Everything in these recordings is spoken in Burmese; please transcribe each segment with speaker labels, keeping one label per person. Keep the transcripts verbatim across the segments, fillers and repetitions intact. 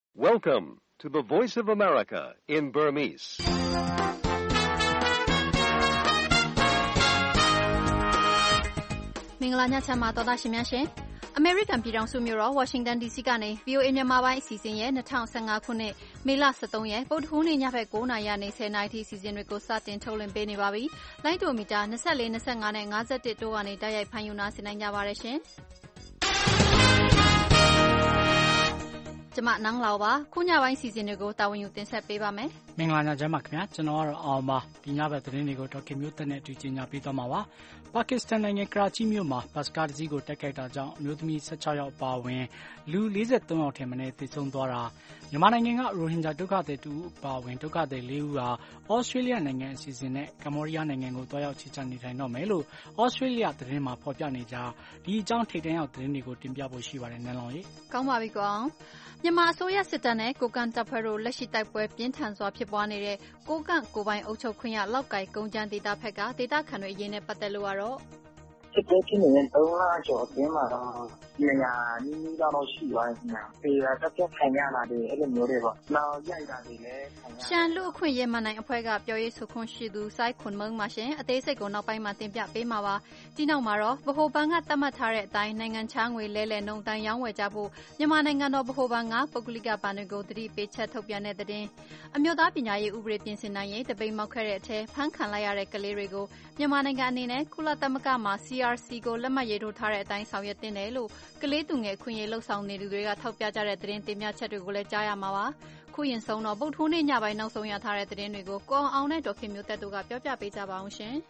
Speaker 1: Welcome to the Voice of America in Burmese.
Speaker 2: ။မင်္ဂလာညချမ်းပါသောသားရှင်များရှင်။ American ပြည်ထောင်စုမြို့တော် Washington ဒီ စီ ကနေ ဗွီအိုအေ မြန်မာပိုင်းအစီအစဉ်ရဲ့၂၀၁၅ခုနှစ်မေလ၁၃ရက်ဗုဒ္ဓဟူးနေ့ညဘက်၉နာရီကနေ၁၀နာရီထိအစီအစဉ်တွေကိုစတင်ထုတ်လွှင့်ပေးနေပါပြီ။လိုင်းဒိုမီတာ၂၄၊၂၅နဲ့၅၁တို့ကနေတိုက်ရိုက်ဖမ်းယူနားဆင်နိုင်ကြပါတယ်ရှင်။ကျမနန်းလောင်ပါခုညပိုင်းစီစဉ်တွေကိုတာဝန်ယူတင်ဆက်ပေးပါမယ်
Speaker 3: ။မင်္ဂလာညချမ်းပါခင်ဗျာကျွန်တော်ကတော့အောင်ပါဒီညဘက်သတင်းတွေကိုဒေါက်တာမျိုးသက်နဲ့အတူကြီးညာပေးသွားမှာပါ။ပါကစ္စတန်နိုင်ငံကရာချီမြို့မှာဘတ်ကားတစ်စီးကိုတိုက်ခိုက်တာကြောင့်အမျိုးသမီး၁၆ယောက်ပါဝင်လူ၄၃ယောက်ထက်မနည်းသေဆုံးသွားတာမြန်မာနိုင်ငံကရိုဟင်ဂျာဒုက္ခသည်တူပါဝင်ဒုက္ခသည်၄ဦးဟာဩစတြေးလျနိုင်ငံအစီအစဉ်နဲ့ကမ္ဘောဒီးယားနိုင်ငံကိုတွားရောက်ချစ်ချနေထိုင်တော့မယ်လို့ဩစတြေးလျသတင်းမှာဖော်ပြနေကြဒီအကြောင်းထိပ်တန်းရောက်သတင်းတွေကိုတင်ပြဖို့ရှိပါတယ်နန်းလောင်ရေ
Speaker 2: ကောင်းပါပြီကွာမြန်မာအစိုးရစစ်တပ်နဲ့ကိုကန့်တပ်ဖွဲ့တို့လက်ရှိတိုက်ပွဲပြင်းထန်စွာဖြစ်ပွားနေတဲ့ကိုကန့်ကိုပိုင်အုပ်ချုပ်ခွင့်ရလောက်ကိုင်ကုန်းချမ်းဒေသဖက်ကဒေသခံတွေအရေးနဲ့ပတ်သက်လို့ကတော့
Speaker 4: စစ်ပွဲဖြစ်နေတဲ့သုံးလကျော်အတွင်းမှာတော့နေရာနီးနီးတော့ရှိသွားတယ်ခင်ဗျာ။ပေတာတက်တက်ခံရတာတွေအဲ့လိုမျိုးတွေပေါ့။နောက်ရိုက်တာတွေလည်းခံရ
Speaker 2: ရှမ်းလူအခွင့်ရေးမနိုင်အဖွဲ့ကပြောရေးဆိုခွင့်ရှိသူစိုက်ခွန်မုံမရှင်အသေးစိတ်ကိုနောက်ပိုင်းမှာတင်ပြပေးမှာပါ။ဒီနောက်မှာတော့ဗဟိုဘဏ်ကသတ်မှတ်ထားတဲ့အတိုင်းနိုင်ငံခြားငွေလဲလှယ်နှုန်းတန်းရောင်းဝယ်ကြဖို့မြန်မာနိုင်ငံတော်ဗဟိုဘဏ်ကပုဂ္ဂလိကဘဏ်တွေကိုတတိပေးချက်ထုတ်ပြန်တဲ့တဲ့အမျိုးသားပညာရေးဥပဒေပြင်ဆင်နိုင်ရေးတပိတ်မောက်ခဲ့တဲ့အထက်ဖမ်းခံလိုက်ရတဲ့ကလေးတွေကိုမြန်မာနိုင်ငံအနေနဲ့ကုလသမဂ္ဂမှာ C R Cကိုလက်မှတ်ရေးထိုးထားတဲ့အတိုင်းဆောင်ရွက်တင်တယ်လို့ကလေးသူငယ်ခွင့်ရေးလှုပ်ဆောင်နေသူတွေကထောက်ပြကြတဲ့သတင်းတင်ပြချက်တွေကိုလည်းကြားရမှာပါ။ခုရင်ဆုံးတော့ဗုဒ္ဓဟူးနေ့ညပိုင်းနောက်ဆုံးရထားတဲ့သတင်းတွေကိုကိုအောင်အောင်နဲ့ဒေါ်ခင်မျိုးသက်တို့ကပြောပြပေးကြပါအောင်ရှင်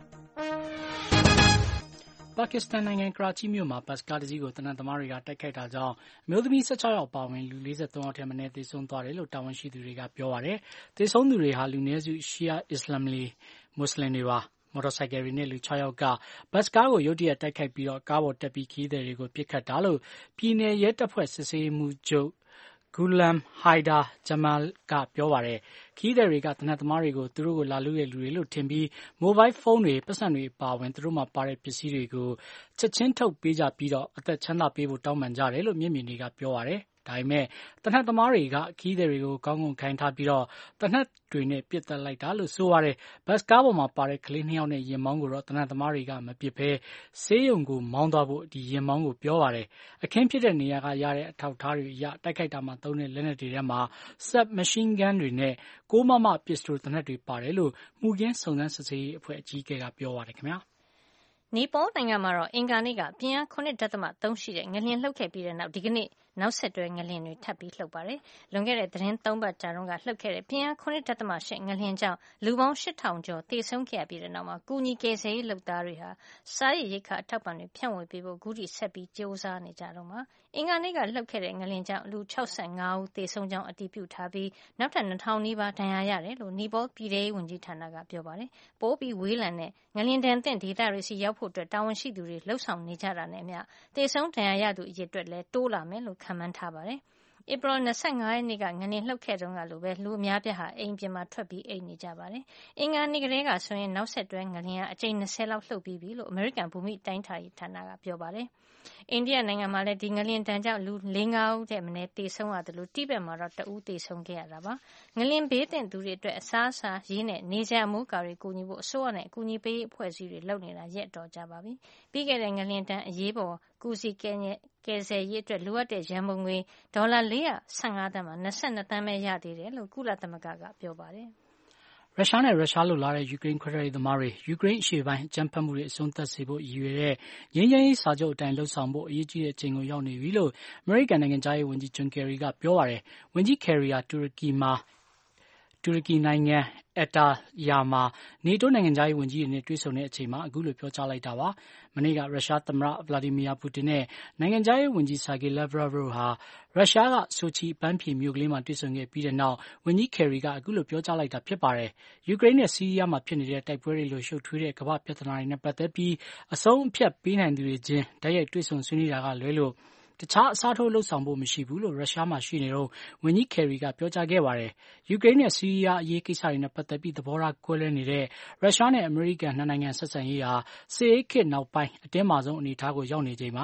Speaker 3: ။ပါကစ္စတန်နိုင်ငံကရာချီမြို့မှာဘတ်ကားတစ်စီးကိုတနင်္လာနေ့ကတိုက်ခိုက်တာကြောင့်အမျိုးသမီး၁၆ယောက်ပါဝင်လူ၄၃ယောက်ထက်မနည်းသေဆုံးသွားတယ်လို့တာဝန်ရှိသူတွေကပြောပါတယ်။သေဆုံးသူတွေဟာလူနည်းစုရှီယာအစ္စလာမ်လီမွတ်စလင်တွေပါ။မော်တော်ဆိုင်ကယ်တွေနဲ့လူ၆ယောက်ကဘတ်ကားကိုရုတ်တရက်တိုက်ခိုက်ပြီးတော့ကားပေါ်တက်ပြီးခရီးသည်တွေကိုပစ်ခတ်တာလို့ပြည်နယ်ရဲတပ်ဖွဲ့စစ်ဆေးမှုချုပ်ဂူလမ်ဟိုင်ဒါဂျမာလ်ကပြောပါတယ်။ခရီးသည်တွေကတနက်သမားတွေကိုသူတို့ကိုလာလူရဲ့လူတွေလို့ထင်ပြီးမိုဘိုင်းဖုန်းတွေပတ်စံတွေပါဝင်သူတို့မှပါတဲ့ပစ္စည်းတွေကိုချက်ချင်းထုတ်ပေးကြပြီးတော့အသက်ချမ်းသာပေးဖို့တောင်းပန်ကြတယ်လို့မျက်မြင်တွေကပြောပါတယ်။ဒါပေမဲ့တနက်သမားတွေကခီးသည်တွေကိုကောင်းကွန်ခိုင်းထားပြီးတော့တနက်တွေနဲ့ပြစ်တက်လိုက်တာလို့ဆိုရတယ်။ဘတ်ကားပေါ်မှာပါတဲ့ကလေးနှစ်ယောက်နဲ့ရင်မောင်းကိုတော့တနက်သမားတွေကမပစ်ဘဲဆေးရုံကိုမောင်းသွားဖို့ဒီရင်မောင်းကိုပြောပါတယ်။အခင်းဖြစ်တဲ့နေရာကရတဲ့အထောက်အထားတွေအရတိုက်ခိုက်တာမှာသုံးတဲ့လက်နက်တွေထဲမှာ sub machine gun တွေနဲ့ကိုမမပစ္စတိုတနက်တွေပါတယ်လို့မှုခင်းစုံစမ်းစစ်ဆေးရေးအဖွဲ့အကြီးအကဲကပြောပါတယ်ခင်ဗျာ။
Speaker 5: နီပေါနိုင်ငံမှာတော့အင်္ဂါနေ့ကပြင်းအား၇ဒသမ၃ရှိတဲ့ငလျင်လှုပ်ခဲ့ပြီးတဲ့နောက်ဒီကနေ့နောက်ဆက်တွဲငလျင်တွေထပ်ပြီးလှုပ်ပါတယ်။လွန်ခဲ့တဲ့သတင်းသုံးပတ်ကြာတုန်းကလှုပ်ခဲ့တဲ့ပြင်းအား၇ဒသမ၈ငလျင်ကြောင့်လူပေါင်း၈ထောင်ကျော်သေဆုံးခဲ့ရပြီးတဲ့နောက်မှာကူညီကယ်ဆယ်ရေးလုပ်သားတွေဟာစားရည်ရိက္ခာအထောက်ပံ့တွေဖြန့်ဝေပေးဖို့အခုထိဆက်ပြီးကြိုးစားနေကြတော့မှာ။အင်္ဂါနေ့ကလှုပ်ခဲ့တဲ့ငလျင်ကြောင့်လူ၆၅ဦးသေဆုံးကြောင်းအတည်ပြုထားပြီးနောက်ထပ်၂ထောင်နီးပါးဒဏ်ရာရတယ်လို့နီပေါပြည်ထောင်ရေးဝန်ကြီးဌာနကပြောပါတယ်။ပိုးပြီးဝေးလံတဲ့ငလျင်တန်တဲ့ဒေသတွေစီရောက်ဖို့အတွက်တာဝန်ရှိသူတွေလှုပ်ဆောင်နေကြတာနဲ့အမျှသေဆုံးဒဏ်ရာရသူအရေအတွက်လည်းတိုးလာမယ်လို့ခန့်မှန်းထားပါတယ်။ဧပြီလ၂၅ရက်နေ့ကငလျင်လှုပ်ခဲ့တုန်းကလိုပဲလူအများပြားဟာအိမ်ပြင်မှာထွက်ပြီးအိပ်နေကြပါတယ်။အင်္ဂါနေ့ကလေးကဆိုရင်နောက်ဆက်တွဲငလျင်အကြိမ်၂၀လောက်လှုပ်ပြီးပြီလို့အမေရိကန်ဘူမိတိုင်းထားရေးဌာနကပြောပါတယ်။အိန္ဒိယနိုင်ငံမှာလည်းဒီငလျင်တန်ကြောင့်လူ၄၅ဦးထက်မနည်းသေဆုံးရတယ်လို့တိဘက်မှာတော့တဦးသေဆုံးခဲ့ရတာပါ။ငလျင်ဘေးသင့်သူတွေအတွက်အစားအစာရေးနဲ့နေစရာမိုးကာတွေကူညီဖို့အစိုးရနဲ့အကူအညီပေးရေးအဖွဲ့အစည်းတွေလုပ်နေတာရက်တော်ကြပါပြီ။ပြီးခဲ့တဲ့ငလျင်တန်အရေးပေါ်ကူစီကယ်ကယ်ဆယ်ရေးအတွက်လိုအပ်တဲ့ရန်ပုံငွေဒေါ်လာ၄၁၅သန်းမှာ၂၂သန်းပဲရသေးတယ်လို့ကုလသမဂ္ဂကပြောပါတယ်။
Speaker 3: ရုရှားနဲ့ရုရှားလိုလားတဲ့ယူကရိန်းခွဲထွက်ရေးသမားတွေယူကရိန်းအရှေ့ပိုင်းအကြမ်းဖက်မှုတွေအဆုံးသတ်စေဖို့ရည်ရွယ်တဲ့ငြိမ်းချမ်းရေးစာချုပ်အတိုင်းလှုပ်ဆောင်ဖို့အရေးကြီးတဲ့အချိန်ကိုရောက်နေပြီလို့အမေရိကန်နိုင်ငံသားရေးဝန်ကြီးဂျွန်ကယ်ရီကပြောပါတယ်။ဝန်ကြီးကယ်ရီဟာတူရကီမှာတူရကီနိုင်ငံအက်တာယာမှာနေတိုးနိုင်ငံသားရေးဝန်ကြီးတွေနဲ့တွေ့ဆုံတဲ့အချိန်မှာအခုလိုပြောကြားလိုက်တာပါ။မနေ့ကရုရှားသမ္မတဗလာဒီမီယာပူတင်နဲ့နိုင်ငံသားရေးဝန်ကြီးဆာဂေးလက်ဗရော့ဗ်တို့ဟာရုရှားကဆိုချီပန်းဖြေမြို့ကလေးမှာတွေ့ဆုံခဲ့ပြီးတဲ့နောက်ဝန်ကြီးကယ်ရီကအခုလိုပြောကြားလိုက်တာဖြစ်ပါတယ်။ယူကရိန်းနဲ့ဆီးရီးယားမှာဖြစ်နေတဲ့တိုက်ပွဲတွေလိုရှုပ်ထွေးတဲ့ကမ္ဘာပြဿနာတွေနဲ့ပတ်သက်ပြီးအဆုံးအဖြတ်ပေးနိုင်သူတွေချင်းတိုက်ရိုက်တွေ့ဆုံဆွေးနွေးတာကလွဲလို့တခြားအစားထိုးလှုပ်ဆောင်ဖို့မရှိဘူးလို့ရုရှားမှာရှိနေတော့ဝန်ကြီးကယ်ရီကပြောကြားခဲ့ပါတယ်။ယူကရိန်းနဲ့ဆီးရီးယားအရေးကိစ္စတွေနဲ့ပတ်သက်ပြီးသဘောထားကွဲလွဲနေတဲ့ရုရှားနဲ့အမေရိကန်နှစ်နိုင်ငံဆက်ဆံရေးဟာစစ်အေးခေတ်နောက်ပိုင်းအတင်းမာဆုံးအနေအထားကိုရောက်နေချိန်မှာ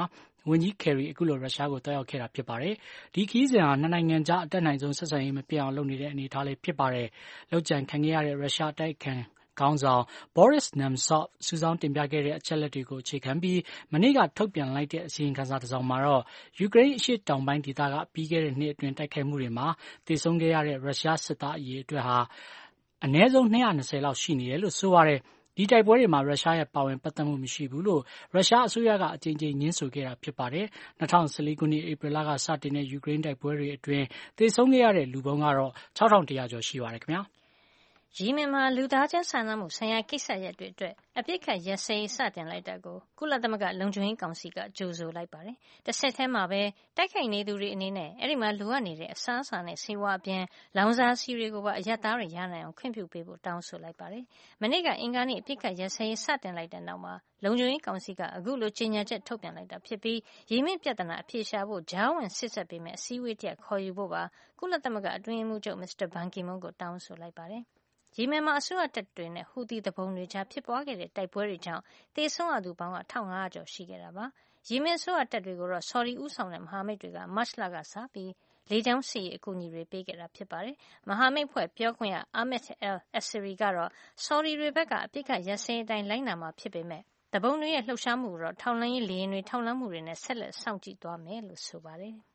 Speaker 3: ဝန်ကြီးကယ်ရီအခုလိုရုရှားကိုတွားရောက်ခဲ့တာဖြစ်ပါတယ်။ဒီခရီးစဉ်ဟာနှစ်နိုင်ငံကြားအတက်နိုင်ဆုံးဆက်ဆံရေးမပြတ်အောင်လုပ်နေတဲ့အနေအထားလေးဖြစ်ပါတယ်။လောက်ကျန်ခံခဲ့ရတဲ့ရုရှားတိုက်ခံခေါင်းဆောင် Boris Nemtsov စုဆောင်းတင်ပြခဲ့တဲ့အချက်လက်တွေကိုအခြေခံပြီးမနေ့ကထုတ်ပြန်လိုက်တဲ့အစီရင်ခံစာတစ်စောင်မှာတော့ယူကရိန်းအရှေ့တောင်ပိုင်းဒေသကပြီးခဲ့တဲ့နှစ်အတွင်းတိုက်ခိုက်မှုတွေမှာသေဆုံးခဲ့ရတဲ့ရုရှားစစ်သားအရေအတွက်ဟာအနည်းဆုံးနှစ်ရာနှစ်ဆယ်လောက်ရှိနေတယ်လို့ဆိုပါတယ်။ဒီတိုက်ပွဲတွေမှာရုရှားရဲ့ပါဝင်ပတ်သက်မှုမရှိဘူးလို့ရုရှားအစိုးရကအကြိမ်ကြိမ်ညှင်းဆိုခဲ့တာဖြစ်ပါတယ်။၂၀၁၄ခုနှစ်ဧပြီလကစတင်တဲ့ယူကရိန်းတိုက်ပွဲတွေအတွင်းသေဆုံးခဲ့ရတဲ့လူပေါင်းကတော့ခြောက်ထောင်တစ်ရာကျော်ရှိပါတယ်ခင်ဗျာ။
Speaker 5: ယီမင်မှာလူသားချင်းစာနာမှုဆိုင်ရာကိစ္စရပ်တွေအတွက်အပြစ်ခတ်ရစဲစတင်လိုက်တာကိုကုလသမဂ္ဂလုံခြုံရေးကောင်စီကကြိုဆိုလိုက်ပါတယ်။တစ်ဆက်တည်းမှာပဲတိုက်ခိုက်နေသူတွေအနေနဲ့အဲ့ဒီမှာလိုအပ်နေတဲ့အစားအစာနဲ့ဆေးဝါးအပြင်လောင်စာဆီတွေကိုပါအရက်သားတွေရနိုင်အောင်ခွင့်ပြုပေးဖို့တောင်းဆိုလိုက်ပါတယ်။မနေ့ကအင်္ဂါနေ့အပြစ်ခတ်ရစဲစတင်လိုက်တဲ့နောက်မှာလုံခြုံရေးကောင်စီကအခုလိုကြေညာချက်ထုတ်ပြန်လိုက်တာဖြစ်ပြီးယီမင်ပြဿနာအဖြေရှာဖို့ဂျားဝင်စစ်ဆက်ပေးမယ့်အစည်းအဝေးတရက်ခေါ်ယူဖို့ပါကုလသမဂ္ဂအတွင်းရေးမှူးချုပ်မစ္စတာဘန်ကီမွန်းကိုတောင်းဆိုလိုက်ပါတယ်။ယီမင်မှာအစိုးရတပ်တွေနဲ့ဟူသီသူပုန်တွေကြားဖြစ်ပွားခဲ့တဲ့တိုက်ပွဲတွေကြောင့်သေဆုံးရသူပေါင်းကတစ်ထောင်ငါးရာကျော်ရှိခဲ့တာပါ။ယီမင်အစိုးရတပ်တွေကိုတော့ဆော်ဒီဦးဆောင်တဲ့မဟာမိတ်တွေကမတ်လကစပြီးလေကြောင်းစစ်ရေးအကူအညီတွေပေးခဲ့တာဖြစ်ပါတယ်။မဟာမိတ်ဖွဲ့ပြောခွင့်ရအာမက်အယ်အက်ဆရီကတော့ဆော်ဒီတွေဘက်ကအပြစ်ခတ်ရစဲအတိုင်းလိုက်နာမှာဖြစ်ပေမဲ့သူပုန်တွေရဲ့လှုပ်ရှားမှုတော့ထောက်လှမ်းရေးလေယာဉ်တွေထောက်လှမ်းမှုတွေနဲ့ဆက်လက်စောင့်ကြည့်သွားမယ်လို့ဆိုပါတယ်။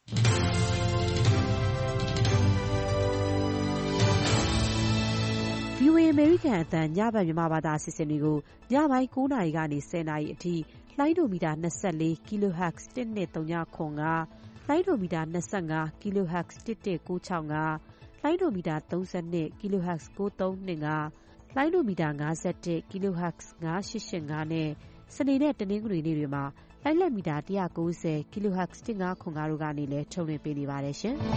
Speaker 6: ဗွီအိုအေ အမေရိကန်အသံညဘက်မြန်မာဘာသာအစီအစဉ်တွေကိုညပိုင်းကိုးနာရီကနေဆယ်နာရီအထိလိုင်းဒိုမီတာ၂၄ kilohertz တစ်နှစ်သုံးခု၅လိုင်းဒိုမီတာ၂၅ kilohertz တစ်တစ်ကိုး၆၅လိုင်းဒိုမီတာ၃၂ kilohertz ကိုးသုံး၂၅လိုင်းဒိုမီတာ၅၁ kilohertz ၅၈၈၅နဲ့စနေနဲ့တနင်္ဂနွေနေ့တွေမှာလိုင်းလက်မီတာ၁၉၀ kilohertz တစ်၅ခု၅တို့ကနေလည်းထုတ်လွှင့်ပေးနေပါတယ်ရှင်။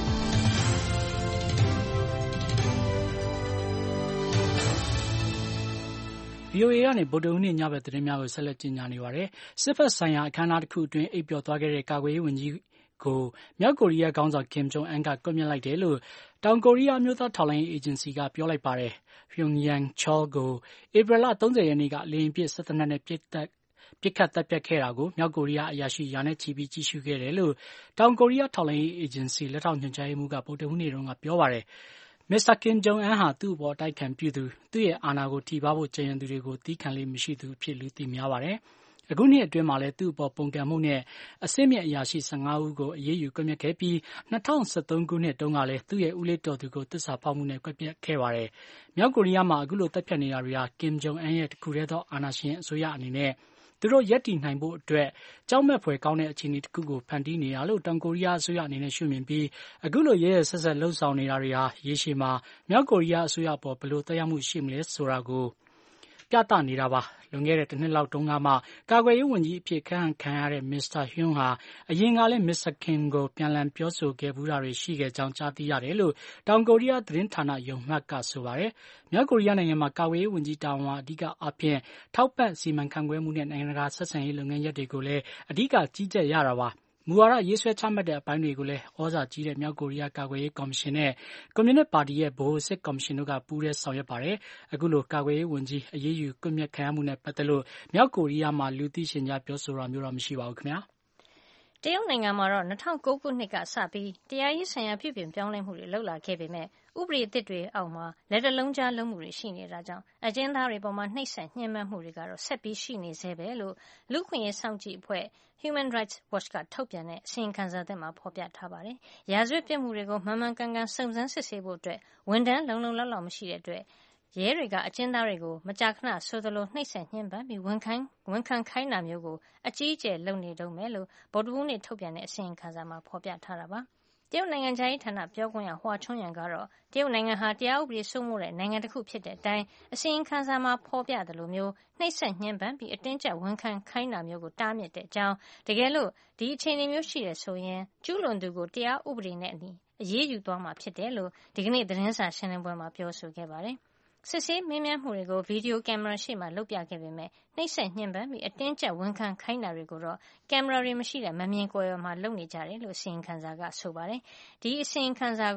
Speaker 3: ဗွီအိုအေကနေဗုဒ္ဓဟူးနေ့ညဘက်သတင်းများကိုဆက်လက်ကြီးညာနေပါတယ်။စစ်ဖက်ဆိုင်ရာအခမ်းအနားတစ်ခုအတွင်းအိပ်ပျော်သွားခဲ့တဲ့ကာကွယ်ရေးဝန်ကြီးကိုမြောက်ကိုရီးယားခေါင်းဆောင်ကင်ဂျုံအန်ကကွပ်မျက်လိုက်တယ်လို့တောင်ကိုရီးယားမျိုးသားထောက်လှမ်းရေးအေဂျင်စီကပြောလိုက်ပါတယ်။ Pyongyang Chol ကိုဧပြီလ၃၀ရက်နေ့ကလေယာဉ်ပစ်စစ်သေနတ်နဲ့ပစ်တက်ပစ်ခတ်တပ်ဖြတ်ခဲ့တာကိုမြောက်ကိုရီးယားအရာရှိရာနဲ့ချီပြီးကြည့်ရှုခဲ့တယ်လို့တောင်ကိုရီးယားထောက်လှမ်းရေးအေဂျင်စီလက်ထောက်ညွှန်ကြားရေးမှူးကဗုဒ္ဓဟူးနေ့တုန်းကပြောပါတယ်။မစ္စတာကင်ဂျုံအန်ဟာသူ့အပေါ်တိုက်ခံပြုသူသူ့ရဲ့အာဏာကိုထိပါဖို့ကြံရန်သူတွေကိုတီးခံလေးမရှိသူအဖြစ်လူသိများပါတယ်။အခုနှစ်အတွင်းမှာလည်းသူ့အပေါ်ပုန်ကန်မှုနဲ့အဆင့်မြင့်အရာရှိ၁၅ဦးကိုအရေးယူကွပ်မျက်ခဲ့ပြီး၂၀၁၃ခုနှစ်တုန်းကလည်းသူ့ရဲ့ဦးလေးတော်သူကိုတစ္ဆာဖောက်မှုနဲ့ကွပ်မျက်ခဲ့ပါတယ်။မြောက်ကိုရီးယားမှာအခုလိုတပ်ဖြတ်နေတာတွေဟာကင်ဂျုံအန်ရဲ့တခုတည်းသောအာဏာရှင်အစိုးရအနေနဲ့သူတို့ရပ်တည်နိုင်ဖို့အတွက်ကြောက်မက်ဖွယ်ကောင်းတဲ့အခြေအနေတစ်ခုကိုဖန်တီးနေတာလို့တောင်ကိုရီးယားအစိုးရအနေနဲ့ရှုမြင်ပြီးအခုလိုရဲရဲဆက်ဆက်လှုပ်ဆောင်နေတာတွေဟာရေရှည်မှာမြောက်ကိုရီးယားအစိုးရပေါ်ဘယ်လိုသက်ရောက်မှုရှိမလဲဆိုတာကိုပြသနေတာပါ။လွန်ခဲ့တဲ့တစ်နှစ်လောက်တုန်းကမှကာကွယ်ရေးဝန်ကြီးအဖြစ်ခန့်အပ်ခံရတဲ့မစ္စတာဟွန်းဟာအရင်ကလည်းမစ္စတာကင်ကိုပြန်လည်ပြောဆိုခဲ့ဘူးတာတွေရှိခဲ့ကြောင်းကြားသိရတယ်လို့တောင်ကိုရီးယားသတင်းဌာနယုံမှတ်ကဆိုပါတယ်။မြောက်ကိုရီးယားနိုင်ငံမှာကာကွယ်ရေးဝန်ကြီးတာဝန်ဟာအဓိကအားဖြင့်ထောက်ပံ့စီမံခန့်ခွဲမှုနဲ့နိုင်ငံတကာဆက်ဆံရေးလုပ်ငန်းရပ်တွေကိုလည်းအဓိကကြီးကြပ်ရတာပါ။မူဝါဒရေးဆွဲချမှတ်တဲ့အပိုင်းတွေကိုလည်းဩဇာကြီးတဲ့မြောက်ကိုရီးယားကာကွယ်ရေးကော်မရှင်နဲ့ကွန်မြူနစ်ပါတီရဲ့ဗဟိုစစ်ကော်မရှင်တို့ကပူးတွဲဆောင်ရွက်ပါတယ်။အခုလိုကာကွယ်ရေးဝန်ကြီးအရေးယူကွပ်မျက်ခံရမှုနဲ့ပတ်သက်လို့မြောက်ကိုရီးယားမှာလူသိရှင်ကြားပြောဆိုတာမျိုးတော့မရှိပါဘူးခင်ဗျာ
Speaker 5: ။တရုတ်နိုင်ငံမှာတော့၂၀၀၉ခုနှစ်ကစပြီးတရားရေးဆိုင်ရာပြုပြင်ပြောင်းလဲမှုတွေလုပ်လာခဲ့ပေမဲ့ဥပဒေအသစ်တွေအောက်မှာလက်တလုံးကြားလုံးမှုတွေရှိနေတာကြောင့်အကျဉ်းသားတွေပေါ်မှာနှိပ်စက်ညှဉ်းပန်းမှုတွေကတော့ဆက်ပြီးရှိနေသေးပဲလို့လူ့အခွင့်အရေးစောင့်ကြည့်အဖွဲ့ Human Rights Watch ကထုတ်ပြန်တဲ့အစီရင်ခံစာသစ်မှာဖော်ပြထားပါတယ်။ရာဇဝတ်ပြစ်မှုတွေကိုမှန်မှန်ကန်ကန်စုံစမ်းစစ်ဆေးဖို့အတွက်ဝန်ထမ်းလုံလုံလောက်လောက်မရှိတဲ့အတွက်ရဲတွေကအကျဉ်းသားတွေကိုမကြာခဏဆိုသလိုနှိပ်စက်ညှဉ်းပန်းပြီးဝန်ခံဝန်ခံခိုင်းတာမျိုးကိုအကြီးအကျယ်လုပ်နေတုန်းပဲလို့ဗုဒ္ဓဟူးနေ့ထုတ်ပြန်တဲ့အစီရင်ခံစာမှာဖော်ပြထားတာပါ။တရုတ်နိုင်ငံခြားရေးဌာနပြောခွင့်ရဟွာချွန်းရန်ကတော့တရုတ်နိုင်ငံဟာတရားဥပဒေစိုးမိုးတဲ့နိုင်ငံတစ်ခုဖြစ်တဲ့အတိုင်းအစီရင်ခံစာမှာဖော်ပြသလိုမျိုးနှိပ်စက်ညှဉ်းပန်းပြီးအတင်းကျပ်ဝန်ခံခိုင်းတာမျိုးကိုတားမြစ်တဲ့အကြောင်းတကယ်လို့ဒီအခြေအနေမျိုးရှိတယ်ဆိုရင်ကျူးလွန်သူကိုတရားဥပဒေနဲ့အညီအရေးယူသွားမှာဖြစ်တယ်လို့ဒီကနေ့သတင်းစာရှင်းလင်းပွဲမှာပြောဆိုခဲ့ပါတယ်။စစ်ဆေးမေးမြန်းမှုတွေကိုဗီဒီယိုကင်မရာရှေ့မှာလုပ်ပြခဲ့ပေမဲ့နှိပ်စက်ညှဉ်းပန်းပြီးအတင်းကျပ်ဝန်ခံခိုင်းတာတွေကိုတော့ကင်မရာတွေမရှိတဲ့မမြင်ကွယ်မှာလုပ်နေကြတယ်လို့အစီရင်ခံစာကဆိုပါတယ်။ဒီအစီရင်ခံစာကို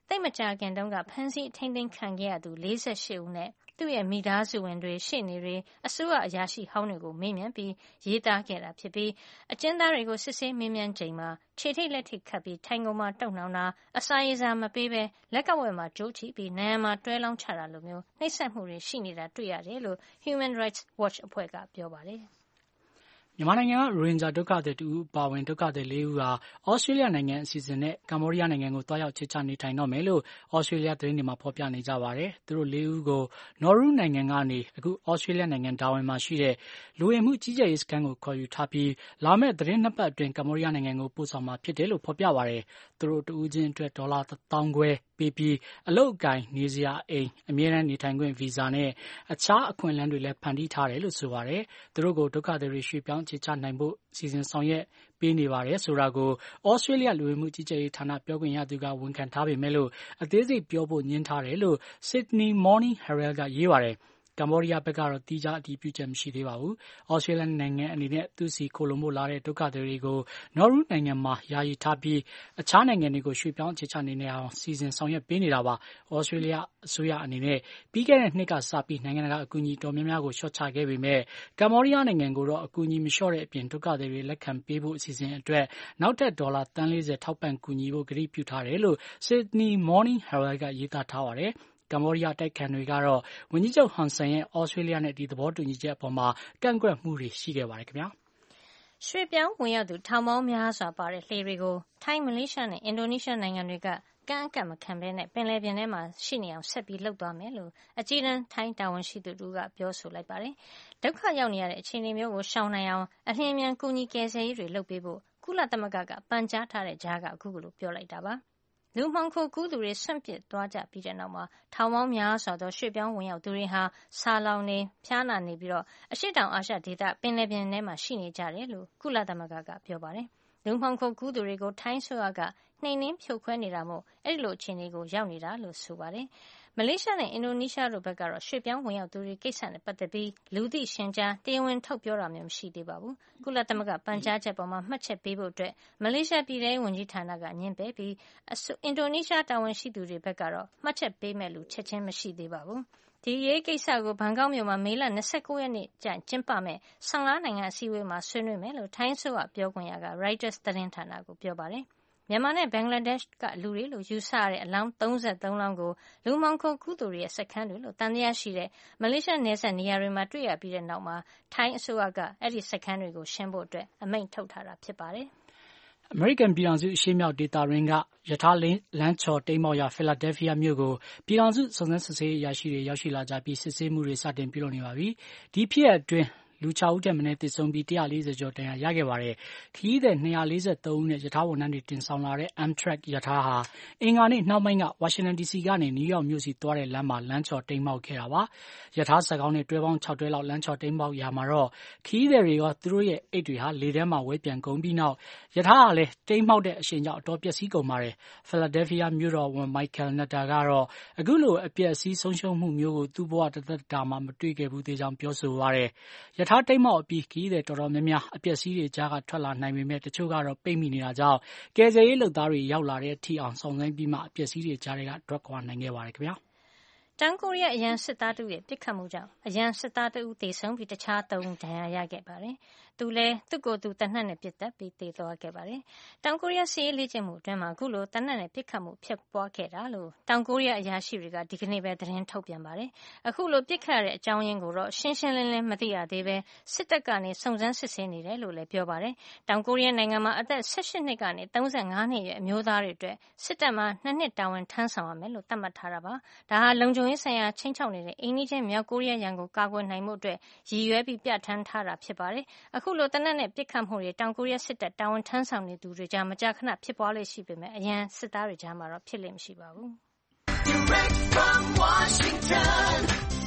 Speaker 5: သိမကြခင်တုန်းကဖမ်းဆီးထိန်းသိမ်းခံခဲ့ရသူ၄၈ဦးနဲ့သူ့ရဲ့မိသားစုဝင်တွေရှေ့နေတွေအစိုးရအရာရှိဟောင်းတွေကိုမေးမြန်းပြီးရေးသားခဲ့တာဖြစ်ပြီးအကျဉ်းသားတွေကိုစစ်ဆေးမေးမြန်းချိန်မှာခြေထိတ်လက်ထိတ်ခတ်ပြီးထိုင်ကုန်မှာတုတ်နှောင်တာအစာရေစာမပေးဘဲလက်ကဝဲမှာကြိုးချပြီးနံရံမှာတွဲလောင်းချတာလိုမျိုးနှိပ်စက်မှုတွေရှိနေတာတွေ့ရတယ်လို့ Human Rights Watch အဖွဲ့ကပြောပါတယ်
Speaker 3: မြန်မာနိုင်ငံကရိုဟင်ဂျာဒုက္ခသည်တူအပါဝင်ဒုက္ခသည်လေးဦးဟာဩစတြေးလျနိုင်ငံအစီအစဉ်နဲ့ကမ္ဘောဒီးယားနိုင်ငံကိုတွားရောက်ချစ်ချနေထိုင်တော့မယ်လို့ဩစတြေးလျသတင်းတွေမှာဖော်ပြနေကြပါတယ်။သူတို့လေးဦးကိုနော်ရူးနိုင်ငံကနေအခုဩစတြေးလျနိုင်ငံဒါဝင်မှာရှိတဲ့လူဝင်မှုကြီးကြပ်ရေးစခန်းကိုခေါ်ယူထားပြီးလာမယ့်သတင်းနှစ်ပတ်အတွင်းကမ္ဘောဒီးယားနိုင်ငံကိုပို့ဆောင်မှာဖြစ်တယ်လို့ဖော်ပြပါတယ်။သူတို့တူဦးချင်းအတွက်ဒေါ်လာတစ်သောင်းခွဲပေးပြီးအလုပ်အကိုင်နေစရာအိမ်အမြဲတမ်းနေထိုင်ခွင့်ဗီဇာနဲ့အခြားအခွင့်အလမ်းတွေလည်းဖန်တီးထားတယ်လို့ဆိုပါတယ်။သူတို့ကိုဒုက္ခသည်တွေရွှေ့ပြောင်းချစ်ချနိုင်ဖို့စီစဉ်ဆောင်ရွက်ပေးနေပါတယ်ဆိုတာကိုဩစတြေးလျလူဝင်မှုကြီးကြပ်ရေးဌာနပြောခွင့်ရသူကဝန်ခံထားပေမဲ့လို့အသေးစိတ်ပြောဖို့ညှင်းထားတယ်လို့ Sydney Morning Herald ကရေးပါတယ်။ကမ္ဘောဒီးယားဘက်ကတော့တီးခြားအတည်ပြုချက်မရှိသေးပါဘူး။ဩစတြေးလျနိုင်ငံအနေနဲ့သူ့စီခိုလုံဖို့လာတဲ့ဒုက္ခသည်တွေကိုနော်ရူးနိုင်ငံမှာယာယီထားပြီးအခြားနိုင်ငံတွေကိုရွှေ့ပြောင်းအခြေချနေနေအောင်စီစဉ်ဆောင်ရွက်ပေးနေတာပါ။ဩစတြေးလျအစိုးရအနေနဲ့ပြီးခဲ့တဲ့နှစ်ကစပြီးနိုင်ငံတကာအကူအညီတော်များများကိုလျှော့ချခဲ့ပေမဲ့ကမ္ဘောဒီးယားနိုင်ငံကိုတော့အကူအညီမလျှော့တဲ့အပြင်ဒုက္ခသည်တွေလက်ခံပေးဖို့အစီအစဉ်အတွက်နောက်ထပ်ဒေါ်လာသန်းလေးဆယ်ထောက်ပံ့ကူညီဖို့ကတိပြုထားတယ်လို့ Sydney Morning Herald ကရေးသားထားပါတယ်။ကမ္ဘောဒီးယားတိုက်ခံတွေကတော့ဝန်ကြီးချုပ်ဟွန်ဆန်ရဲ့ဩစတြေးလျနဲ့ဒီသဘောတူညီချက်အပေါ်မှာကန့်ကွက်မှုတွေရှိခဲ့ပါတယ်ခင်ဗျာ
Speaker 5: ရွှေပြောင်းဝင်ရောက်သူထောင်ပေါင်းများစွာပါတဲ့လှေတွေကိုထိုင်းမလေးရှားနဲ့အင်ဒိုနီးရှားနိုင်ငံတွေကကန့်အကန့်မခံဘဲနဲ့ပင်လယ်ပြင်ထဲမှာရှိနေအောင်ဆက်ပြီးလှုပ်သွားမယ်လို့အကြီးတန်းထိုင်းတာဝန်ရှိသူတို့ကပြောဆိုလိုက်ပါတယ်ဒုက္ခရောက်နေရတဲ့အခြေအနေမျိုးကိုရှောင်နိုင်အောင်အလျင်အမြန်ကူညီကယ်ဆယ်ရေးတွေလုပ်ပေးဖို့ကုလသမဂ္ဂကပန်ကြားထားတဲ့ကြားကအခုလိုပြောလိုက်တာပါလူမှောင်ခိုကူးသူတွေဆွန့်ပစ်သွားကြပြီးတဲ့နောက်မှာထောင်ပေါင်းများစွာသောရွှေ့ပြောင်းဝင်ရောက်သူတွေဟာဆာလောင်နေဖျားနာနေပြီးတော့အရှေ့တောင်အာရှဒေသပင်လယ်ပြင်ထဲမှာရှိနေကြတယ်လို့ကုလသမဂ္ဂကပြောပါတယ်။လူမှောင်ခိုကူးသူတွေကိုထိုင်းဆိုရကနှိမ်နင်းဖြုတ်ခွဲနေတာမို့အဲ့ဒီလိုအခြေအနေကိုရောက်နေတာလို့ဆိုပါတယ်။မလေးရှားနဲ့အင်ဒိုနီးရှားတို့ဘက်ကတော့ရွှေ့ပြောင်းဝင်ရောက်သူတွေကိစ္စနဲ့ပတ်သက်ပြီးလူသိရှင်ကြားတရားဝင်ထုတ်ပြောတာမျိုးမရှိသေးပါဘူး။ကုလသမဂ္ဂပန်ကြားချက်ပေါ်မှာမှတ်ချက်ပေးဖို့အတွက်မလေးရှားပြည်ထောင်ဝန်ကြီးဌာနကညှင်းပယ်ပြီးအင်ဒိုနီးရှားတာဝန်ရှိသူတွေဘက်ကတော့မှတ်ချက်ပေးမဲ့လူချက်ချင်းမရှိသေးပါဘူး။ဒီရေးကိစ္စကိုဘန်ကောက်မြို့မှာမေလ၂၉ရက်နေ့ကျရင်ကျင်းပမဲ့၁၅နိုင်ငံအစည်းအဝေးမှာဆွေးနွေးမယ်လို့ထိုင်းဆိုကပြောခွင့်ရက Reuters သတင်းဌာနကိုပြောပါတယ်။မြန်မာနဲ့ဘင်္ဂလားဒေ့ရှ်ကလူတွေလို့ယူဆရတဲ့အလောင်း၃၃လောင်းကိုလူမှောင်ခိုကူးသူတွေရဲ့စခန်းတွေလို့တန်တရားရှိတဲ့မလေးရှားနယ်စပ်နေရာတွေမှာတွေ့ရပြီးတဲ့နောက်မှာထိုင်းအစိုးရကအဲ့ဒီစခန်းတွေကိုရှင်းဖို့အတွက်အမိန့်ထုတ်ထားတာဖြစ်ပါတယ်
Speaker 3: ။အမေရိကန်ပြည်ထောင်စုအရှေ့မြောက်ဒေသရင်းကရထားလမ်းချော်တိမ်းမှောက်ရာဖီလာဒဲလ်ဖီးယားမြို့ကိုပြည်ထောင်စုစုံစမ်းစစ်ဆေးရေးအရာရှိတွေရောက်ရှိလာကြပြီးစစ်ဆေးမှုတွေစတင်ပြုလုပ်နေပါပြီ။ဒီဖြစ်ရပ်အတွင်းလူ၆ဦးထက်မနည်းသေဆုံးပြီး၁၄၀ကျော်ဒဏ်ရာရခဲ့ပါတယ်။ခရီးသည်၂၄၃ဦးနဲ့ရထားဝန်ထမ်းတွေတင်ဆောင်လာတဲ့ Amtrak ရထားဟာအင်္ဂါနေ့နှောင်းပိုင်းကဝါရှင်တန်ဒီစီကနေနယူးယောက်မြို့စီသွားတဲ့လမ်းမှာလမ်းချော်တိမ်းမှောက်ခဲ့တာပါ။ရထားစက်ခေါင်းနဲ့တွဲပေါင်း၆တွဲလောက်လမ်းချော်တိမ်းမှောက်ရာမှာတော့ခရီးသည်တွေရောသူတို့ရဲ့အိတ်တွေဟာလေထဲမှာဝဲပြန်ကုန်ပြီးနောက်ရထားဟာလည်းတိမ်းမှောက်တဲ့အရှိန်ကြောင့်အတော်ပျက်စီးကုန်ပါတယ်။ဖီလာဒဲလ်ဖီးယားမြို့တော်ဝန် Michael Nutter ကတော့အခုလိုအပျက်အစီးဆုံးရှုံးမှုမျိုးကိုသူ့ဘဝတသက်တာမှမတွေ့ခဲ့ဘူးသေးကြောင်းပြောဆိုပါတယ်။ရထားတိမ်းမှောက်အပြီးခရီးသည်တော်တော်များများအပျက်စီးတွေကြားကထွက်လာနိုင်ပေမဲ့တချို့ကတော့ပိတ်မိနေတာကြောင့်ကယ်ဆယ်ရေးလုပ်သားတွေရောက်လာတဲ့အထိအောင်ဆောင်ဆိုင်ပြီးမှအပျက်စီးတွေကြားတွေကထွက်ခွာနိုင်ခဲ့ပါတယ်ခင်ဗျာ
Speaker 5: ။တောင်ကိုရီးယားအရန်စစ်သားတို့ရဲ့ပစ်ခတ်မှုကြောင့်အရန်စစ်သားတဦးသေဆုံးပြီးတခြားသုံးဦးဒဏ်ရာရခဲ့ပါတယ်။သူလည်းသူ့ကိုယ်သူတနတ်နဲ့ပစ်တက်ပြီးသေသွားခဲ့ပါတယ်။တောင်ကိုရီးယားစစ်ရေးလေ့ကျင့်မှုအတွင်းမှာအခုလိုတနတ်နဲ့ပစ်ခတ်မှုဖြစ်ပွားခဲ့တာလို့တောင်ကိုရီးယားအရာရှိတွေကဒီကနေ့ပဲသတင်းထုတ်ပြန်ပါတယ်။အခုလိုပစ်ခတ်ရတဲ့အကြောင်းရင်းကိုတော့ရှင်းရှင်းလင်းလင်းမသိရသေးပဲစစ်တပ်ကနေစုံစမ်းစစ်ဆေးနေတယ်လို့လည်းပြောပါတယ်။တောင်ကိုရီးယားနိုင်ငံမှာအသက်၁၈နှစ်ကနေ၃၅နှစ်ရဲ့အမျိုးသားတွေအတွက်စစ်တပ်မှာနှစ်နှစ်တာဝန်ထမ်းဆောင်ရမယ်လို့သတ်မှတ်ထားတာပါ။ဒါဟာလုံခြုံရေးဆိုင်ရာချင်းချောက်နေတဲ့အိမ်နီးချင်းမြောက်ကိုရီးယားရန်ကိုကာကွယ်နိုင်မှုအတွက်ရည်ရွယ်ပြီးပြဋ္ဌာန်းထားတာဖြစ်ပါတယ်။အခုလိုတနက်နဲ့ပစ်ခတ်မှုတွေတောင်ကိုရီးယားစစ်တပ်တာဝန်ထမ်းဆောင်နေသူတွေကြားမကြာခဏဖြစ်ပွားလေ့ရှိပေမဲ့အရန်စစ်သားတွေကြားမှာတော့ဖြစ်လေ့မရှိပါဘူး။ Direct from Washington,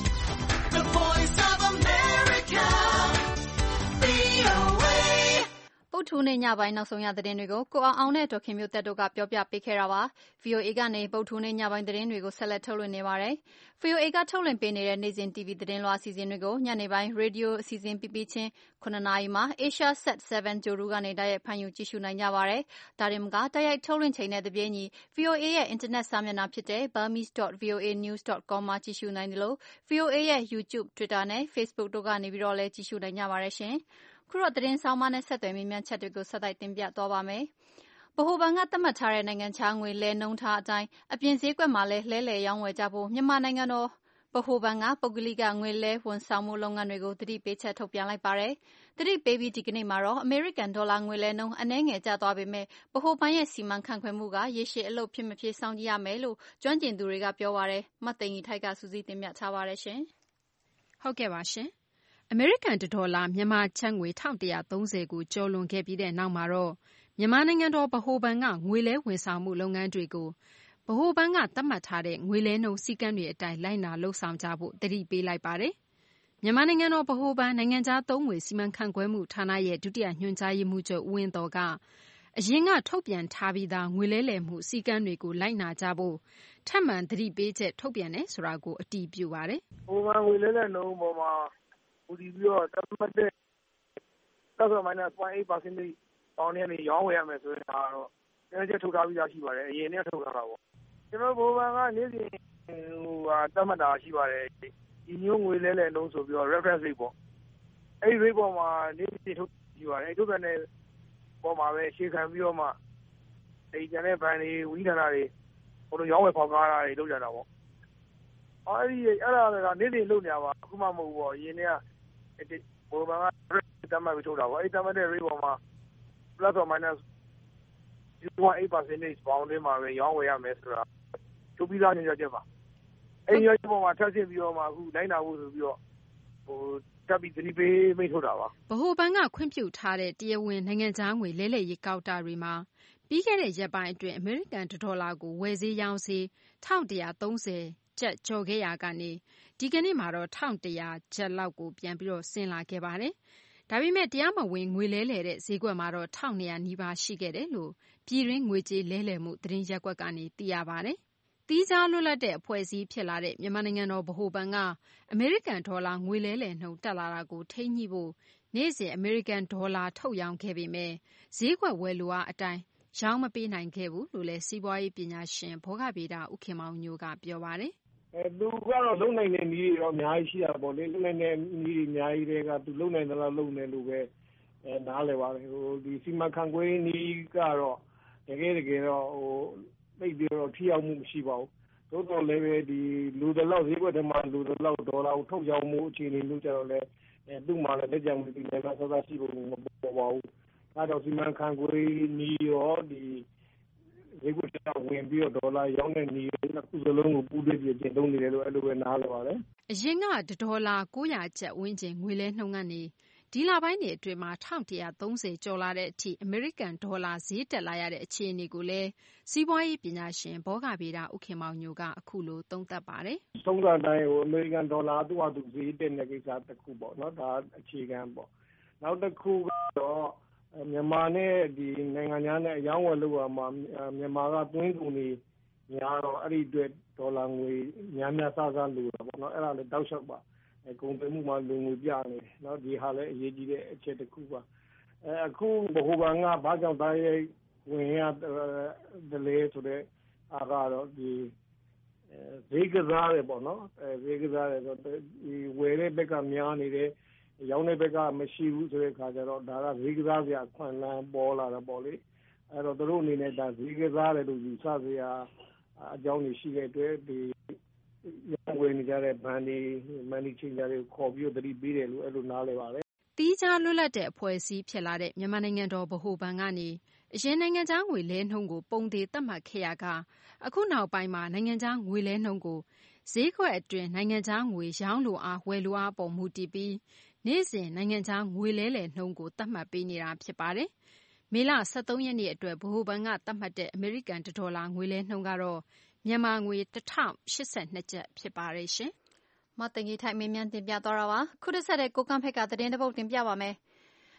Speaker 5: the voice of America, ဗွီအိုအေ
Speaker 2: ုတ်ထူးနေ့ညပိုင်းနောက်ဆုံးရသတင်းတွေကိုကိုအောင်အောင်နဲ့ဒေါ်ခင်မျိုးသက်တို့ကပြောပြပေးခဲ့တာပါ။ ဗွီအိုအေကနေဗုဒ္ဓဟူးနေ့ညပိုင်းသတင်းတွေကိုဆက်လက်ထုတ်လွှင့်နေပါတယ်။ ဗွီအိုအေကထုတ်လွှင့်ပေးနေတဲ့နေ့စဉ် တီဗီသတင်းလွှာအစီအစဉ်တွေကိုညနေပိုင်းရေဒီယိုအစီအစဉ်ပြီးပြီးချင်းခုနှစ်နာရီမှာ Asia Sat 7 ဂြိုဟ်တုကနေတိုက်ရိုက်ဖမ်းယူကြည့်ရှုနိုင်ကြပါတယ်။ဒါတင်မကတိုက်ရိုက်ထုတ်လွှင့်ချိန်နဲ့တပြေးညီ ဗွီအိုအေရဲ့အင်တာနက်စာမျက်နှာဖြစ်တဲ့ burmese dot voa news dot com မှာကြည့်ရှုနိုင်သလို ဗွီအိုအေရဲ့ YouTube, Twitter နဲ့ Facebook တို့ကနေပြီးတော့လည်းကြည့်ရှုနိုင်ကြပါတယ်ရှင်။ခုတော့သတင်းဆောင်မနဲ့ဆက်သွယ်မေးမြန်းချက်တွေကိုဆက်တိုက်တင်ပြသွားပါမယ်။ဗဟိုဘဏ်ကသတ်မှတ်ထားတဲ့နိုင်ငံခြားငွေလဲနှုန်းထားအတိုင်းအပြင်ဈေးကွက်မှာလည်းလဲလှယ်ရောင်းဝယ်ကြဖို့မြန်မာနိုင်ငံတော်ဗဟိုဘဏ်ကပုဂ္ဂလိကငွေလဲဝန်ဆောင်မှုလုပ်ငန်းတွေကိုသတိပေးချက်ထုတ်ပြန်လိုက်ပါတယ်။သတိပေးပြီးဒီကနေ့မှာတော့အမေရိကန်ဒေါ်လာငွေလဲနှုန်းအနည်းငယ်ကျသွားပေမဲ့ဗဟိုဘဏ်ရဲ့စီမံခန့်ခွဲမှုကရေရှည်အလုပ်ဖြစ်မဖြစ်စောင့်ကြည့်ရမယ်လို့ကျွမ်းကျင်သူတွေကပြောပါတယ်။မသိင်္ဂီထိုက်ကစူးစီးတင်ပြထားပါတယ်ရှင်။ဟုတ်ကဲ့ပါရှင်။အမေရိကန်ဒေါ်လာမြန်မာကျပ်ငွေတစ်တစ်သုံးဆယ်ကိုကျော်လွန်ခဲ့ပြီးတဲ့နောက်မှာတော့မြန်မာနိုင်ငံတော်ဗဟိုဘဏ်ကငွေလဲဝန်ဆောင်မှုလုပ်ငန်းတွေကိုဗဟိုဘဏ်ကသတ်မှတ်ထားတဲ့ငွေလဲနှုန်းစည်းကမ်းတွေအတိုင်းလိုက်နာလုပ်ဆောင်ကြဖို့သတိပေးလိုက်ပါတယ်။မြန်မာနိုင်ငံတော်ဗဟိုဘဏ်နိုင်ငံခြားသုံးငွေစီမံခန့်ခွဲမှုဌာနရဲ့ဒုတိယညွှန်ကြားရေးမှူးချုပ်ဦးဝင်းသော်ကအရင်ကထုတ်ပြန်ထားပြီးသားငွေလဲလှယ်မှုစည်းကမ်းတွေကိုလိုက်နာကြဖို့ထပ်မံသတိပေးချက်ထုတ်ပြန်တယ်ဆိုတာကိုအတည်ပြုပါတယ်
Speaker 7: ။ဗဟိုဘဏ်ငွေလဲလှယ်နှုန်းပေါ်မှာဦးတည်ပြီးတော့သတ်မှတ်တဲ့ plus or minus zero point eight percent ပေါင်းနေနေရောင်းဝယ်ရမယ်ဆိုရင်တော့ညွှန်ချက်ထုတ်ထားပြီးသားရှိပါတယ်အရင်နဲ့ထုတ်ထားတာပေါ့ကျွန်တော်ဗဟိုဘဏ်ကနေ့စဉ်ဟိုဟာသတ်မှတ်တာရှိပါတယ်ဒီမျိုးငွေလဲလှယ်နှုန်းဆိုပြီးတော့ reference rate ပေါ့အဲ့ဒီ rate ပေါ်မှာနေ့စဉ်ထုတ်ရှိပါတယ်ထုတ်ပြန်တဲ့ပေါ်မှာပဲရှေ့ခံပြီးတော့မှအဲ့ဒီကျန်တဲ့ဘဏ်တွေဝိဓာနာတွေဟိုလိုရောင်းဝယ်ဖောက်ကားတာတွေလုပ်ကြတာပေါ့အဲ့ဒီအဲ့ဒါကနေ့စဉ်လုပ်နေပါအခုမှမဟုတ်ဘူးပေါ့အရင်ကဘိုးဘန်ကတမ်းမှပြီးထုတ်တာပေါ့အဲ့တမ်းတဲ့ rate ပေါ်မှာ plus or minus zero point eight percent ပေါင်းနေမှာပဲရောင်းဝယ်ရမယ်ဆိုတာထုတ်ပြီးသားညွှန်ကြားချက်ပါအဲ့ဒီညွှန်ချက်ပေါ်မှာထပ်ဆင့်ပြီးတော့မှအခုလိုက်နာဖို့ဆိုပြီးတော့ဟိုတပ်ပြီးသတိပေးမိတ်ထုတ်တာပါ
Speaker 2: ဗဟိုဘဏ်ကခွင့်ပြုထားတဲ့တရားဝင်နိုင်ငံခြားငွေလဲလှယ်ရေးကောက်တာတွေမှာပြီးခဲ့တဲ့ရက်ပိုင်းအတွင်းအမေရိကန်ဒေါ်လာကိုဝယ်ဈေးရောင်းဈေးတစ်တစ်သုံးဆယ်ကျပ်ကျော်ခဲ့ရာကနေဒီကနေ့မှာတော့တစ်တစ်ရာကျပ်လောက်ကိုပြန်ပြီးတော့ဆင်းလာခဲ့ပါတယ်။ဒါပေမဲ့တရားမဝင်ငွေလဲလှယ်တဲ့ဈေးကွက်မှာတော့တစ်နှစ်ရာနီးပါးရှိခဲ့တယ်လို့ပြည်တွင်းငွေကြေးလဲလှယ်မှုသတင်းရက်ကွက်ကနေသိရပါတယ်။တီးခြားလွတ်လပ်တဲ့အဖွဲ့အစည်းဖြစ်လာတဲ့မြန်မာနိုင်ငံတော်ဗဟိုဘဏ်ကအမေရိကန်ဒေါ်လာငွေလဲလှယ်နှုန်းတက်လာတာကိုထိန်းညှိဖို့နေ့စဉ်အမေရိကန်ဒေါ်လာထုတ်ရောင်းခဲ့ပေမဲ့ဈေးကွက်ဝယ်လိုအားအတိုင်းရောင်းမပေးနိုင်ခဲ့ဘူးလို့လည်းစီးပွားရေးပညာရှင်ဘောဂဗေဒဦးခင်မောင်ညိုကပြောပါတယ်
Speaker 7: ။အဲသူကတော့လုံနိုင်တဲ့နည်းတွေတော့အများကြီးရှိတာပေါ့လေလုံနိုင်တဲ့နည်းတွေအများကြီးတွေကသူလုံနိုင်သလားလုံနေလို့ပဲအဲနားလည်ပါတယ်ဟိုဒီစီမံခန့်ခွဲနည်းကတော့တကယ်တကယ်တော့ဟိုသိပြီးတော့ထိရောက်မှုမရှိပါဘူး။သို့တော်လည်းပဲဒီလူတလောက်ဈေးကွက်ထဲမှာလူတလောက်ဒေါ်လာကိုထုတ်ရောင်းမှုအခြေအနေမျိုးကြတော့လေအဲသူ့မှာလည်းလက်ကျန်မှုဒီလည်းဆက်ဆက်ရှိဖို့မပေါ်ပါဘူး။ဒါကြောင့်စီမံခန့်ခွဲနည်းရောဒီဈေးကွက်ထဲဝင်ပြီးတော့ဒေါ်လာရောင်းတဲ့နည်းနှစ်ခုစလုံးကိုပူးတွဲပြီးကျင့်သုံးနေတယ်လို့အဲ့လိုပဲနားလည်ပါတယ်
Speaker 2: ။အရင်ကဒေါ်လာ၉၀၀ကျပ်ဝန်းကျင်ငွေလဲနှုန်းကနေဒီလပိုင်းတွေအတွင်းမှာတစ်တစ်သုံးဆယ်ကျော်လာတဲ့အထိအမေရိကန်ဒေါ်လာဈေးတက်လာရတဲ့အခြေအနေကိုလည်းစီးပွားရေးပညာရှင်ဘောဂဗေဒဦးခင်မောင်ညိုကအခုလိုသုံးသပ်ပါတယ်
Speaker 7: ။သုံးသပ်တိုင်းဟိုအမေရိကန်ဒေါ်လာသူ့ဟာသူဈေးတက်တဲ့ကိစ္စတစ်ခုပေါ့နော်ဒါအခြေခံပေါ့။နောက်တစ်ခုကတော့မြန်မာနဲ့ဒီနိုင်ငံခြားနဲ့အရောင်းဝယ်လုပ်ရမှာမြန်မာကသွင်းကုန်တွေများတော့အဲ့ဒီအတွက်ဒေါ်လာငွေများများစားစားလိုတာပေါ့နော်အဲ့ဒါလည်းတောက်လျှောက်ပါအဲကုန်သွယ်မှုမှာလူငွေပြနေတယ်နော်ဒီဟာလည်းအရေးကြီးတဲ့အချက်တစ်ခုပါအဲအခုဘဟိုဘဏ်ကဘာကြောင့်တိုင်းဝင်ရဒလဲဆိုတဲ့အားကတော့ဒီဈေးကစားတယ်ပေါ့နော်အဲဈေးကစားတယ်ဆိုတော့ဒီဝယ်တဲ့ဘက်ကများနေတယ်ရောင်းတဲ့ဘက်ကမရှိဘူးဆိုတဲ့အခါကျတော့ဒါကဈေးကစားစရာခွင့်လန်းပေါ်လာတာပေါ့လေအဲ့တော့တို့အနေနဲ့ဒါဈေးကစားတယ်လို့ယူဆစရာအကြောင်းတွေရှိတဲ့အတွက်ဒီရောင်းဝယ်နေကြတဲ့ဘဏ်တွေမန်နီချင်းကြတွေခေါ်ပြီးသတိပေးတယ်လို့အဲ့လိုနားလည်ပါတယ်
Speaker 2: တီးခြားလွတ်လပ်တဲ့အဖွဲ့အစည်းဖြစ်လာတဲ့မြန်မာနိုင်ငံတော်ဗဟိုဘဏ်ကနေအရင်နိုင်ငံခြားငွေလဲနှုန်းကိုပုံသေးသတ်မှတ်ခဲ့ရကအခုနောက်ပိုင်းမှာနိုင်ငံခြားငွေလဲနှုန်းကိုဈေးကွက်အတွင်းနိုင်ငံခြားငွေရောင်းလိုအားဝယ်လိုအားပေါ်မူတည်ပြီးနေ့စဉ်နိုင်ငံခြားငွေလဲလှယ်နှုန်းကိုသတ်မှတ်ပေးနေတာဖြစ်ပါတယ်။မေလ၁၃ရက်နေ့အတွက်ဗဟိုဘဏ်ကသတ်မှတ်တဲ့အမေရိကန်ဒေါ်လာငွေလဲနှုန်းကတော့မြန်မာငွေတစ်ထောင်ရှစ်ဆယ်နှစ်ကျပ်ဖြစ်ပါတယ်ရှင်။မသိင်္ဂီထိုက်မင်းမြန်းတင်ပြသွားတာပါ။ခုတစ်ဆက်တဲ့ကိုကန့်ဖက်ကသတင်းတစ်ပုဒ်တင်ပြပါမယ်။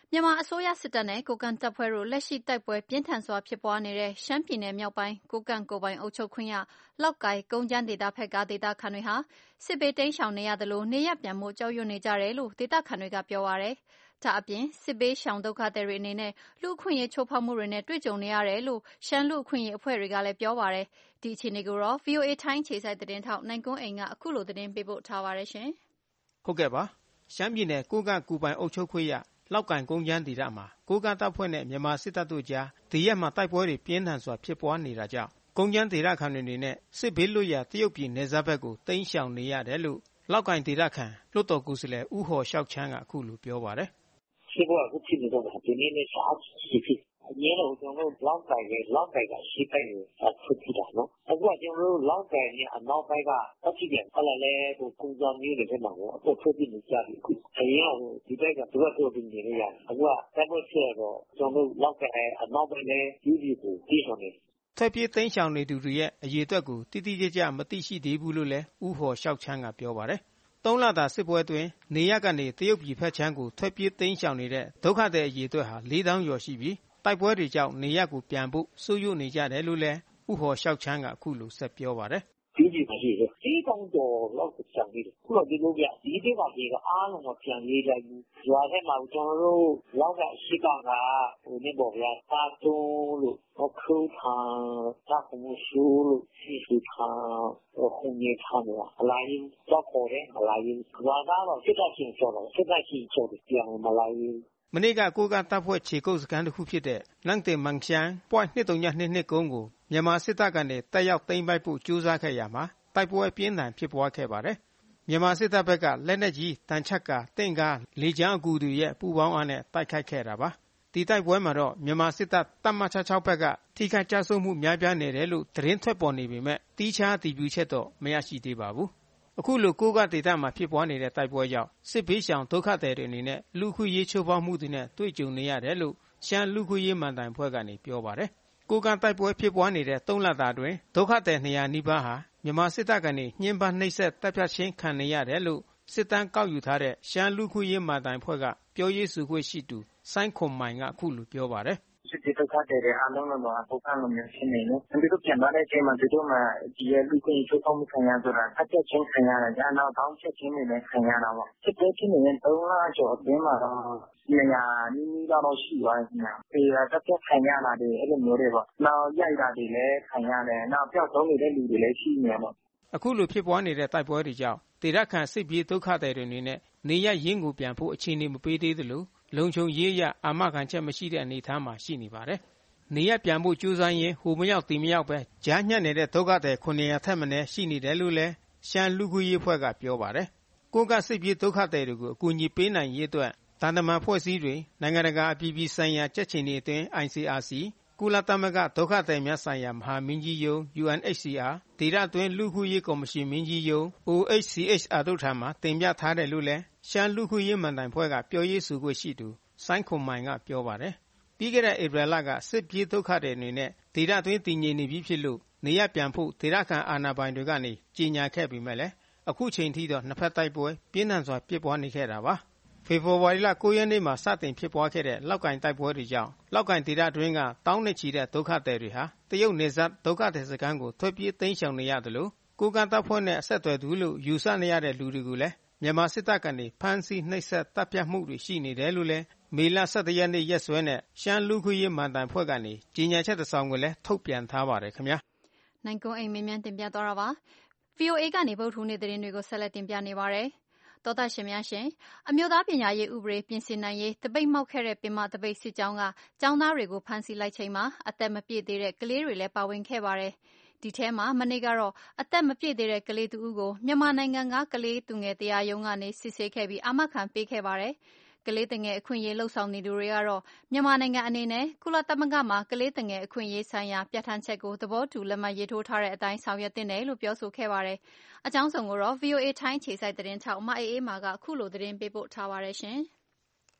Speaker 2: မြန်မာအစိုးရစစ်တပ်နဲ့ကိုကန့်တပ်ဖွဲ့တို့လက်ရှိတိုက်ပွဲပြင်းထန်စွာဖြစ်ပွားနေတဲ့ရှမ်းပြည်နယ်မြောက်ပိုင်းကိုကန့်ကိုယ်ပိုင်အုပ်ချုပ်ခွင့်ရလောက်ကိုင်ကုန်းကျန်းဒေသဘက်ကဒေသခံတွေဟာစစ်ဘေးတိမ်းရှောင်နေရသလိုနေရပ်ပြန်ဖို့ကြောက်ရွံ့နေကြတယ်လို့ဒေသခံတွေကပြောပါတယ်။ဒါအပြင်စစ်ဘေးရှောင်ဒုက္ခသည်တွေအနေနဲ့လူအခွင့်အရေးချိုးဖောက်မှုတွေနဲ့တွေ့ကြုံနေရတယ်လို့ရှမ်းလူအခွင့်အရေးအဖွဲ့တွေကလည်းပြောပါတယ်။ဒီအခြေအနေကိုတော့ ဗွီအိုအေ ထိုင်းခြေစိုက်သတင်းထောက်နိုင်ကွန်းအိမ်ကအခုလိုသတင်းပေးပို့ထားပါတယ်ရှင်
Speaker 8: ။ဟုတ်ကဲ့ပါ။ရှမ်းပြည်နယ်ကိုကန့်ကိုယ်ပိုင်အုပ်ချုပ်ခွင့်ရလောက်ကိုင်ကုန်းကျန်းဒေသမှာကိုကန့်တပ်ဖွဲ့နဲ့မြန်မာစစ်တပ်တို့ကြားဒီရက်မှာတိုက်ပွဲတွေပြင်းထန်စွာဖြစ်ပွားနေတာကြောင့်ကုန်းကျန်းဒေသခံတွေအနေနဲ့စစ်ဘေးလွတ်ရာတရုတ်ပြည်နယ်စပ်ဘက်ကိုတိမ်းရှောင်နေရတယ်လို့လောက်ကိုင်ဒေသခံလွှတ်တော်ကိုယ်စားလှယ်ဦးဟော်လျှောက်ချမ်းကအခုလိုပြောပါတယ်
Speaker 4: ။စစ်ပွဲအခုဖြစ်နေတော့ဒီနေ့နဲ့ရှားဖြစ်ဖြစ်အရင်တော့ကျွန်တော်တို့လောက်ကိုင်ရဲ့လောက်ကိုင်ကရှိပိုင်ကိုအခုဖြစ်တာနော်အခုကကျွန်တော်တို့လောက်ကိုင်ရဲ့အနောက်ဘက်ကအဖြစ်ပြန်ဆက်လာလဲဟိုကုန်းကြောင်မျိုးတွေထဲမှာပေါ့အခုဖြစ်ပြီးနေကြပြီအခုအရင်ကဒီဘက်ကသူကတော့ပြင်နေရအခုကတိုက်ပွဲဖြစ်တော့ကျွန်တော်တို့လောက်ကိုင်အနောက်ဘက်နဲ့ကြီးကြီးကိုပြီးဆောင်နေ
Speaker 8: ထွက်ပြေးသိမ်းရှောင်နေသူတွေရဲ့အရေးအတွက်ကိုတိတိကျကျမသိရှိသေးဘူးလို့လည်းဦးဟော်လျှောက်ချမ်းကပြောပါတယ်သုံးလတာစစ်ပွဲအတွင်းနေရကနေတရုတ်ပြည်ဖက်ချမ်းကိုထွက်ပြေးသိမ်းရှောင်နေတဲ့ဒုက္ခသည်အရေးအတွက်ဟာလေးသောင်းကျော်ရှိပြီးတိုက်ပွဲတွေကြောင့်နေရကိုပြန်ဖို့စိုးရွံ့နေကြတယ်လို့လည်းဥဟော်လျှောက်ချမ်းကအခုလိုဆက်ပြောပါတယ်
Speaker 4: ဒီဒီမရှိဘူးဒီတောင်တော်လောက်ကြံပြီးခုတော့ဒီလိုပြဒီတေးပါကြီးကအားလုံးမပြန်ရေးလိုက်ဘူးရွာထဲမှာကျွန်တော်တို့လောက်ကရှိကကဟိုနေပေါ်ဗျာတာတုံးလို့ခုထာတာခုမရှိလို့ရှိရှိထာခုနေထာတော့အလိုက်တော့ခေါ်တယ်အလိုက်ရွာသားတော့စစ်တပ်ချင်းဆော်တော့စစ်တပ်ချင်းဆော်တယ်ပြန်မလိုက်
Speaker 8: မနေ့ကကိုကတပ်ဖွဲ့ခြေကုပ်စခန်းတစ်ခုဖြစ်တဲ့လန့်တင်မန်ချန်ပွိုင်းနှစ်တုံညနှစ်နှစ်ကုန်းကိုမြန်မာစစ်တပ်ကနေတက်ရောက်သိမ်းပိုက်ဖို့ကြိုးစားခဲ့ရမှာတိုက်ပွဲပြင်းထန်ဖြစ်ပွားခဲ့ပါတယ်။မြန်မာစစ်တပ်ဘက်ကလက်နက်ကြီးတန်ချက်ကတင့်ကားလေကြောင်းအကူတွေရဲ့ပူပေါင်းအားနဲ့တိုက်ခိုက်ခဲ့တာပါ။ဒီတိုက်ပွဲမှာတော့မြန်မာစစ်တပ်တပ်မ၆၆ဘက်ကထိခိုက်ကြဆုံးမှုများပြားနေတယ်လို့သတင်းထွက်ပေါ်နေပေမဲ့တီးခြားအတည်ပြုချက်တော့မရရှိသေးပါဘူး။အခုလိုကိုကဒေသမှာဖြစ်ပွားနေတဲ့တိုက်ပွဲကြောင့်စစ်ဘေးရှောင်ဒုက္ခသည်တွေအနေနဲ့လူခွင့်ရေးချိုးဖောက်မှုတွေနဲ့တွေ့ကြုံနေရတယ်လို့ရှမ်းလူခွင့်ရေးမှန်တိုင်ဖွဲ့ကနေပြောပါတယ်။ကိုကတိုက်ပွဲဖြစ်ပွားနေတဲ့သုံးလတာတွင်ဒုက္ခသည်နှစ်ရာနီးပါးဟာမြန်မာစစ်တပ်ကနေညှဉ်းပန်းနှိပ်စက်တပ်ဖြတ်ခြင်းခံနေရတယ်လို့စစ်တမ်းကောက်ယူထားတဲ့ရှမ်းလူခွင့်ရေးမှန်တိုင်ဖွဲ့ကပြောရေးဆိုခွင့်ရှိသူစိုင်းခွန်မိုင်ကအခုလိုပြောပါတယ်
Speaker 4: စစ်တေဒုက္ခတွေအားလုံးတော့ပုဂ္ဂလိုမျိုးရှင်းနေတယ်။ဒီလိုပြန်လာတဲ့အချိန်မှာဒီတို့မှဒီရဲ့လူကိုချိုးဖောက်မှုခံရဆိုတာအချက်ချင်းခံရတယ်။အနောက်တောင်းချက်ချင်းတွေလည်းခံရတာပေါ့။စစ်တေချင်းနေတဲ့သုံးလကျော်အတွင်းမှာတော့နေရာနီးနီးတော့ရှိသွားတယ်။ပေတာတက်တက်ခံရတာတွေအဲ့လိုမျိုးတွေပေါ့။နောက်ရိုက်တာတွေလည်းခံရတယ်။နောက်ပျောက်ဆုံးနေတဲ့လူတွေလည်းရှိနေပေါ့
Speaker 8: ။အခုလိုဖြစ်ပွားနေတဲ့တိုက်ပွဲတွေကြောင့်ဒေသခံစစ်ပြေးဒုက္ခသည်တွေအနေနဲ့နေရရင်းကိုပြန်ဖို့အခြေအနေမပေးသေးသလိုလုံခြုံရေးရအာမခံချက်မရှိတဲ့အနေအထားမှာရှိနေပါတယ်။နေရပြန်ဖို့ကြိုးစားရင်ဟိုမရောက်ဒီမရောက်ပဲကြားညှက်နေတဲ့ဒုက္ခသည်ခုနှစ်ရာထက်မနည်းရှိနေတယ်လို့လည်းရှမ်းလူခွင့်ရေးဖွဲ့ကပြောပါတယ်။ကိုကစစ်ပြေးဒုက္ခသည်တွေကိုအကူအညီပေးနိုင်ရေးအတွက်တန်တမန်ဖွဲ့စည်းတွေနိုင်ငံတကာအပြည်ပြည်ဆိုင်ရာကြက်ချင်တွေအတွင်း I C R C ကုလသမဂ္ဂဒုက္ခသည်များဆိုင်ရာမဟာမင်းကြီးရုံး U N H C R ဒေသတွင်းလူခွင့်ရေးကော်မရှင်မင်းကြီးရုံး O H C H R တို့ထံမှတင်ပြထားတယ်လို့လည်းရှမ်းလူခွင့်ရေးမှန်တိုင်ဖွဲ့ကပြောရေးဆိုခွင့်ရှိသူစိုင်းခွန်မိုင်ကပြောပါတယ်။ပြီးခဲ့တဲ့ဧပြီလကစစ်ပြေးဒုက္ခတွေအနေနဲ့ဒေသတွင်းတည်ငြိမ်နေပြီဖြစ်လို့နေရပြန်ဖို့ဒေသခံအာဏာပိုင်တွေကနေကြေညာခဲ့ပေမဲ့လည်းအခုချိန်ထိတော့နှစ်ဖက်တိုက်ပွဲပြင်းထန်စွာဖြစ်ပွားနေခဲ့တာပါ။ဖေဖော်ဝါရီလကိုရက်နေ့မှာစတင်ဖြစ်ပွားခဲ့တဲ့လောက်ကင်တိုက်ပွဲတွေကြောင့်လောက်ကင်ဒေသတွင်းကတောင်းနဲ့ချီတဲ့ဒုက္ခသည်တွေဟာတရုတ်နယ်စပ်ဒုက္ခသည်စခန်းကိုထွက်ပြေးသိမ်းရှောင်နေရတယ်လို့ကိုကန့်တပ်ဖွဲ့နဲ့အဆက်အသွယ်သူလို့ယူဆနေရတဲ့လူတွေကိုလည်းမြန်မာစစ်တပ်ကနေဖမ်းဆီးနှိပ်စက်တပ်ဖြတ်မှုတွေရှိနေတယ်လို့လည်းမေလဆယ့်တစ်ရက်နေ့ရက်စွဲနဲ့ရှမ်းလူခွင့်ရေးမှန်တိုင်ဖွဲ့ကနေကြေညာချက်တစ်စောင်ကိုလည်းထုတ်ပြန်ထားပါတယ်ခင်ဗျာ
Speaker 2: နိုင်ကွန်းအိမ်မင်းမြန်တင်ပြသွားတာပါ ဗွီအိုအေ ကနေဗုဒ္ဓဟူးနေ့သတင်းတွေကိုဆက်လက်တင်ပြနေပါတယ်တောတာရှင်များရှင်အမျိုးသားပညာရေးဥပဒေပြင်ဆင်နိုင်ရေးတပိတ်မောက်ခဲ့တဲ့ပင်မတပိတ်စစ်ကြောင်းကကျောင်းသားတွေကိုဖမ်းဆီးလိုက်ချိန်မှာအသက်မပြည့်သေးတဲ့ကလေးတွေလည်းပါဝင်ခဲ့ပါတယ်ဒီထဲမှာမနေ့ကတော့အသက်မပြည့်သေးတဲ့ကလေးသူဦးကိုမြန်မာနိုင်ငံကကလေးသူငယ်တရားရုံးကနေစစ်ဆေးခဲ့ပြီးအာမခံပေးခဲ့ပါတယ်ကလေးတငယ်အခွင့်အရေးလှုပ်ဆောင်နေသူတွေကတော့မြန်မာနိုင်ငံအနေနဲ့ကုလသမဂ္ဂမှာကလေးတငယ်အခွင့်အရေးဆိုင်ရာပြဋ္ဌာန်းချက်ကိုသဘောတူလက်မှတ်ရေးထိုးထားတဲ့အတိုင်းဆောင်ရွက်သင့်တယ်လို့ပြောဆိုခဲ့ပါတယ်။အကြောင်းစုံကိုတော့ ဗွီအိုအေ ထိုင်းခြေစိုက်သတင်းထောက်မအေးအေးမာကအခုလိုသတင်းပေးပို့ထားပါတယ်ရှင်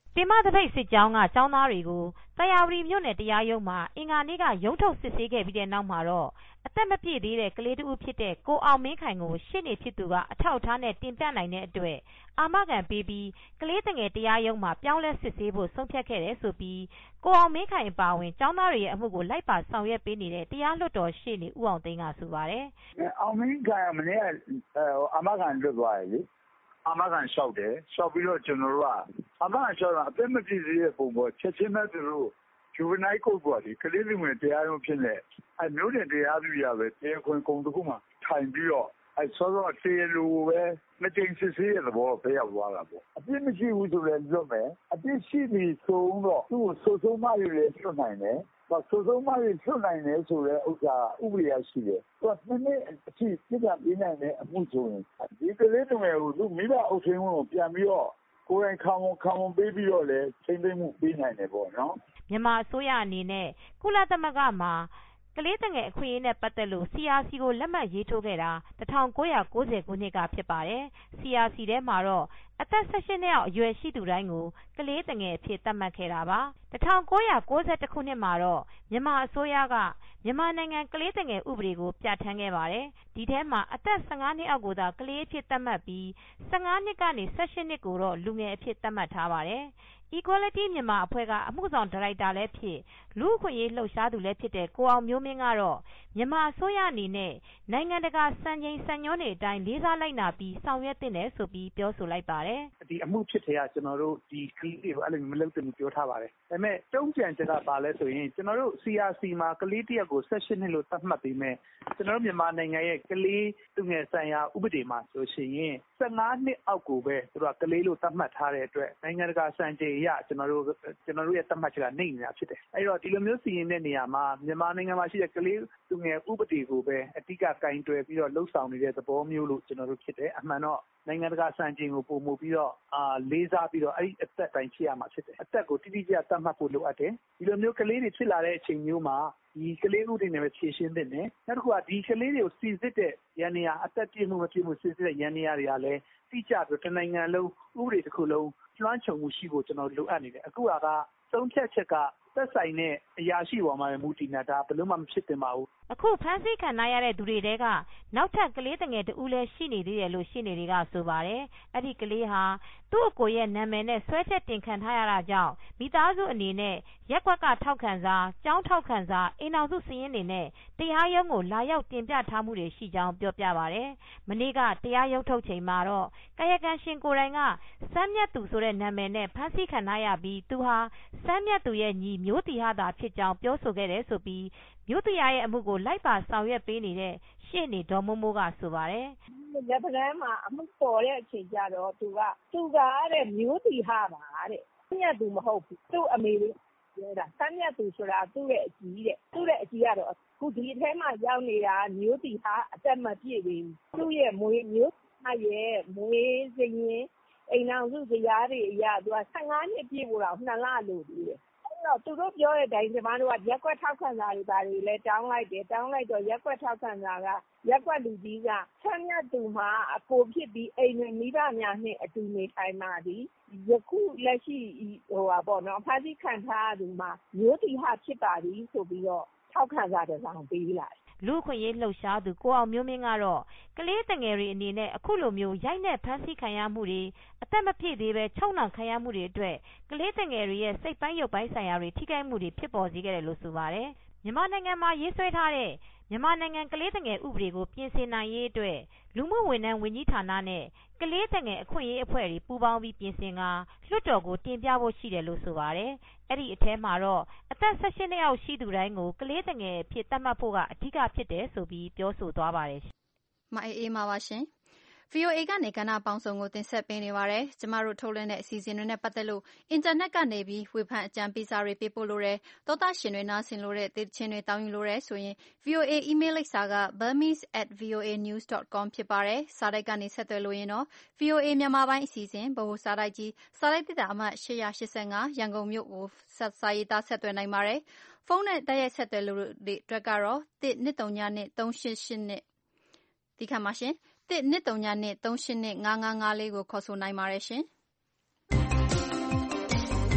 Speaker 6: တင်မသပိတ်စစ်ကြောင်းကကျောင်းသားတွေကိုသာယာဝတီမြို့နယ်တရားရုံးမှာအင်္ဂါနေ့ကရုံးထုတ်စစ်ဆေးခဲ့ပြီးတဲ့နောက်မှာတော့အသက်မပြည့်သေးတဲ့ကလေးတဦးဖြစ်တဲ့ကိုအောင်မင်းခိုင်ကိုရှေ့နေဖြစ်သူကအထောက်အထားနဲ့တင်ပြနိုင်တဲ့အတွက်အာမခံပေးပြီးကလေးတငယ်တရားရုံးမှာပြောင်းလဲစစ်ဆေးဖို့ဆုံးဖြတ်ခဲ့တယ်ဆိုပြီးကိုအောင်မင်းခိုင်အပါအဝင်ကျောင်းသားတွေရဲ့အမှုကိုလိုက်ပါဆောင်ရွက်ပေးနေတဲ့တရားလွှတ်တော်ရှေ့နေဦးအောင်သိန်းကဆိုပါတယ်
Speaker 9: ။အောင်မင်းခိုင်ကမနေ့ကအာမခံလွတ်သွားတယ်လေ။အာမခံလျှောက်တယ်လျှောက်ပြီးတော့ကျွန်တော်တို့ကအာမခံလျှောက်တာအသက်မပြည့်သေးတဲ့ပုံပေါ်ချက်ချင်းပဲသူတို့juvenile court ပေါ်ဒီကလေးလူငယ်တရားရုံးဖြစ်နေအဲမျိုးတင်တရားသူရပဲတရားခွင်ကုံတစ်ခုမှထိုင်ပြီးတော့အဲဆောတော့တရားလူပဲမတင်စစ်ဆေးရတဲ့ဘောပဲရောက်သွားတာပေါ့အပြစ်မရှိဘူးဆိုလည်းလွတ်မယ်အပြစ်ရှိပြီဆိုတော့သူ့ကိုဆိုဆုံးမရည်လည်းလွတ်နိုင်တယ်ဆိုဆုံးမရည်လွတ်နိုင်တယ်ဆိုတဲ့ဥစ္စာဥပဒေရရှိတယ်သူကနှစ်နှစ်အထိပြည်ကပေးနိုင်တဲ့အမှုဆိုရင်ဒီကလေးလူငယ်ကိုသူမိဘအုပ်ထိန်းကိုပြန်ပြီးတော့ကိုယ်တိုင်ခံဝန်ခံဝန်ပေးပြီးတော့လည်းချိန်သိမ်းမှုပေးနိုင်တယ်ပေါ့နော်
Speaker 6: မြန်မာအစိုးရအနေနဲ့ကုလသမဂ္ဂမှာကလေးငယ်အခွင့်အရေးနဲ့ပတ်သက်လို့ C R C ကိုလက်မှတ်ရေးထိုးခဲ့တာ၁၉၉၀ခုနှစ်ကဖြစ်ပါတယ်။ C R C ထဲမှာတော့အသက်၁၈နှစ်အောက်အရွယ်ရှိသူတိုင်းကိုကလေးငယ်အဖြစ်သတ်မှတ်ခဲ့တာပါ။၁၉၉၁ခုနှစ်မှာတော့မြန်မာအစိုးရကမြန်မာနိုင်ငံကလေးငယ်ဥပဒေကိုပြဋ္ဌာန်းခဲ့ပါတယ်။ဒီထဲမှာအသက်၁၅နှစ်အောက်ကိုသာကလေးအဖြစ်သတ်မှတ်ပြီး၁၅နှစ်ကနေ၁၈နှစ်ကိုတော့လူငယ်အဖြစ်သတ်မှတ်ထားပါတယ်။ Equality မြန်မာအဖွဲ့ကအမှုဆောင်ဒါရိုက်တာလည်းဖြစ်လူ့အခွင့်အရေးလှုပ်ရှားသူလည်းဖြစ်တဲ့ကိုအောင်မျိုးမင်းကတော့မြန်မာအစိုးရအနေနဲ့နိုင်ငံတကာစံချိန်စံညွှန်းတွေအတိုင်းလေးစားလိုက်နာပြီးဆောင်ရွက်သင့်တယ်ဆိုပြီးပြောဆိုလိုက်ပါတယ်
Speaker 7: ဒီအမှုဖြစ်တဲ့ကကျွန်တော်တို့ဒီကလေးတွေကိုအဲ့လိုမလုပ်သင့်ဘူးပြောထားပါတယ်ဒါပေမဲ့တုံ့ပြန်ချက်ကပါလဲဆိုရင်ကျွန်တော်တို့ C R C မှာကလေးတယောက်ကို၁၈နှစ်လို့သတ်မှတ်ပြီးမဲ့ကျွန်တော်တို့မြန်မာနိုင်ငံရဲ့ကလေးသူငယ်ဆိုင်ရာဥပဒေမှာဆိုရှင်၁၅နှစ်အောက်ကိုပဲသူတို့ကကလေးလို့သတ်မှတ်ထားတဲ့အတွက်နိုင်ငံတကာစံချိန်အရကျွန်တော်တို့ကျွန်တော်တို့ရဲ့သတ်မှတ်ချက်ကနေနေတာဖြစ်တယ်အဲ့တော့ဒီလိုမျိုးစီရင်တဲ့နေရာမှာမြန်မာနိုင်ငံမှာရှိတဲ့ကလေးသူငယ်ဥပဒေကိုပဲအတိအကကင်တွယ်ပြီးတော့လှုပ်ဆောင်နေတဲ့သဘောမျိုးလို့ကျွန်တော်တို့ဖြစ်တယ်အမှန်တော့နိုင်ငံတကာစံချိန်ကိုပုံမှုပြီးတော့အာလေးစားပြီးတော့အဲ့ဒီအသက်တိုင်းဖြစ်ရမှာဖြစ်တယ်အသက်ကိုတိတိကျကျသတ်မှတ်ဖို့လိုအပ်တယ်ဒီလိုမျိုးကလေးတွေဖြစ်လာတဲ့အချိန်မျိုးမှာဒီကလေးဥတွေနဲ့ပဲဖြည့်ရှင်းတဲ့နဲ့နောက်တစ်ခုကဒီကလေးတွေကိုစီစစ်တဲ့ရန်နေရအသက်ပြည့်မှုမပြည့်မှုစီစစ်တဲ့ရန်နေရတွေကလည်းတိကျပြီးတနိုင်ငံလုံးဥပဒေတစ်ခုလုံးလွှမ်းခြုံမှုရှိဖို့ကျွန်တော်လိုအပ်နေတယ်အခုကသုံးဖြတ်ချက်ကသက်ဆိုင်တဲ့အရာရှိပေါ်မှာမူတည်နေတာဘယ်လို့မှမဖြစ်တင်ပါဘူး
Speaker 6: အခုဖမ်းဆီးခံရတဲ့သူတွေတဲကနောက်ထပ်ကလေးတငယ်တူလည်းရှိနေသေးတယ်လို့ရှိနေတွေကဆိုပါတယ်အဲ့ဒီကလေးဟာသူ့အကိုရဲ့နာမည်နဲ့ဆွဲချက်တင်ခံထားရတာကြောင့်မိသားစုအနေနဲ့ရက်ကွက်ကထောက်ခံစာကျောင်းထောက်ခံစာအိမ်အောင်စုစည်ရင်းတွေနဲ့တရားရုံးကိုလာရောက်တင်ပြထားမှုတွေရှိကြောင်းပြောပြပါတယ်မနေ့ကတရားရုံးထုတ်ချိန်မှာတော့ကာယကံရှင်ကိုယ်တိုင်ကစမ်းမြတ်သူဆိုတဲ့နာမည်နဲ့ဖမ်းဆီးခံရပြီးသူဟာစမ်းမြတ်သူရဲ့ညီမျိုးတီဟာသာဖြစ်ကြောင်းပြောဆိုခဲ့တယ်ဆိုပြီးမျိုးတီရဲ့အမှုကိုလိုက်ပါဆောင်ရွက်ပေးနေတဲ့ရှေ့နေဒေါ်မိုးမိုးကဆိုပါတယ်
Speaker 10: ။လက်ပံမှာအမှုပေါ်တဲ့အချိန်ကျတော့သူကသူကတဲ့မျိုးတီဟာပါတဲ့။မြတ်သူမဟုတ်ဘူး။သူ့အမေလေးပြောတာ။ဆန်းမြတ်သူဆိုတာသူ့ရဲ့အကြီးတဲ့။သူ့ရဲ့အကြီးကတော့ခုဒီထဲမှာရောက်နေတာမျိုးတီဟာအသက်မပြည့်သေးဘူး။သူ့ရဲ့မွေးမျိုးဟာရဲ့မွေးစရင်အိမ်အောင်စုတရားတွေအရသူက၁၅နှစ်ပြည့်ဖို့တော့နှစ်လလို့သေးတယ်။တော့သူတို့ပြောတဲ့အတိုင်းကျမတို့ကရက်ကွက်ထောက်ခံစာတွေပါတွေလဲတောင်းလိုက်တယ်တောင်းလိုက်တော့ရက်ကွက်ထောက်ခံစာကရက်ကွက်လူကြီးကဆန်းမြတ်သူမှာအကိုဖြစ်ပြီးအိမ်ဝင်မိဘများနဲ့အတူနေထိုင်ပါသည်ယခုလက်ရှိဟိုပါပေါ့နော်ဖားစီခံထားသူမှာမျိုးတီဟာဖြစ်ပါသည်ဆိုပြီးတော့ထောက်ခံစာတစ်စောင်ပေးလိုက်
Speaker 6: လူခွင့်ရေးလှုပ်ရှားသူကိုအောင်မျိုးမင်းကတော့ကလေးတငယ်တွေအနေနဲ့အခုလိုမျိုးရိုက်နှက်ဖမ်းဆီးခံရမှုတွေအသက်မပြည့်သေးပဲချုံနှောင်ခံရမှုတွေအတွက်ကလေးတငယ်တွေရဲ့စိတ်ပိုင်းရုပ်ပိုင်းဆိုင်ရာတွေထိခိုက်မှုတွေဖြစ်ပေါ်စေခဲ့တယ်လို့ဆိုပါတယ်မြန်မာနိုင်ငံမှာရေးဆွဲထားတဲ့မြန်မာနိုင်ငံကလေးတငယ်ဥပဒေကိုပြင်ဆင်နိုင်ရေးအတွက်လူမှုဝန်ထမ်းဝန်ကြီးဌာနနဲ့ကလေးတငယ်အခွင့်အရေးအဖွဲ့တွေပူးပေါင်းပြီးပြင်ဆင်ကလွှတ်တော်ကိုတင်ပြဖို့ရှိတယ်လို့ဆိုပါတယ်အဲ့ဒီအထဲမှာတော့အသက်၁၈နှစ်အောက်ရှိသူတိုင်းကိုကလေးတငယ်ဖြစ်သတ်မှတ်ဖို့ကအဓိကဖြစ်တယ်ဆိုပြီးပြောဆိုသွားပါတယ်
Speaker 2: မအေးအေးပါပါရှင်ဗီအိုအေ ကနေကဏ္ဍပေါင်းစုံကိုတင်ဆက်ပေးနေပါတယ်။ကျမတို့ထုတ်လွှင့်တဲ့အစီအစဉ်တွေနဲ့ပတ်သက်လို့အင်တာနက်ကနေပြီးဝေဖန်အကြံပေးစာတွေပေးပို့လို့ရတယ်။သောသားရှင်တွေနားဆင်လို့တဲ့သချင်းတွေတောင်းယူလို့ရတယ်ဆိုရင် ဗီအိုအေ email လိပ်စာက burmese at voanews dot com ဖြစ်ပါတယ်။စာတိုက်ကနေဆက်သွယ်လို့ရင်တော့ ဗီအိုအေမြန်မာပိုင်းအစီအစဉ်ဗဟိုစာတိုက်ကြီးစာတိုက်ဒေသအမှတ်၈၈၅ရန်ကုန်မြို့ကိုစာရေးသားဆက်သွယ်နိုင်ပါတယ်။ဖုန်းနဲ့တိုက်ရိုက်ဆက်သွယ်လို့တဲ့အတွက်ကတော့တစ်နှစ်သုံးညနှစ်သုံးရှစ်ရှစ်နှစ်ဒီခါမှာရှင်တစ်နှစ်သုံးညနှစ်သုံးရှစ်နှစ်ငါးငါးငါးလေးကိုခေါ်ဆိုနိုင်ပါတယ်ရှင်။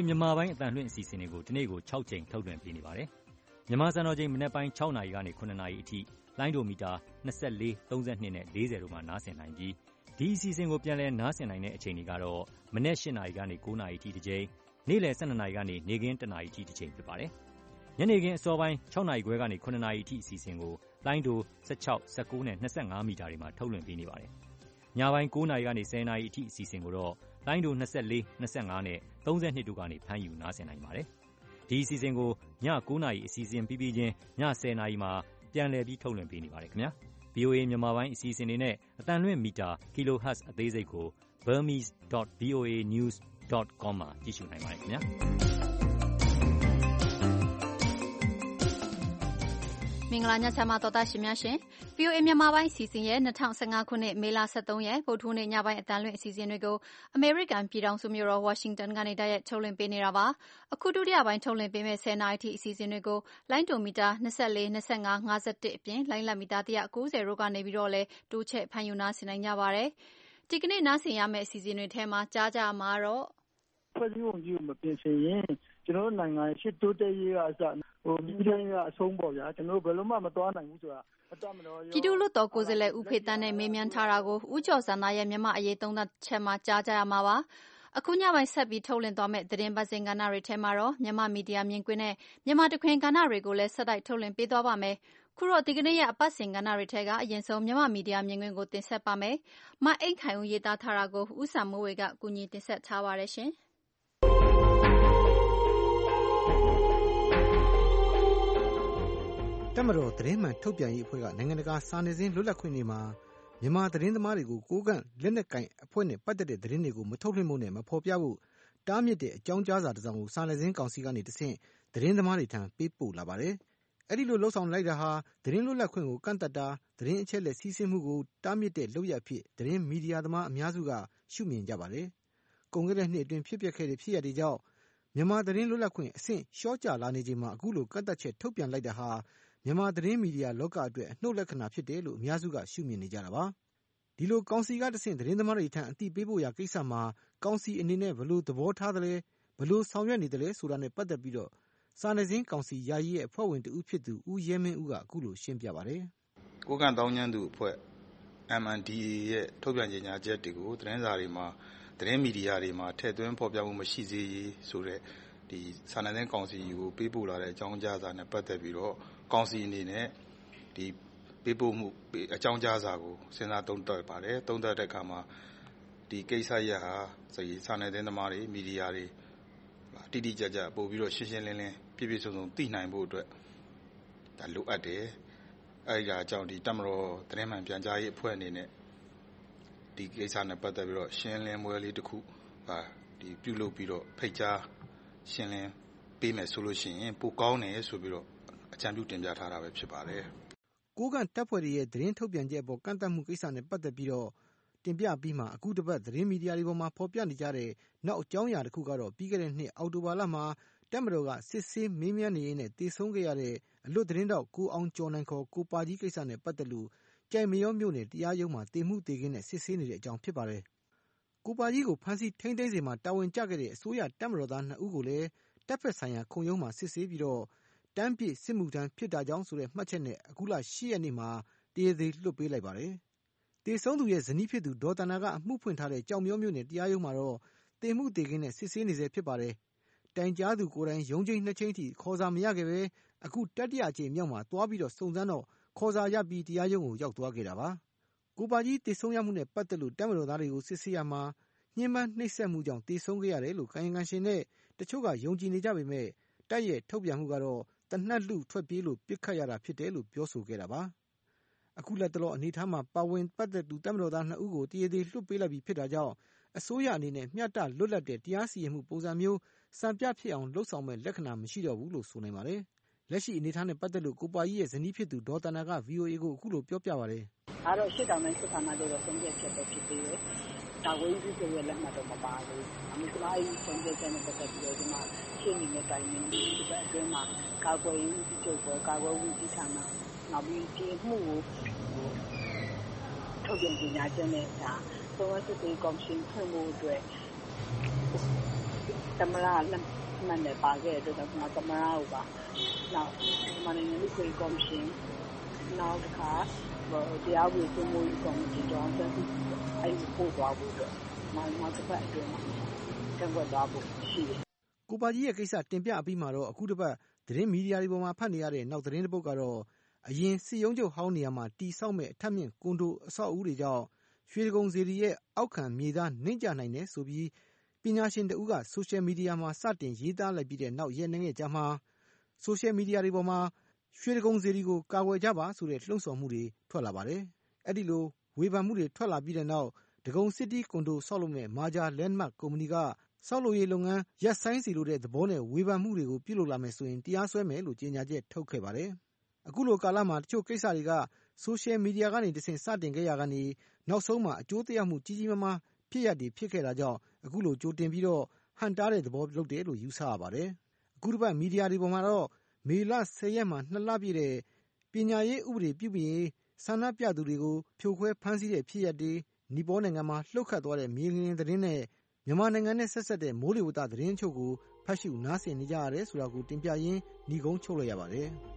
Speaker 11: မြန်မာပိုင်းအတန်လွင့်အစီအစဉ်တွေကိုဒီနေ့ကို၆ကြိမ်ထုတ်လွှင့်ပေးနေပါတယ်။မြန်မာစံတော်ချိန်မနက်ပိုင်း၆နာရီကနေ၇နာရီအထိလိုင်းဒိုမီတာ၂၄၊၃၂နဲ့၄၀တို့မှာနားဆင်နိုင်ပြီးဒီအစီအစဉ်ကိုပြန်လည်နားဆင်နိုင်တဲ့အချိန်တွေကတော့မနက်၈နာရီကနေ၉နာရီအထိတစ်ကြိမ်နေ့လယ်၁၂နာရီကနေနေ့ခင်း၁နာရီအထိတစ်ကြိမ်ဖြစ်ပါတယ်။ညနေခင်းအစောပိုင်း၆နာရီခွဲကနေ၇နာရီအထိအစီအစဉ်ကိုလိုင်းဒို၁၆၊၁၉နဲ့၂၅မီတာတွေမှာထုတ်လွှင့်ပေးနေပါတယ်။ညပိုင်း၉နာရီကနေ၁၀နာရီအထိအစီအစဉ်ကိုတော့လိုင်းဒို၂၄၊၂၅နဲ့၃၂တို့ကနေဖမ်းယူနားဆင်နိုင်ပါတယ်။ဒီအစီအစဉ်ကိုည၉နာရီအစီအစဉ်ပြီးပြီးချင်းည၁၀နာရီမှာပြန်လည်ပြီးထုတ်လွှင့်ပေးနေပါတယ်ခင်ဗျာ။ဗွီအိုအေ မြန်မာပိုင်းအစီအစဉ်တွေနဲ့အတန်လွင့်မီတာ kilohertz အသေးစိတ်ကို burmese dot v o a news dot com မှာကြည့်ရှုနိုင်ပါတယ်ခင်ဗျာ။
Speaker 2: မင်္ဂလာညချမ်းပါတော်သားရှင်များရှင် ဗွီအိုအေ မြန်မာပိုင်းအစီအစဉ်ရဲ့၂၀၁၅ခုနှစ်မေလ၁၃ရက်ဗုဒ္ဓဟူးနေ့ညပိုင်းအတန်လွင့်အစီအစဉ်တွေကိုအမေရိကန်ပြည်ထောင်စုမြို့တော်ဝါရှင်တန်ကနေတိုက်ရိုက်ထုတ်လွှင့်ပေးနေတာပါ။အခုဒုတိယပိုင်းထုတ်လွှင့်ပေးမယ့်၁၀နာရီထိအစီအစဉ်တွေကိုလိုင်းဒိုမီတာ၂၄၊၂၅၊၅၁အပြင်လိုင်းလတ်မီတာ၁၉၀တို့ကနေပြီးတော့လည်းတိုးချဲ့ဖမ်းယူနားဆင်နိုင်ကြပါတယ်။ဒီကနေ့နားဆင်ရမယ့်အစီအစဉ်တွေထဲမှာကြားကြမှာတော့
Speaker 12: ဖွဲ့စည်းပုံကြီးကိုမပြင်ဆင်ရင်ကျွန်တော်တို့နိုင်ငံရှစ်တိုးတက်ရေးကအစဟိုပြည်ထောင်ကအဆုံးပေါ့ဗျာကျွန်တော်တို့ဘယ်လိုမှမသွားနိုင်ဘူးဆိုတာအတမတော်
Speaker 2: ပြည်သူ့လွှတ်တော်ကိုယ်စားလှယ်ဦးဖေတန်းနဲ့မေးမြန်းထားတာကိုဦးကျော်စန္ဒရဲ့မြန်မာအရေးသုံးသပ်ချက်မှာကြားကြရမှာပါ။အခုညပိုင်းဆက်ပြီးထုတ်လွှင့်သွားမယ့်သတင်းပတ်စဉ်ကဏ္ဍတွေထဲမှာတော့မြန်မာမီဒီယာမြင်ကွင်းနဲ့မြန်မာတခွင်ကဏ္ဍတွေကိုလည်းဆက်တိုက်ထုတ်လွှင့်ပေးသွားပါမယ်။ခုတော့ဒီကနေ့ရဲ့အပတ်စဉ်ကဏ္ဍတွေထဲကအရင်ဆုံးမြန်မာမီဒီယာမြင်ကွင်းကိုတင်ဆက်ပါမယ်။မအိတ်ခိုင်ဦးရေးသားထားတာကိုဦးစံမိုးဝေကကူညီတင်ဆက်ထားပါတယ်ရှင်။
Speaker 13: တပ်မတော်သတင်းမှန်ထုတ်ပြန်ရေးအဖွဲ့ကနိုင်ငံတကာစာနယ်ဇင်းလွတ်လပ်ခွင့်တွေမှာမြန်မာသတင်းသမားတွေကိုကိုးကန့်လက်နက်ကင်အဖွဲ့နဲ့ပတ်သက်တဲ့သတင်းတွေကိုမထုတ်လွှင့်ဖို့နဲ့မဖော်ပြဖို့တားမြစ်တဲ့အကြောင်းကြားစာတစ်စောင်ကိုစာနယ်ဇင်းကောင်စီကနေတဆင့်သတင်းသမားတွေထံပေးပို့လာပါတယ်။အဲဒီလိုလှုပ်ဆောင်လိုက်တာဟာသတင်းလွတ်လပ်ခွင့်ကိုကန့်သတ်တာသတင်းအချက်အလက်စီးဆင်းမှုကိုတားမြစ်တဲ့လုပ်ရပ်အဖြစ်သတင်းမီဒီယာသမားအများစုကရှုမြင်ကြပါတယ်။ကုန်ခဲ့တဲ့နှစ်အတွင်းဖြစ်ပျက်ခဲ့တဲ့ဖြစ်ရပ်တွေကြောင့်မြန်မာသတင်းလွတ်လပ်ခွင့်အဆင့်လျှော့ကျလာနေချိန်မှာအခုလိုကန့်သတ်ချက်ထုတ်ပြန်လိုက်တာဟာမြန်မာသတင်းမီဒီယာလောကအတွက်အနှုတ်လက္ခဏာဖြစ်တယ်လို့အများစုကရှုမြင်နေကြတာပါ။ဒီလိုကောင်စီကတဆင့်သတင်းသမားတွေထံအသိပေးဖို့ရာကိစ္စမှာကောင်စီအနေနဲ့ဘယ်လိုသဘောထားသလဲဘယ်လိုဆောင်ရွက်နေသလဲဆိုတာနဲ့ပတ်သက်ပြီးတော့စာနယ်ဇင်းကောင်စီယာယီရဲ့အဖွဲ့ဝင်တဦးဖြစ်သူဦးရဲမင်းဦးကအခုလိုရှင်းပြပါတယ်
Speaker 14: ။ကိုကန့်တောင်းကျမ်းသူအဖွဲ့ M N D A ရဲ့ထုတ်ပြန်ကြေညာချက်တွေကိုသတင်းစာတွေမှာသတင်းမီဒီယာတွေမှာထည့်သွင်းဖော်ပြမှုမရှိစေရေးဆိုတဲ့ဒီစာနယ်ဇင်းကောင်စီကိုပေးပို့လာတဲ့အကြောင်းကြားစာနဲ့ပတ်သက်ပြီးတော့ကောင်စီအနေနဲ့ဒီပေးပို့မှုအကြောင်းကြားစာကိုစဉ်းစားသုံးသပ်ပါတယ်သုံးသပ်တဲ့အခါမှာဒီကိစ္စရပ်ဟာစာနယ်ဇင်းသမားတွေမီဒီယာတွေတိတိကျကျပို့ပြီးတော့ရှင်းရှင်းလင်းလင်းပြည့်ပြည့်စုံစုံသိနိုင်ဖို့အတွက်ဒါလိုအပ်တယ်အဲဒီအကြောင်းဒီတပ်မတော်သတင်းမှန်ပြန်ကြားရေးအဖွဲ့အနေနဲ့ဒီကိစ္စနဲ့ပတ်သက်ပြီးတော့ရှင်းလင်းပွဲလေးတစ်ခုဟာဒီပြုလုပ်ပြီးတော့ဖိတ်ကြားရှင်းလင်းပေးမယ်ဆိုလို့ရှိရင်ပိုကောင်းတယ်ဆိုပြီးတော့အကြံပြုတင်ပြထားတာပဲဖြစ်ပါတယ်
Speaker 13: ။ကိုးကန့်တပ်ဖွဲ့တွေရဲ့သတင်းထုတ်ပြန်ချက်အပေါ်ကန့်သတ်မှုကိစ္စနဲ့ပတ်သက်ပြီးတော့တင်ပြပြီးမှအခုတစ်ပတ်သတင်းမီဒီယာတွေပေါ်မှာဖော်ပြနေကြတဲ့နောက်အကြောင်းအရာတစ်ခုကတော့ပြီးခဲ့တဲ့နှစ်အောက်တိုဘာလမှာတပ်မတော်ကစစ်ဆေးမေးမြန်းနေရင်းနဲ့တေဆုံးခဲ့ရတဲ့အလွတ်သတင်းတောက်ကိုအောင်ကျော်နိုင်ခေါ်ကိုပါကြီးကိစ္စနဲ့ပတ်သက်လို့ကြိုင်မရောမြို့နယ်တရားရုံးမှာတေမှုတေခင်းနဲ့စစ်ဆေးနေတဲ့အကြောင်းဖြစ်ပါတယ်။ကိုပါကြီးကိုဖမ်းဆီးထိန်းသိမ်းစေမှာတာဝန်ကျခဲ့တဲ့အစိုးရတပ်မတော်သားနှစ်ဦးကိုလည်းတပ်ဖက်ဆိုင်ရာခုံရုံးမှာစစ်ဆေးပြီးတော့တန်းပြည့်စစ်မှုထမ်းဖြစ်တာကြောင့်ဆိုတဲ့မှတ်ချက်နဲ့အခုလ၈ရက်နေ့မှာတရားသေလွှတ်ပေးလိုက်ပါတယ်။တေဆုံးသူရဲ့ဇနီးဖြစ်သူဒေါ်တနာကအမှုဖွင့်ထားတဲ့ကြောင်မြောမြို့နယ်တရားရုံးမှာတော့တေမှုတေခင်းနဲ့စစ်ဆေးနေဆဲဖြစ်ပါတယ်။တိုင်ကြားသူကိုယ်တိုင်ရုံးချင်းနှစ်ချင်းထိခေါ်စာမရခဲ့ပဲအခုတတိယအကြိမ်မြောက်မှာသွားပြီးတော့စုံစမ်းတော့ခေါ်စာရပြီးတရားရုံးကိုရောက်သွားခဲ့တာပါ။ကိုပါကြီးတေဆုံးရမှုနဲ့ပတ်သက်လို့တပ်မတော်သားတွေကိုစစ်ဆေးရမှာညှဉ်းပန်းနှိပ်စက်မှုကြောင့်တေဆုံးခဲ့ရတယ်လို့ကာယကံရှင်နဲ့တချို့ကယုံကြည်နေကြပေမဲ့တပ်ရဲ့ထုတ်ပြန်မှုကတော့တနတ်လူထွက်ပြေးလို့ပြစ်ခတ်ရတာဖြစ်တယ်လို့ပြောဆိုခဲ့တာပါ။အခုလက်တလောအနေထားမှာပါဝင်ပတ်သက်သူတပ်မတော်သားနှစ်ဦးကိုတရားသေလွှတ်ပေးလိုက်ပြီးဖြစ်တာကြောင့်အစိုးရအနေနဲ့မျှတလွတ်လပ်တဲ့တရားစီရင်မှုပုံစံမျိုးစံပြဖြစ်အောင်လှုပ်ဆောင်မဲ့လက္ခဏာမရှိတော့ဘူးလို့ဆိုနိုင်ပါတယ်။လက်ရှိအနေထားနဲ့ပတ်သက်လို့ကိုပါကြီးရဲ့ဇနီးဖြစ်သူဒေါ်တနာက ဗွီအိုအေကိုအခုလိုပြောပြပါတယ်
Speaker 10: ။အဲ့တော့ရှစ်တောင်တိုင်းစစ်ဌာနတို့တော့ဆုံးဖြတ်ချက်ပဲဖြစ်သေးတယ်။တာဝန်ကြီးဆိုရလက်မှတ်တော့မပါဘူး။အမေကအဲ့ဒီဆုံးဖြတ်ချက်နဲ့ပတ်သက်ပြီးတော့ဒီမှာရှင်းနေတဲ့တိုင်နေဒီဘက်အတွင်းမှာကာကွယ်ရေးဦးချုပ်ပေါ်ကာကွယ်ဦးကြီးဌာနနောက်ပြီးဒီမှုကိုထုတ်ပြန်ကြေညာချက်နဲ့ဒါသုံးရစစ်သေးကော်မရှင်ဖွင့်ဖို့အတွက်သမ္မတလက်မှတ်နဲ့ပါခဲ့တဲ့အတွက်ကြောင့်သမ္မတကိုပါနောက်မြန်မာနိုင်ငံလူ့အခွင့်အရေးကော်မရှင်နောက်တစ်ခါတရားဥပဒေစိုးမိုးရေးကော်မတီတောင်တက်ပြီးအဲ့ဒီပို့သွားဖို့အတွက်နောက်နောက်တစ်ပတ်အတွင်းမှာကန့်ကွက်သွားဖို့ရှိတယ်
Speaker 13: ။ကိုပါကြီးရဲ့ကိစ္စတင်ပြအပြီးမှာတော့အခုတစ်ပတ်သတင်းမီဒီယာတွေပေါ်မှာဖတ်နေရတဲ့နောက်သတင်းတစ်ပုဒ်ကတော့အရင်စစ်ရုံးချုပ်ဟောင်းနေရာမှာတီဆောက်မဲ့အထက်မြင့်ကွန်ဒိုအဆောက်အဦတွေကြောင့်ရွှေဒဂုံစေတီရဲ့အောက်ခံမြေသားနှိမ့်ကျနိုင်တယ်ဆိုပြီးပညာရှင်တဦးကဆိုရှယ်မီဒီယာမှာစတင်ရေးသားလိုက်ပြီးတဲ့နောက်ရက်နှစ်ကြာမှာဆိုရှယ်မီဒီယာတွေပေါ်မှာရွှေဒဂုံစေတီကိုကာကွယ်ကြပါဆိုတဲ့လှုံ့ဆော်မှုတွေထွက်လာပါတယ်။အဲ့ဒီလိုဝေဖန်မှုတွေထွက်လာပြီးတဲ့နောက်ဒဂုံစစ်တီကွန်ဒိုဆောက်လုပ်မဲ့မာဂျာလန်မတ်ကုမ္ပဏီကဆောက်လုပ်ရေးလုပ်ငန်းရပ်ဆိုင်းစီလိုတဲ့သဘောနဲ့ဝေဖန်မှုတွေကိုပြုလုပ်လာမယ်ဆိုရင်တရားစွဲမယ်လို့ကြေညာချက်ထုတ်ခဲ့ပါတယ်။အခုလိုကာလမှာတချို့ကိစ္စတွေကဆိုရှယ်မီဒီယာကနေတဆင့်စတင်ခဲ့ရကနေနောက်ဆုံးမှာအကျိုးသက်ရောက်မှုကြီးကြီးမားမားဖြစ်ရတည်ဖြစ်ခဲ့တာကြောင့်အခုလိုကြိုတင်ပြီးတော့ဟန်တားတဲ့သဘောလုပ်တယ်လို့ယူဆရပါတယ်။အခုတစ်ပတ်မီဒီယာတွေပေါ်မှာတော့မေလဆယ်ရက်မှာနှစ်လပြည့်တဲ့ပညာရေးဥပဒေပြုပြင်ရေးဆန္ဒပြသူတွေကိုဖြိုခွဲဖမ်းဆီးတဲ့ဖြစ်ရပ်တွေနီပေါနိုင်ငံမှာလှုပ်ခတ်သွားတဲ့မြေငလျင်သတင်းနဲ့မြန်မာနိုင်ငံနဲ့ဆက်ဆက်တဲ့မိုးလေဝသသတင်းအချို့ကိုဖတ်ရှုနားဆင်နေကြရတယ်ဆိုတာကိုတင်ပြရင်းညီကုန်းချုပ်လိုက်ရပါတယ်။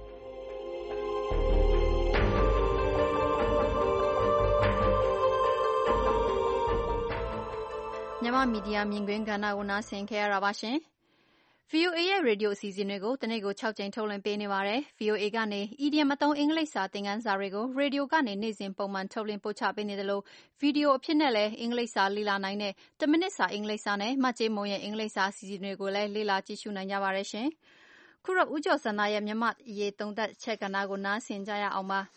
Speaker 2: မြန်မာမီဒီယာမြင်ကွင်းကဏ္ဍကိုနားဆင်ခဲ့ရတာပါရှင်။ V O A ရဲ့ရေဒီယိုအစီအစဉ်တွေကိုတနေ့ကို၆ကြိမ်ထုတ်လွှင့်ပေးနေပါတယ်။ V O A ကနေ အီဒီယံမသုံးအင်္ဂလိပ်စာသင်ခန်းစာတွေကိုရေဒီယိုကနေနေ့စဉ်ပုံမှန်ထုတ်လွှင့်ပို့ချပေးနေသလိုဗီဒီယိုအဖြစ်နဲ့လည်းအင်္ဂလိပ်စာလေ့လာနိုင်တဲ့တစ်မိနစ်စာအင်္ဂလိပ်စာနဲ့မကြေးမုံရဲ့အင်္ဂလိပ်စာအစီအစဉ်တွေကိုလည်းလေ့လာကြည့်ရှုနိုင်ကြပါတယ်ရှင်။ခုတော့ဦးကျော်စန္ဒာရဲ့မြန်မာအရေးသုံးသပ်ချက်ကဏ္ဍကိုနားဆင်ကြရအောင်ပါ။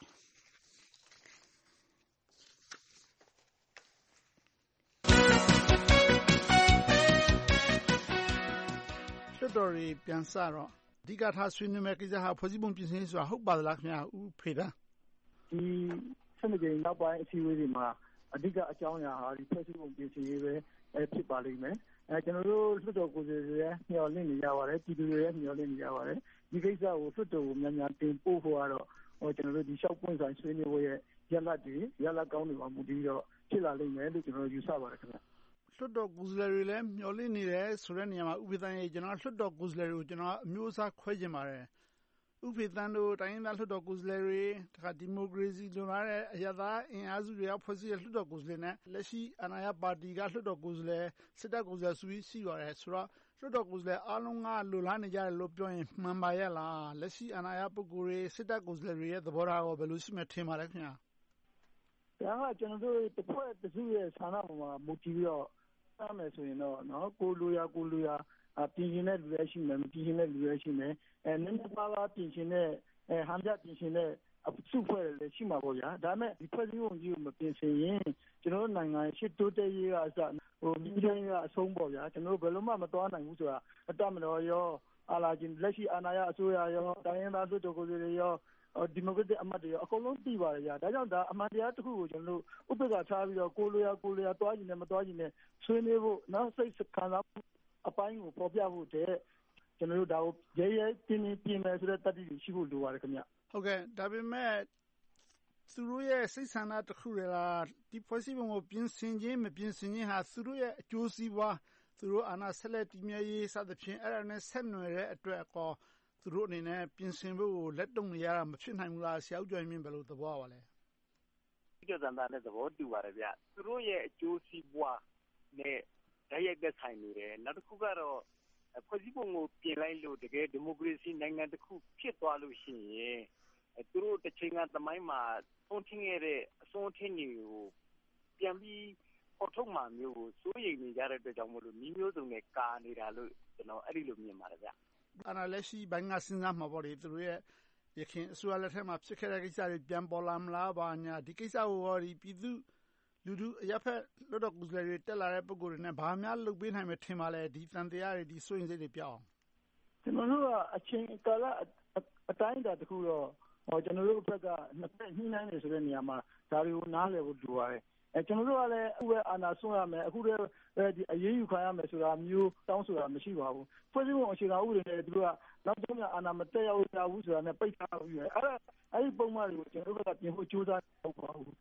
Speaker 15: လွှတ်တော်တွေပြန်စတော့အဓိကထားဆွေးနွေးမယ့်ကိစ္စဟာဖွဲ့စည်းပုံပြင်ဆင်ရေးဆိုတာဟုတ်ပါသလားခင်ဗျာဦးဖေတန်း
Speaker 12: ဒီဆက်မကြိမ်နောက်ပိုင်းအစည်းအဝေးတွေမှာအဓိကအကြောင်းအရာဟာဒီဖွဲ့စည်းပုံပြင်ဆင်ရေးပဲဖြစ်ပါလိမ့်မယ်အဲကျွန်တော်တို့လွှတ်တော်ကိုယ်စားလှယ်တွေမျှော်လင့်နေကြပါတယ်ပြည်သူတွေလည်းမျှော်လင့်နေကြပါတယ်ဒီကိစ္စကိုလွှတ်တော်ကိုမြန်မြန်တင်ပို့ဖို့ကတော့ဟောကျွန်တော်တို့ဒီလျှောက်ပွင့်ဆိုင်ဆွေးနွေးဖို့ရဲ့ရလဒ်တွေရလဒ်ကောင်းတွေမှာမူတည်ပြီးတော့ဖြစ်လာလိမ့်မယ်လို့ကျွန်တော်ယူဆပါတယ်ခင်ဗျ
Speaker 15: လွှတ်တော်ကိုယ်စားလှယ်တွေလည်းမျှော်လင့်နေတယ်ဆိုတဲ့နေရာမှာဥပဒေတိုင်းရဲ့ကျွန်တော်လွှတ်တော်ကိုယ်စားလှယ်တွေကိုကျွန်တော်အမျိုးအစားခွဲခြင်းပါတယ်ဥပဒေတန်းတို့တိုင်းရင်းသားလွှတ်တော်ကိုယ်စားလှယ်တွေတခါဒီမိုကရေစီလွန်လာတဲ့အရသာအင်အားစုတွေကဖွဲ့စည်းတဲ့လွှတ်တော်ကိုယ်စားလှယ်နဲ့လက်ရှိအာဏာရပါတီကလွှတ်တော်ကိုယ်စားလှယ်စစ်တပ်ကိုယ်စားလှယ်ဆိုပြီးရှိပါတယ်ဆိုတော့လွှတ်တော်ကိုယ်စားလှယ်အားလုံးကလိုလားနေကြတယ်လို့ပြောရင်မှန်ပါရဲ့လားလက်ရှိအာဏာရပုဂ္ဂိုလ်တွေစစ်တပ်ကိုယ်စားလှယ်တွေရဲ့သဘောထားကိုဘယ်လိုရှိမှထင်ပါလဲခင်ဗျာ
Speaker 12: ဒါကကျွန်တော်တို့တစ်ဖွဲ့တစ်စုရဲ့ဆန္ဒပေါ်မှာမူတည်ပြီးတော့အားမယ်ဆိုရင်တော့နော်ကိုလိုရာကိုလိုရာပြင်ရှင်တဲ့လူတွေရှိမယ်မပြင်ရှင်တဲ့လူတွေရှိမယ်အဲနည်းနည်းပါးပါးပြင်ရှင်တဲ့အဲဟန်ပြပြင်ရှင်တဲ့အစုဖွဲ့လည်းရှိမှာပေါ့ဗျာဒါပေမဲ့ဒီဖွဲ့စည်းပုံကြီးကိုမပြင်ဆင်ရင်ကျွန်တော်တို့နိုင်ငံရှစ်တိုးတက်ရေးကအစဟိုပြည်ထောင်ကအဆုံးပေါ့ဗျာကျွန်တော်တို့ဘယ်လိုမှမတော်နိုင်ဘူးဆိုတာအတမတော်ရောအာလာချင်းလက်ရှိအာဏာရအစိုးရရောတိုင်းရင်းသားလွှတ်တော်ကိုယ်စားလှယ်ရောဒီမိုကရက်တစ်အမတ်တွေရောအကုန်လုံးသိပါတယ်ကြာဒါကြောင့်ဒါအမှန်တရားတစ်ခုကိုကျွန်တော်တို့ဥပဒေကထားပြီးတော့ကိုလိုရာကိုလိုရာတွားကျင်တယ်မတွားကျင်တယ်ဆွေးနွေးဖို့နောက်စိတ်ခံစားအပိုင်းကိုပေါ်ပြဖို့တဲ့ကျွန်တော်တို့ဒါကိုရဲရဲတင်းတင်းပြင်မယ်ဆိုတဲ့တတိရှိဖို့လိုပါတယ်ခင်ဗျ
Speaker 15: ဟုတ်ကဲ့ဒါပေမဲ့သူတို့ရဲ့စိတ်ဆန္ဒတစ်ခုတည်းလားဒီဖွဲ့စည်းပုံကိုပြင်ဆင်ခြင်းမပြင်ဆင်ခြင်းဟာသူတို့ရဲ့အကျိုးစီးပွားသူတို့အာဏာဆက်လက်တည်မြဲရေးစသဖြင့်အဲ့ဒါနဲ့ဆက်နွယ်တဲ့အတွက်အကောသူတို့အနေနဲ့ပြင်ဆင်ဖို့ကိုလက်တုံနေရတာမဖြစ်နိုင်ဘူးလားဆရာဦးကျော်ရင်ဘယ်လိုသဘောပါလဲ
Speaker 4: ဒီကစံသားနဲ့သဘောတူပါတယ်ဗျသူတို့ရဲ့အကျိုးစီးပွားနဲ့ဓာတ်ရိုက်သက်ဆိုင်နေတယ်နောက်တစ်ခုကတော့ဖွဲ့စည်းပုံကိုပြင်လိုက်လို့တကယ်ဒီမိုကရေစီနိုင်ငံတစ်ခုဖြစ်သွားလို့ရှိရင်သူတို့တစ်ချိန်ကသမိုင်းမှာသုံးထင်းခဲ့တဲ့အစွန်းထင်းတွေကိုပြန်ပြီးပေါ်ထုတ်မှမျိုးကိုစိုးရိမ်နေကြတဲ့အတွက်ကြောင့်မို့လို့မျိုးမျိုးစုံနဲ့ကာနေတာလို့ကျွန်တော်အဲ့ဒီလိုမြင်ပါတယ်ဗျ
Speaker 15: အာဏာလက်ရှိဘိုင်းကစဉ်းစားမှာပေါ့လေသူတို့ရဲ့ရခင်အစိုးရလက်ထက်မှာဖြစ်ခဲ့တဲ့ကိစ္စတွေပြန်ပေါ်လာမလားပါညာဒီကိစ္စကိုဟောဒီပြည်သူလူထုအရက်ဖက်လွတ်တော်ကိုယ်စားလှယ်တွေတက်လာတဲ့ပုံကိုယ်တွေနဲ့ဘာများလုပ်ပေးနိုင်မယ်ထင်ပါလဲဒီတန်တရားတွေဒီစိုးရင်စိတ်တွေပြောင်း
Speaker 12: ကျွန်တော်တို့ကအချိန်ကာလအတိုင်းအတာတစ်ခုတော့ဟောကျွန်တော်တို့ဘက်ကနှစ်ဖက်ညှိနှိုင်းနေဆိုတဲ့နေရာမှာဒါတွေကိုနားလည်ဖို့လိုပါတယ်အဲကျွန်တော်တို့ကလည်းအခုပဲအာဏာဆွံ့ရမယ်အခုတည်းဒီအရေးယူခံရမယ်ဆိုတာမျိုးတောင်းဆိုတာမရှိပါဘူးဖွဲ့စည်းပုံအခြေခံဥပဒေနဲ့သူတို့ကနောက်ဆုံးအာဏာမတက်ရောက်ရဘူးဆိုတာနဲ့ပိတ်ထားပြီးပဲအဲ့ဒါအဲ့ဒီပုံမှန်တွေကိုကျွန်တော်တို့ကပြင်ဖို့ကြိုးစားလုပ်ပါဘူး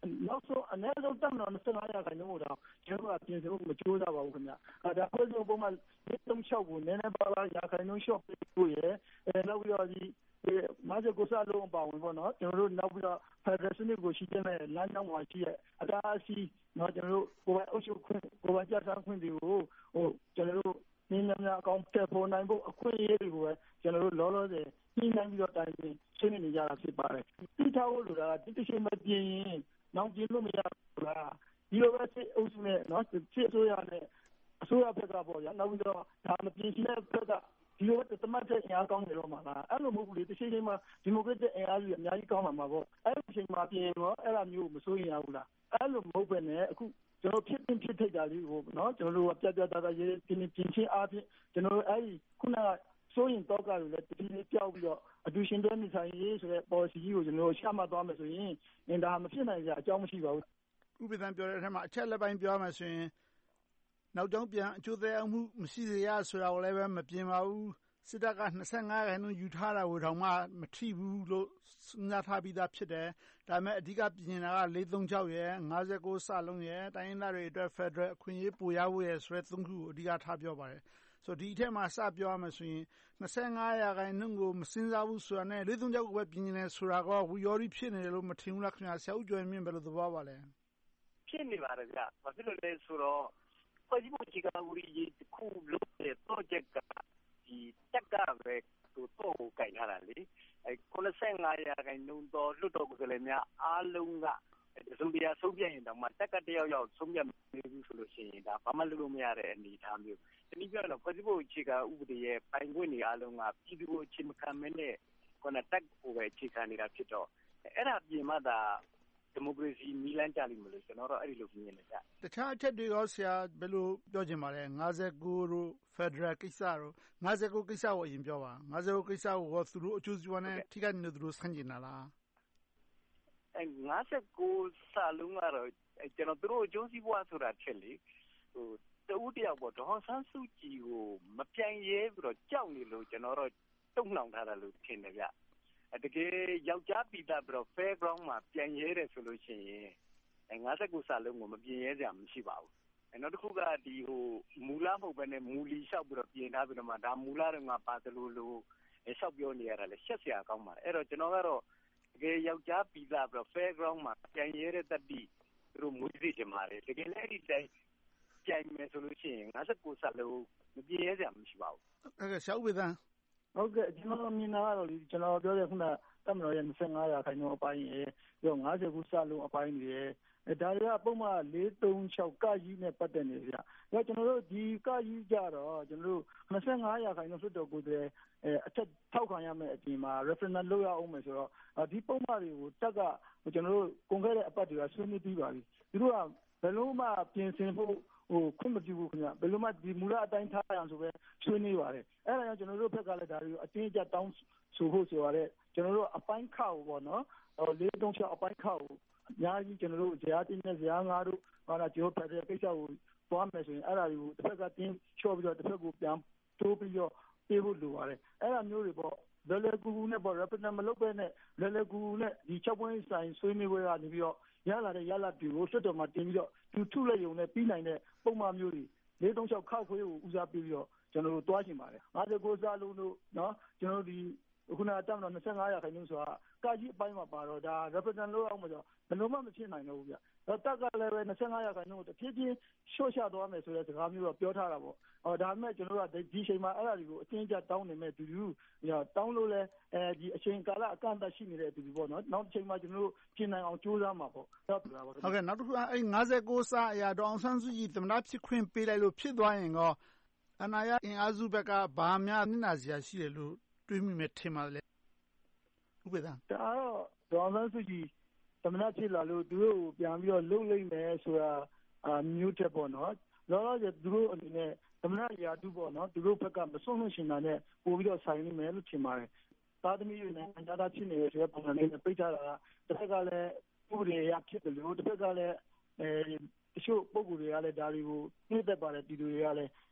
Speaker 12: နောက်ဆုံးအနည်းဆုံးတပ်မတော်၂၅ရာခိုင်နှုန်းကိုတော့ကျွန်တော်ကပြင်ဆင်ဖို့မကြိုးစားပါဘူးခင်ဗျ။ဒါဖွဲ့စည်းပုံမှာလေးသုံး၆ကိုနည်းနည်းပါးပါးရာခိုင်နှုန်းလျှော့ပေးဖို့ရယ်အဲနောက်ပြီးတော့ဒီမာဂျကိုစားလုံးပါဝင်ပေါ့နော်ကျွန်တော်တို့နောက်ပြီးတော့ Federation ကိုရှိတဲ့လမ်းကြောင်းမှာရှိတဲ့အတားအဆီးနော်ကျွန်တော်တို့ကိုယ်ပိုင်အုပ်ချုပ်ခွင့်ကိုယ်ပိုင်ကြားစားခွင့်တွေကိုဟိုကျွန်တော်တို့နည်းနည်းများအကောင့်တက်ပေါ်နိုင်ဖို့အခွင့်အရေးတွေကိုပဲကျွန်တော်တို့လောလောဆယ်နှိမ့်နှံပြီးတော့တိုင်ပင်ဆွေးနွေးနေကြတာဖြစ်ပါတယ်။တိထားဖို့လိုတာကတိတိကျကျမပြင်းရင်နောက်ကျင်းလို့မရဘူးလားဒီလိုပဲစစ်အုပ်စုနဲ့နော်စစ်အစိုးရနဲ့အစိုးရဘက်ကပေါ့ဗျာနောက်ပြီးတော့ဒါမပြင်းတဲ့ဘက်ကဒီလိုတမတ်တဲ့အင်အားကောင်းနေတော့မှာလားအဲ့လိုမဟုတ်ဘူးလေတစ်ချိန်ချိန်မှာဒီမိုကရက်တစ်အင်အားကြီးအများကြီးကောင်းလာမှာပေါ့အဲ့ဒီအချိန်မှာပြင်တော့အဲ့လိုမျိုးမစိုးရင်ရဘူးလားအဲ့လိုမဟုတ်ပဲနဲ့အခုကျွန်တော်ဖြစ်ဖြစ်ထိတ်တာလေးကိုနော်ကျွန်တော်တို့ပြပြသားသားရေးပြင်းပြင်းချင်းအားဖြင့်ကျွန်တော်တို့အဲ့ဒီခုနကစိုးရင်တော့ကလည်းတတိလေးပြောက်ပြီးတော့အတူရှင်တွဲနေဆိုင်ရေးဆိုတဲ့ policy ကြီးကိုကျွန်တော်တို့ရှာမှတ်သွားမယ်ဆိုရင်အင်ဒါမဖြစ်နိုင်ကြအကြောင်းမရှိပါဘူး
Speaker 15: ဥပဒေပြောတဲ့အထက်မှာအချက်လက်ပိုင်းပြောမှဆိုရင်နောက်ကြောင်းပြန်အကျိုးသက်ရောက်မှုမရှိစေရဆိုတာကိုလည်းပဲမပြင်ပါဘူးစစ်တပ်က၂၅ရာခိုင်နှုန်းယူထားတာကိုတောင်မှမထိဘူးလို့စဉ်းစားထားပြီးသားဖြစ်တယ်ဒါပေမဲ့အဓိကပြင်တာကလေးသုံး၆ရယ်၅၉စလုံးရယ်တိုင်းရင်းသားတွေအတွက် Federal အခွင့်အရေးပိုရဖို့ရယ်ဆိုတဲ့သုံးခုကိုအဓိကထားပြောပါတယ်ဆိုတော့ဒီအထက်မှာစပြောရမယ်ဆိုရင်၂၅ရာခိုင်နှုန်းကိုမစဉ်းစားဘူးဆိုတာနဲ့လေးသုံး၆ကိုပဲပြင်နေတယ်ဆိုတာကဝီရော်ရီဖြစ်နေတယ်လို့မထင်ဘူးလားခင်ဗျာဆရာဦးကျော်မြင့်ဘယ်လိုသဘောပါလဲ
Speaker 4: ဖြစ်နေပါတယ်ဗျဘာဖြစ်လို့လဲဆိုတော့ဖွဲ့စည်းပုံအခြေခံဥပဒေကြီးတစ်ခုလို့တဲ့ project ကဒီတက်ကပဲသူတော့ကိုကြိုင်ထားတာလေအဲ၉၅ရာခိုင်နှုန်းတော့လွတ်တော်ကိုယ်စားလှယ်များအားလုံးကစုံတရားဆုံးဖြတ်ရင်တော့မှတက်ကတယောက်ယောက်ဆုံးဖြတ်နေဘူးဆိုလို့ရှိရင်ဒါဘာမှလုပ်လို့မရတဲ့အနေအထားမျိုးဒီနည်းပြောတော့ဖွဲ့စည်းပုံအခြေခံဥပဒေရဲ့ပိုင်ခွင့်တွေအားလုံးကပြည်သူကိုအခြေခံမနဲ့ခုနတက်ကိုပဲအခြေခံနေတာဖြစ်တော့အဲ့ဒါပြင်မှသာဒီမိုကရေစီမီလန်းကြလိမ့်မယ်လို့ကျွန်တော်တို့အဲ့ဒီလိုမြင်နေကြ
Speaker 15: တခြားအချက်တွေရောဆရာဘယ်လိုပြောချင်ပါလဲ၅၉တို့ Federal ကိစ္စတို့၅၉ကိစ္စကိုအရင်ပြောပါ၅၉ကိစ္စကိုသူတို့အကျိုးစီးပွားနဲ့ထိခိုက်နေသူတို့ဆန့်ကျင်တာလား
Speaker 4: အဲ၅၉စာလုံးကတော့ကျွန်တော်တို့အကျိုးစီးပွားဆိုတာချက်လေဟိုတူတယောက်ပေါ့ဒေါ်ဆန်းစုကြည်ကိုမပြိုင်ရဲပြီးတော့ကြောက်နေလို့ကျွန်တော်တို့တုံ့နှောင်ထားတာလို့ထင်တယ်ဗျတကယ်ယောက်ျားပြည်သားပြီးတော့ fair ground မှာပြန်ရဲတယ်ဆိုလို့ရှိရင်၅၉စာလုံးကိုမပြင်ရဲကြမရှိပါဘူးအဲနောက်တစ်ခုကဒီဟိုမူလမဟုတ်ဘဲနဲ့မူလီလျှောက်ပြီးတော့ပြင်ထားပြီးတော့မှဒါမူလတော့ငါပါတယ်လို့လို့လျှောက်ပြောနေရတာလေရှက်စရာကောင်းပါတယ်အဲ့တော့ကျွန်တော်ကတော့တကယ်ယောက်ျားပြည်သားပြီးတော့ fair ground မှာပြန်ရဲတဲ့တတိသူတို့မွေးသိချင်ပါတယ်တကယ်လည်းအဲ့ဒီတိုင်းကြိုင်မယ်ဆိုလို့ရှိရင်၅၉စာလုံးမပြင်ရဲကြမရှိပါဘူး
Speaker 15: ဟုတ်ကဲ့ရှောက်ဝေဒန်
Speaker 12: ဟုတ်ကဲ့ကျွန်တော်မြင်တာကတော့ကျွန်တော်ပြောတဲ့ခုနတပ်မတော်ရဲ့၂၅ရာခိုင်နှုန်းအပိုင်းရယ်ပြီးတော့၅၀ခုစလုံးအပိုင်းတွေရယ်ဒါတွေကပုံမှန်လေးသုံး၆ကကြီးနဲ့ပတ်သက်နေကြ။ဒါကျွန်တော်တို့ဒီကကြီးကြတော့ကျွန်တော်တို့၂၅ရာခိုင်နှုန်းလွှတ်တော်ကိုယ်စားအဲအထက်ထောက်ခံရမယ့်အပြင်မှာ referendum လုပ်ရအောင်မယ်ဆိုတော့ဒီပုံမှန်တွေကိုတက်ကကျွန်တော်တို့ကုန်ခဲ့တဲ့အပတ်တွေကဆွေးနွေးပြီးပါပြီ။သူတို့ကဘယ်လုံးမှပြင်ဆင်ဖို့ဟိုခွင့်မပြုဘူးခင်ဗျဘယ်လိုမှဒီမူလအတိုင်းထားရအောင်ဆိုပဲဆွေးနွေးပါတယ်အဲ့ဒါကြောင့်ကျွန်တော်တို့ဘက်ကလည်းဒါတွေကိုအတင်းအကျပ်တောင်းဆိုဖို့ဆိုရတဲ့ကျွန်တော်တို့အပိုင်းခါကိုပေါ့နော်ဟိုလေးသုံးချက်အပိုင်းခါကိုအများကြီးကျွန်တော်တို့ဇာတ်တင်းနဲ့ဇာတ်ငါးတို့ဟာလာကျော်ဖက်တဲ့ကိစ္စကိုသွားမယ်ဆိုရင်အဲ့ဒါတွေကိုတစ်ဖက်ကတင်းချော့ပြီးတော့တစ်ဖက်ကိုပြန်တိုးပြီးတော့ပြေးဖို့လိုပါတယ်အဲ့ဒါမျိုးတွေပေါ့လွယ်လွယ်ကူကူနဲ့ပေါ့ referendum မလုပ်ဘဲနဲ့လွယ်လွယ်ကူကူနဲ့ဒီချက်ပွင့်ဆိုင်ဆွေးနွေးပွဲကနေပြီးတော့ရလာတဲ့ရလာတွေကိုဆွတ်တော်မှာတင်ပြီးတော့သူထုလိုက်ရုံနဲ့ပြီးနိုင်တဲ့ပုံမှန်မျိုးတွေလေးသုံး၆ခောက်ခွေးကိုဦးစားပေးပြီးတော့ကျွန်တော်တို့တွားချင်ပါတယ်၅၉စားလုံးတို့နော်ကျွန်တော်တို့ဒီခုနကတက်မတော့၂၅ရာခိုင်နှုန်းဆိုတာကာကြီးအပိုင်းမှာပါတော့ဒါ referendum လုပ်အောင်မဆိုဘယ်လိုမှမဖြစ်နိုင်တော့ဘူးဗျတော့တက်ကလည်းပဲ၂၅ရာခိုင်နှုန်းကိုတဖြည်းဖြည်းရှော့ချသွားမယ်ဆိုတဲ့စကားမျိုးတော့ပြောထားတာပေါ့အော်ဒါပေမဲ့ကျွန်တော်တို့ကဒီချိန်မှာအဲ့ဒါတွေကိုအတင်းကျပ်တောင်းနေမဲ့သူလူတောင်းလို့လဲအဲဒီအချိန်ကာလအကန့်အသတ်ရှိနေတဲ့သူတွေပေါ့နော်နောက်တစ်ချိန်မှာကျွန်တော်တို့ပြင်နိုင်အောင်ကြိုးစားမှာပေါ့ဟုတ်
Speaker 15: ကဲ့ဟုတ်ကဲ့နောက်တစ်ခုကအဲ့၅၉စာအရာဒေါအောင်ဆန်းစုကြည်သမ္မတဖြစ်ခွင့်ပေးလိုက်လို့ဖြစ်သွားရင်ကောအနာရအင်အားစုဘက်ကဘာများနစ်နာစရာရှိတယ်လို့တွေးမိမယ်ထင်ပါလဲဥပဒေ
Speaker 12: ဒါတော့ဒေါအောင်ဆန်းစုကြည်သမ္မတဖြစ်လာလို့သူတို့ကိုပြန်ပြီးတော့လုံလိုက်မယ်ဆိုတာအမျိုးတက်ပေါ့နော်လောလောဆယ်သူတို့အနေနဲ့သမ္မတရာထူးပေါ့နော်သူတို့ဘက်ကမစွန့်လွှတ်ရှင်တာနဲ့ပို့ပြီးတော့ဆိုင်နေမယ်လို့ထင်ပါတယ်သားသမီးတွေနဲ့အကြတာဖြစ်နေတဲ့ဆိုတဲ့ပုံစံလေးနဲ့ပြိထားတာကတစ်ဖက်ကလည်းဥပဒေအရဖြစ်တယ်လို့တစ်ဖက်ကလည်းအဲတချို့ပုံကိုယ်တွေကလည်းဒါတွေကိုနှိမ့်သက်ပါတယ်ပြည်သူတွေကလည်း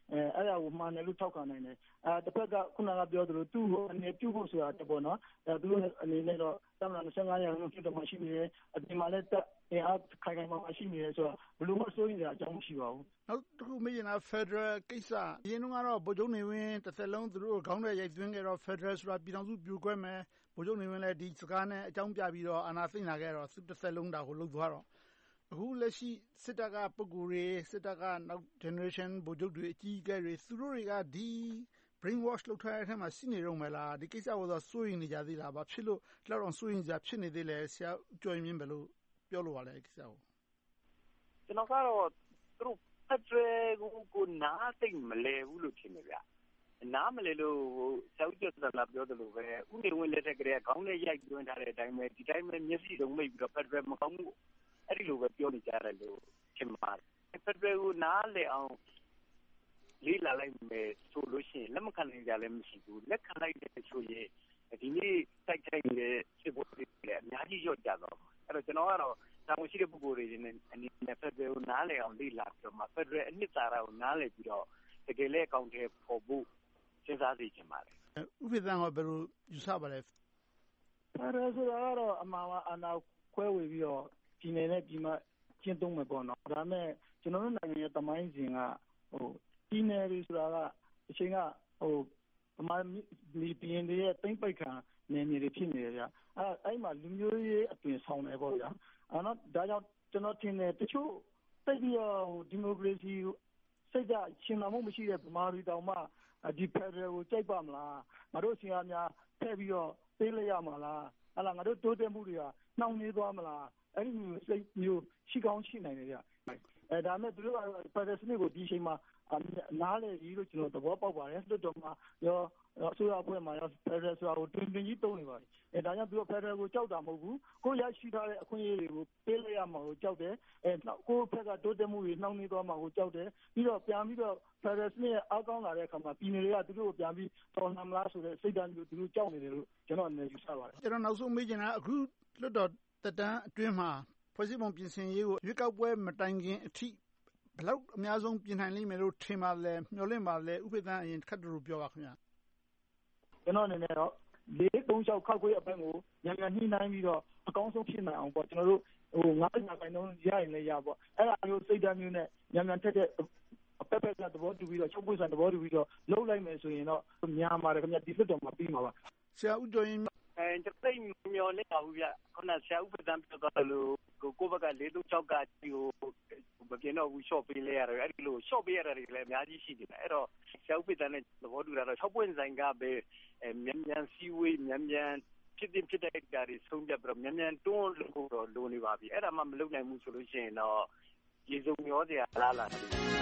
Speaker 12: အဲအဲ့ဒါကိုမှန်တယ်လို့ထောက်ခံနိုင်တယ်အဲတစ်ဖက်ကခုနကပြောသလိုသူ့ကိုအနေပြုဖို့ဆိုတာတပေါ့နော်အဲသူတို့အနေနဲ့တော့သမ္မတ၂၅ရာခိုင်နှုန်းဖြစ်တော့မှရှိနေတယ်အပြင်မှာလည်းတက်အင်အားခိုင်ခိုင်မာမာရှိနေတယ်ဆိုတော့ဘယ်လိုမှစိုးရိမ်စရာအကြောင်းမရှိပါဘူး
Speaker 15: နောက်တစ်ခုမေးချင်တာ Federal ကိစ္စအရင်တုန်းကတော့ဗိုလ်ချုပ်နေဝင်းတစ်သက်လုံးသူတို့ခေါင်းထဲရိုက်သွင်းခဲ့တော့ Federal ဆိုတာပြည်ထောင်စုပြိုကွဲမယ်ဗိုလ်ချုပ်နေဝင်းလည်းဒီစကားနဲ့အကြောင်းပြပြီးတော့အာဏာသိမ်းလာခဲ့တော့သူတစ်သက်လုံးဒါကိုလှုပ်သွားတော့အခုလက်ရှိစစ်တပ်ကပုဂ္ဂိုလ်တွေစစ်တပ်ကနောက် generation ဗိုလ်ချုပ်တွေအကြီးအကဲတွေသူတို့တွေကဒီ brain wash လုပ်ထားတဲ့အထက်မှာရှိနေတော့မလားဒီကိစ္စကိုတော့စိုးရိမ်နေကြသေးလားဘာဖြစ်လို့လောက်တော့စိုးရိမ်ကြဖြစ်နေသေးလဲဆရာဦးကျော်ရင်မြင့်ဘယ်လိုပြောလို့ပါလဲကိစ္စကို
Speaker 4: ကျွန်တော်ကတော့သူတို့ဖက်ဒရယ်ကိုကိုနားသိမလဲဘူးလို့ထင်တယ်ဗျနားမလဲလို့ဆရာဦးကျော်စံလာပြောသလိုပဲဥနေဝင်လက်ထက်ကလေးခေါင်းနဲ့ရိုက်သွင်းထားတဲ့အတိုင်းပဲဒီတိုင်းပဲမျက်စိလုံးမိတ်ပြီးတော့ဖက်ဒရယ်မကောင်းဘူးအဲ့ဒီလိုပဲပြောနေကြတယ်လို့ထင်ပါတယ်ဖက်ဒရယ်ကိုနားလေအောင်လေးလာလိုက်မယ်ဆိုလို့ရှိရင်လက်မခံနိုင်ကြလည်းမရှိဘူးလက်ခံလိုက်တဲ့ဆိုရင်ဒီနေ့တိုက်ခိုက်နေတဲ့စစ်ဘောတွေလည်းအများကြီးရော့ကြတော့အဲ့တော့ကျွန်တော်ကတော့တာဝန်ရှိတဲ့ပုဂ္ဂိုလ်တွေနဲ့အနေနဲ့ဖက်ဒရယ်ကိုနားလေအောင်လေးလာပြီးတော့မှဖက်ဒရယ်အနှစ်သာရကိုနားလေပြီးတော့တကယ်လည်းအကောင့်ထဲပေါ်ဖို့စဉ်းစားသိချင်ပါတယ်
Speaker 15: ဥပဒေကဘယ်လိုယူဆပါလဲ
Speaker 12: ဖက်ဒရယ်ဆိုတာကတော့အမှန်အာဏာခွဲဝေပြီးတော့ပြည်နယ်နဲ့ပြည်မကျင့်သုံးမယ်ပေါ့နော်ဒါပေမဲ့ကျွန်တော်တို့နိုင်ငံရဲ့တမိုင်းစဉ်ကဟိုပြည်နယ်တွေဆိုတာကအချိန်ကဟိုဗမာပြည်ပြည်တွေရဲ့တိမ့်ပိတ်ခံနယ်မြေတွေဖြစ်နေတယ်ဗျအဲ့အဲ့မှာလူမျိုးရေးအသွင်ဆောင်တယ်ပေါ့ဗျာအဲ့တော့ဒါကြောင့်ကျွန်တော်ထင်တယ်တချို့တိတ်ပြီးတော့ဒီမိုကရေစီစိတ်ကရှင်လာမှုမရှိတဲ့ဗမာပြည်တောင်မှဒီဖက်ဒရယ်ကိုကြိုက်ပါမလားငါတို့ဆရာများထည့်ပြီးတော့ပေးလိုက်ရမှာလားအဲ့လားငါတို့တိုးတက်မှုတွေကနှောင့်နှေးသွားမလားအဲ့ဒီစိတ်မျိုးရှိကောင်းရှိနိုင်တယ်ဗျအဲဒါမဲ့သူတို့ကဖက်ဒရယ်စနစ်ကိုဒီအချိန်မှာနားလေကြီးလို့ကျွန်တော်သဘောပေါက်ပါတယ်လွတ်တော်မှာရောအစိုးရအဖွဲ့မှာရောဖက်ဒရယ်ဆိုတာကိုတွင်တွင်ကြီးသုံးနေပါတယ်အဲဒါကြောင့်သူတို့ဖက်ဒရယ်ကိုကြောက်တာမဟုတ်ဘူးကိုရရှိထားတဲ့အခွင့်အရေးတွေကိုပေးလိုက်ရမှာကိုကြောက်တယ်အဲကိုဖက်ကတိုးတက်မှုတွေနှောင့်နှေးသွားမှာကိုကြောက်တယ်ပြီးတော့ပြန်ပြီးတော့ဖက်ဒရယ်စနစ်အောက်ကောင်းလာတဲ့အခါမှာပြည်နယ်တွေကသူတို့ကိုပြန်ပြီးတော်လှန်မလားဆိုတဲ့စိတ်ဓာတ်မျိုးသူတို့ကြောက်နေတယ်လို့ကျွန်တော်အနေနဲ့ယူဆပါတယ်
Speaker 15: ကျွန်တော်နောက်ဆုံးမေးချင်တာအခုလွတ်တော်တက်တန်းအတွင်းမှာဖွဲ့စည်းပုံပြင်ဆင်ရေးကိုရွေးကောက်ပွဲမတိုင်ခင်အထိဘယ်လောက်အများဆုံးပြင်နိုင်လိမ့်မယ်လို့ထင်ပါလဲမျှော်လင့်ပါလဲဥပဒေသန်းအရင်ခက်တူပြောပါခင်ဗျာ
Speaker 12: ကျွန်တော်အနေနဲ့တော့လေးသုံးချောက်ခောက်ခွေးအပိုင်းကိုညံ့ညံ့နှိမ့်နိုင်ပြီးတော့အကောင်းဆုံးဖြစ်နိုင်အောင်ပေါ့ကျွန်တော်တို့ဟိုငါးရာခိုင်နှုန်းရရင်လည်းရပေါ့အဲ့ဒါမျိုးစိတ်ဓာတ်မျိုးနဲ့ညံ့ညံ့ထက်တဲ့အပက်ပက်ကသဘောတူပြီးတော့ချုပ်ပွင့်စာသဘောတူပြီးတော့လှုပ်လိုက်မယ်ဆိုရင်တော့များပါတယ်ခင်ဗျာဒီလွတ်တော်မှာပြီးမှာပါ
Speaker 15: ဆရာဦးကျော်ရင်
Speaker 4: အဲကျွန်တော်မျှော်လင့်ပါဘူးဗျခုနဆရာဦးပဒံပြောသွားလို့ကိုကိုဘက်ကလေးသုံးချောက်ကဒီကိုမပြင်းတော့ဘူး short ပေးလဲရတယ်အဲ့ဒီလို short ပေးရတာတွေလည်းအများကြီးရှိတယ်အဲ့တော့ဆရာဦးပဒံနဲ့သဘောတူတာတော့၆ပွင့်ဆိုင်ကပဲမြန်မြန်စီဝေးမြန်မြန်ဖြစ်တဲ့ဖြစ်တဲ့ကြတွေဆုံးဖြတ်ပြီးတော့မြန်မြန်တွန်းလို့တော့လိုနေပါပြီအဲ့ဒါမှမလုပ်နိုင်ဘူးဆိုလို့ရှိရင်တော့ရေစုံမျောစရာလားလား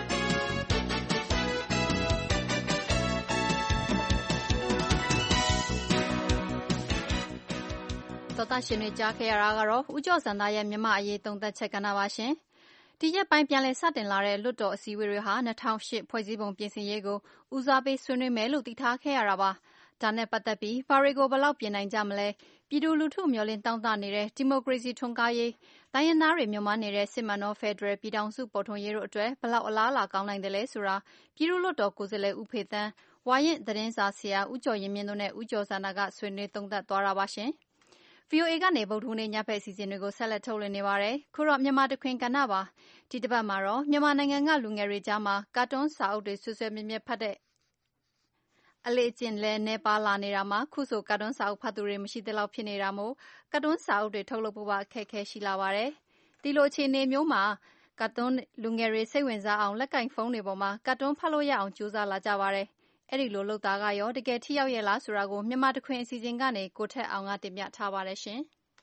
Speaker 2: တော်သားရှင်တွေကြားခဲ့ရတာကတော့ဦးကျော်စံသားရဲ့မြန်မာအရေးသုံးသပ်ချက်ကဏ္ဍပါရှင်ဒီရက်ပိုင်းပြန်လည်စတင်လာတဲ့လွတ်တော်အစည်းအဝေးတွေဟာ၂၀၀၈ဖွဲ့စည်းပုံပြင်ဆင်ရေးကိုဦးစားပေးဆွေးနွေးမယ်လို့သိထားခဲ့ရတာပါဒါနဲ့ပတ်သက်ပြီးဘာတွေကိုဘယ်လောက်ပြင်နိုင်ကြမလဲပြည်သူလူထုမျှော်လင့်တောင်းတနေတဲ့ဒီမိုကရေစီထွန်းကားရေးတိုင်းရင်းသားတွေမြုံမာနေတဲ့စစ်မှန်သောဖက်ဒရယ်ပြည်ထောင်စုပေါ်ထွန်းရေးတို့အတွက်ဘယ်လောက်အလားအလာကောင်းနိုင်တယ်လဲဆိုတာပြည်သူ့လွှတ်တော်ကိုယ်စားလှယ်ဦးဖေသန်းဝါရင့်သတင်းစာဆရာဦးကျော်ရင်မြင့်တို့နဲ့ဦးကျော်စန္ဒာကဆွေးနွေးသုံးသပ်သွားတာပါရှင်ဗွီအိုအေကနေဗုဒ္ဓဟူးနေ့ညဘက်အစီအစဉ်တွေကိုဆက်လက်ထုတ်လွှင့်နေပါတယ်။ခုတော့မြန်မာတခွင်ကဏ္ဍပါ။ဒီတစ်ပတ်မှာတော့မြန်မာနိုင်ငံကလူငယ်တွေကြားမှာကာတွန်းစာအုပ်တွေဆွဆွဲမြဲမြဲဖတ်တဲ့အလေ့အကျင့်လဲနေပါလာနေတာမှာခုဆိုကာတွန်းစာအုပ်ဖတ်သူတွေမရှိသလောက်ဖြစ်နေတာမို့ကာတွန်းစာအုပ်တွေထုတ်လုပ်ဖို့ပါအခက်အခဲရှိလာပါတယ်။ဒီလိုအခြေအနေမျိုးမှာကာတွန်းလူငယ်တွေစိတ်ဝင်စားအောင်လက်ကင်ဖုန်းတွေပေါ်မှာကာတွန်းဖတ်လို့ရအောင်ကြိုးစားလာကြပါတယ်။အဲ့ဒီလိုလုပ်တာကရောတကယ်ထိရောက်ရဲ့လားဆိုတာကိုမြန်မာတခွင်အစီအစဉ်ကနေကိုထက်အောင်ကတင်ပြထားပါတယ်ရှင်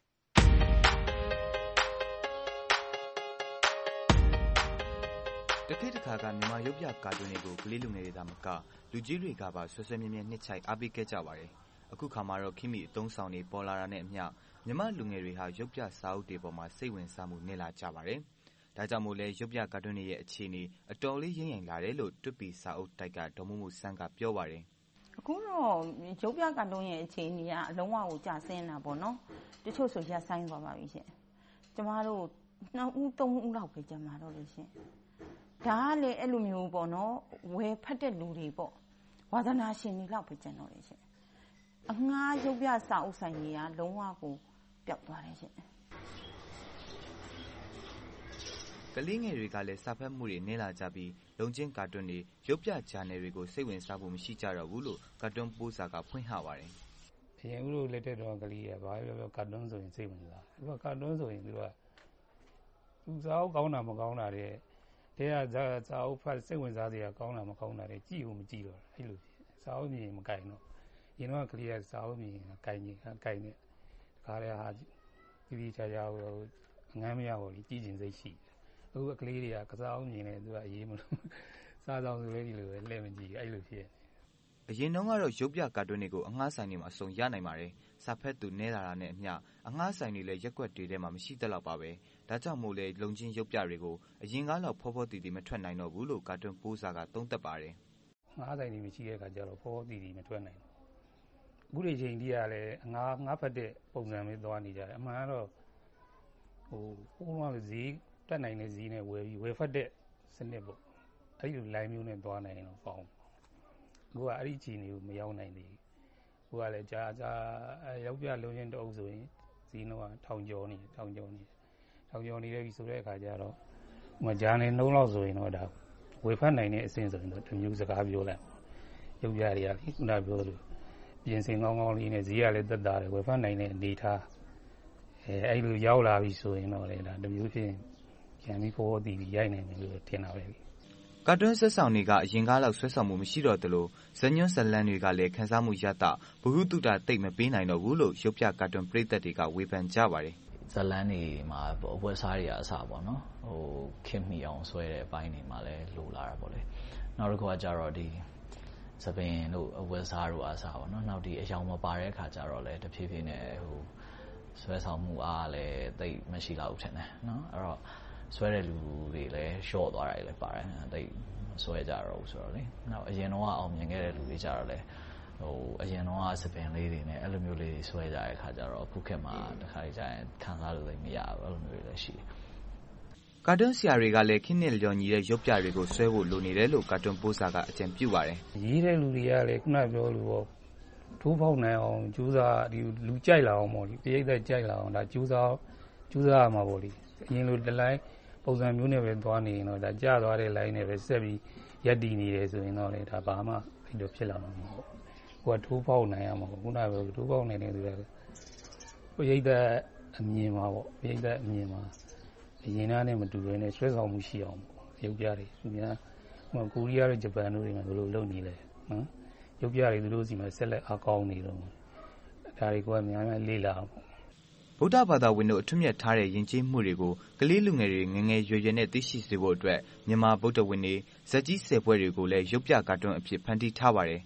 Speaker 16: တခေတ်တစ်ခါကမြန်မာရုပ်ပြကာတွန်းတွေကိုကလေးလူငယ်တွေသာမကလူကြီးတွေကပါဆွဆွဲမြဲမြဲနှစ်ချိုက်အားပေးခဲ့ကြပါတယ်အခုခါမှာတော့ခိမိအသုံးဆောင်တွေပေါ်လာတာနဲ့အမျှမြန်မာလူငယ်တွေဟာရုပ်ပြစာအုပ်တွေပေါ်မှာစိတ်ဝင်စားမှုနဲ့လာကြပါတယ်ဒါကြောင့်မို့လဲရုပ်ပြကာတွန်းတွေရဲ့အခြေအနေအတော်လေးရင်းရင်လာတယ်လို့တွတ်ပီစာအုပ်တိုက်ကဒေါ်မှုမှုစန်းကပြောပါတယ်
Speaker 17: အခုတော့ရုပ်ပြကာတွန်းရဲ့အခြေအနေကအလုံးဝကိုကျဆင်းတာပေါ့နော်တချို့ဆိုရပ်ဆိုင်းသွားပါပြီရှင်ကျမတို့နှစ်ဦးသုံးဦးလောက်ပဲကျန်ပါတော့လို့ရှင်ဒါကလေအဲ့လိုမျိုးပေါ့နော်ဝယ်ဖတ်တဲ့လူတွေပေါ့ဝါသနာရှင်တွေလောက်ပဲကျန်တော့တယ်ရှင်အငှားရုပ်ပြစာအုပ်ဆိုင်ကြီးကလုံးဝကိုပျောက်သွားတယ်ရှင်
Speaker 16: ကလေးငယ်တွေကလည်းစာဖတ်မှုတွေနည်းလာကြပြီးလုံချင်းကာတွန်းတွေရုပ်ပြဂျာနယ်တွေကိုစိတ်ဝင်စားဖို့မရှိကြတော့ဘူးလို့ကာတွန်းပိုးစာကဖွင့်ဟပါတယ်
Speaker 18: အရင်ဦးတို့လက်ထက်တော့ကလေးကဘာပဲပြောကာတွန်းဆိုရင်စိတ်ဝင်စားသူကကာတွန်းဆိုရင်သူကသူစာအုပ်ကောင်းတာမကောင်းတာတဲ့တရားစာအုပ်ဖတ်စိတ်ဝင်စားစရာကောင်းတာမကောင်းတာတဲ့ကြည့်ဖို့မကြည့်တော့အဲ့လိုစာအုပ်မြင်မကိုင်တော့ရင်တော့ကလေးကစာအုပ်မြင်ကိုင်နေကိုင်နေတခါတည်းဟာဒီဒီချာချာဟိုအငမ်းမရဘူးကြည့်ကျင်စိတ်ရှိအခုကလေးတွေကကစားအောင်မြင်နေသူကအရေးမလို့စားဆောင်စုလေးဒီလိုပဲလှည့်မကြည့်အဲ့လိုဖြစ်
Speaker 16: အရင်တော့ကတော့ရုပ်ပြကာတွန်းတွေကိုအငှားဆိုင်တွေမှာအစုံရနိုင်ပါတယ်စာဖတ်သူနဲလာတာနဲ့အမျှအငှားဆိုင်တွေလည်းရက်ွက်တွေထဲမှာမရှိတတ်တော့ပါပဲဒါကြောင့်မို့လဲလုံချင်းရုပ်ပြတွေကိုအရင်ကားလောက်ဖောဖောတီတီမထွက်နိုင်တော့ဘူးလို့ကာတွန်းပိုးစာကသုံးသပ်ပါတယ်
Speaker 18: ငှားဆိုင်တွေမရှိတဲ့အခါကျတော့ဖောဖောတီတီမထွက်နိုင်ဘူးအခုဒီချိန်ကြီးကလည်းအငှားငှားဖတ်တဲ့ပုံစံမျိုးသွားနေကြတယ်အမှန်ကတော့ဟိုပုံမှန်ဈေးတက်နိုင်တဲ့ဈေးနဲ့ဝယ်ပြီးဝယ်ဖတ်တဲ့စနစ်ပေါ့အဲ့ဒီ line မျိုးနဲ့သွားနိုင်ရင်တော့ပေါအောင်အခုကအဲ့ဒီခြေနေကိုမရောက်နိုင်သေးဘူးအခုကလည်းကြာကြာရောက်ပြလုံးချင်းတအုပ်ဆိုရင်ဈေးနှုန်းကထောင်ကျော်နေထောင်ကျော်နေထောင်ကျော်နေပြီဆိုတဲ့အခါကျတော့ဟိုဂျာနေနှုံးလောက်ဆိုရင်တော့ဒါဝယ်ဖတ်နိုင်တဲ့အဆင့်ဆိုရင်တော့တမျိုးစကားပြောလိုက်ရုပ်ပြတွေကလေခုနပြောသလိုပြင်ဆင်ကောင်းကောင်းလေးနဲ့ဈေးကလည်းသက်သာတယ်ဝယ်ဖတ်နိုင်တဲ့အနေထားအဲအဲ့လိုရောက်လာပြီဆိုရင်တော့လေဒါတမျိုးဖြစ်ကျန်ပြီးပေါ်တည်ပြီးရိုက်နိုင်တယ်လို့ထင်တာပဲ
Speaker 16: ကာတွန်းဆက်ဆောင်တွေကအရင်ကားလောက်ဆွဲဆောင်မှုမရှိတော့သလိုဇညွန်းဇလန်းတွေကလည်းခန်းစားမှုရတာဘ ഹു တုတတိတ်မပေးနိုင်တော့ဘူးလို့ရုပ်ပြကာတွန်းပရိသတ်တွေကဝေဖန်ကြပါတယ်
Speaker 19: ဇလန်းတွေမှာအဝတ်စားတွေအစားပေါ့နော်ဟိုခင်မီအောင်ဆွဲတဲ့အပိုင်းတွေမှာလည်းလိုလာတာပေါ့လေနောက်တစ်ခုကကြတော့ဒီစပင်တို့အဝတ်စားတို့အစားပေါ့နော်နောက်ဒီအယောင်မပါတဲ့အခါကျတော့လည်းတဖြည်းဖြည်းနဲ့ဟိုဆွဲဆောင်မှုအားလည်းတိတ်မရှိတော့ဘူးထင်တယ်နော်အဲ့တော့ဆွဲတဲ့လူတွေလည်း short သွားတာလည်းပါတယ်တိတ်ဆွဲကြတော့ဆိုတော့လေနောက်အရင်တော့အောင်မြင်ခဲ့တဲ့လူတွေကြတော့လေဟိုအရင်တော့စပင်လေးတွေနဲ့အဲ့လိုမျိုးလေးဆွဲကြတဲ့အခါကျတော့အခုခေတ်မှာတစ်ခါကြာရင်ခံစားလို့လည်းမရဘူးအဲ့လိုမျိုးလည်းရှိတယ်
Speaker 16: ကာတွန်းဆရာတွေကလည်းခင်းနဲ့လျော်ညီတဲ့ရုပ်ပြတွေကိုဆွဲဖို့လိုနေတယ်လို့ကာတွန်းပိုးစာကအကြံပြုပါတယ်
Speaker 18: ရေးတဲ့လူတွေကလည်းခုနပြောလို့ပေါ့ထိုးဖောက်နိုင်အောင်ကြိုးစားဒီလူကြိုက်လာအောင်ပေါ့ဒီပြိဿကြိုက်လာအောင်ဒါကြိုးစားကြိုးစားရမှာပေါ့လေအရင်လိုတလိုက်ပုံစံမျိုးနဲ့ပဲသွားနေရင်တော့ဒါကျသွားတဲ့ line နဲ့ပဲဆက်ပြီးရက်တည်နေတယ်ဆိုရင်တော့လေဒါဘာမှအဲ့လိုဖြစ်လာမှာမဟုတ်ဘူးကိုကထိုးပေါက်နိုင်ရမှာပေါ့ခုနကပဲထိုးပေါက်နိုင်တယ်ဆိုတော့ပြိဿအမြင်မှာပေါ့ပြိဿအမြင်မှာအရင်ကနဲ့မတူဘဲနဲ့ဆွဲဆောင်မှုရှိအောင်ပေါ့ရုပ်ပြတွေသူများဟိုကိုရီးယားတို့ဂျပန်တို့တွေမှာဘယ်လိုလုပ်နေလဲနော်ရုပ်ပြတွေသူတို့စီမှာဆက်လက်အကောင်းနေတော့ဒါတွေကများများလေ့လာအောင်
Speaker 16: ဗုဒ္ဓဘာသာဝင်တို့အထွတ်မြတ်ထားတဲ့ယဉ်ကျေးမှုတွေကိုကလေးလူငယ်တွေငငယ်ရွယ်ရွယ်နဲ့သိရှိစေဖို့အတွက်မြန်မာဗုဒ္ဓဝင်တွေဇက်ကြီးဆယ်ပွဲတွေကိုလည်းရုပ်ပြကာတွန်းအဖြစ်ဖန်တီးထားပါတယ်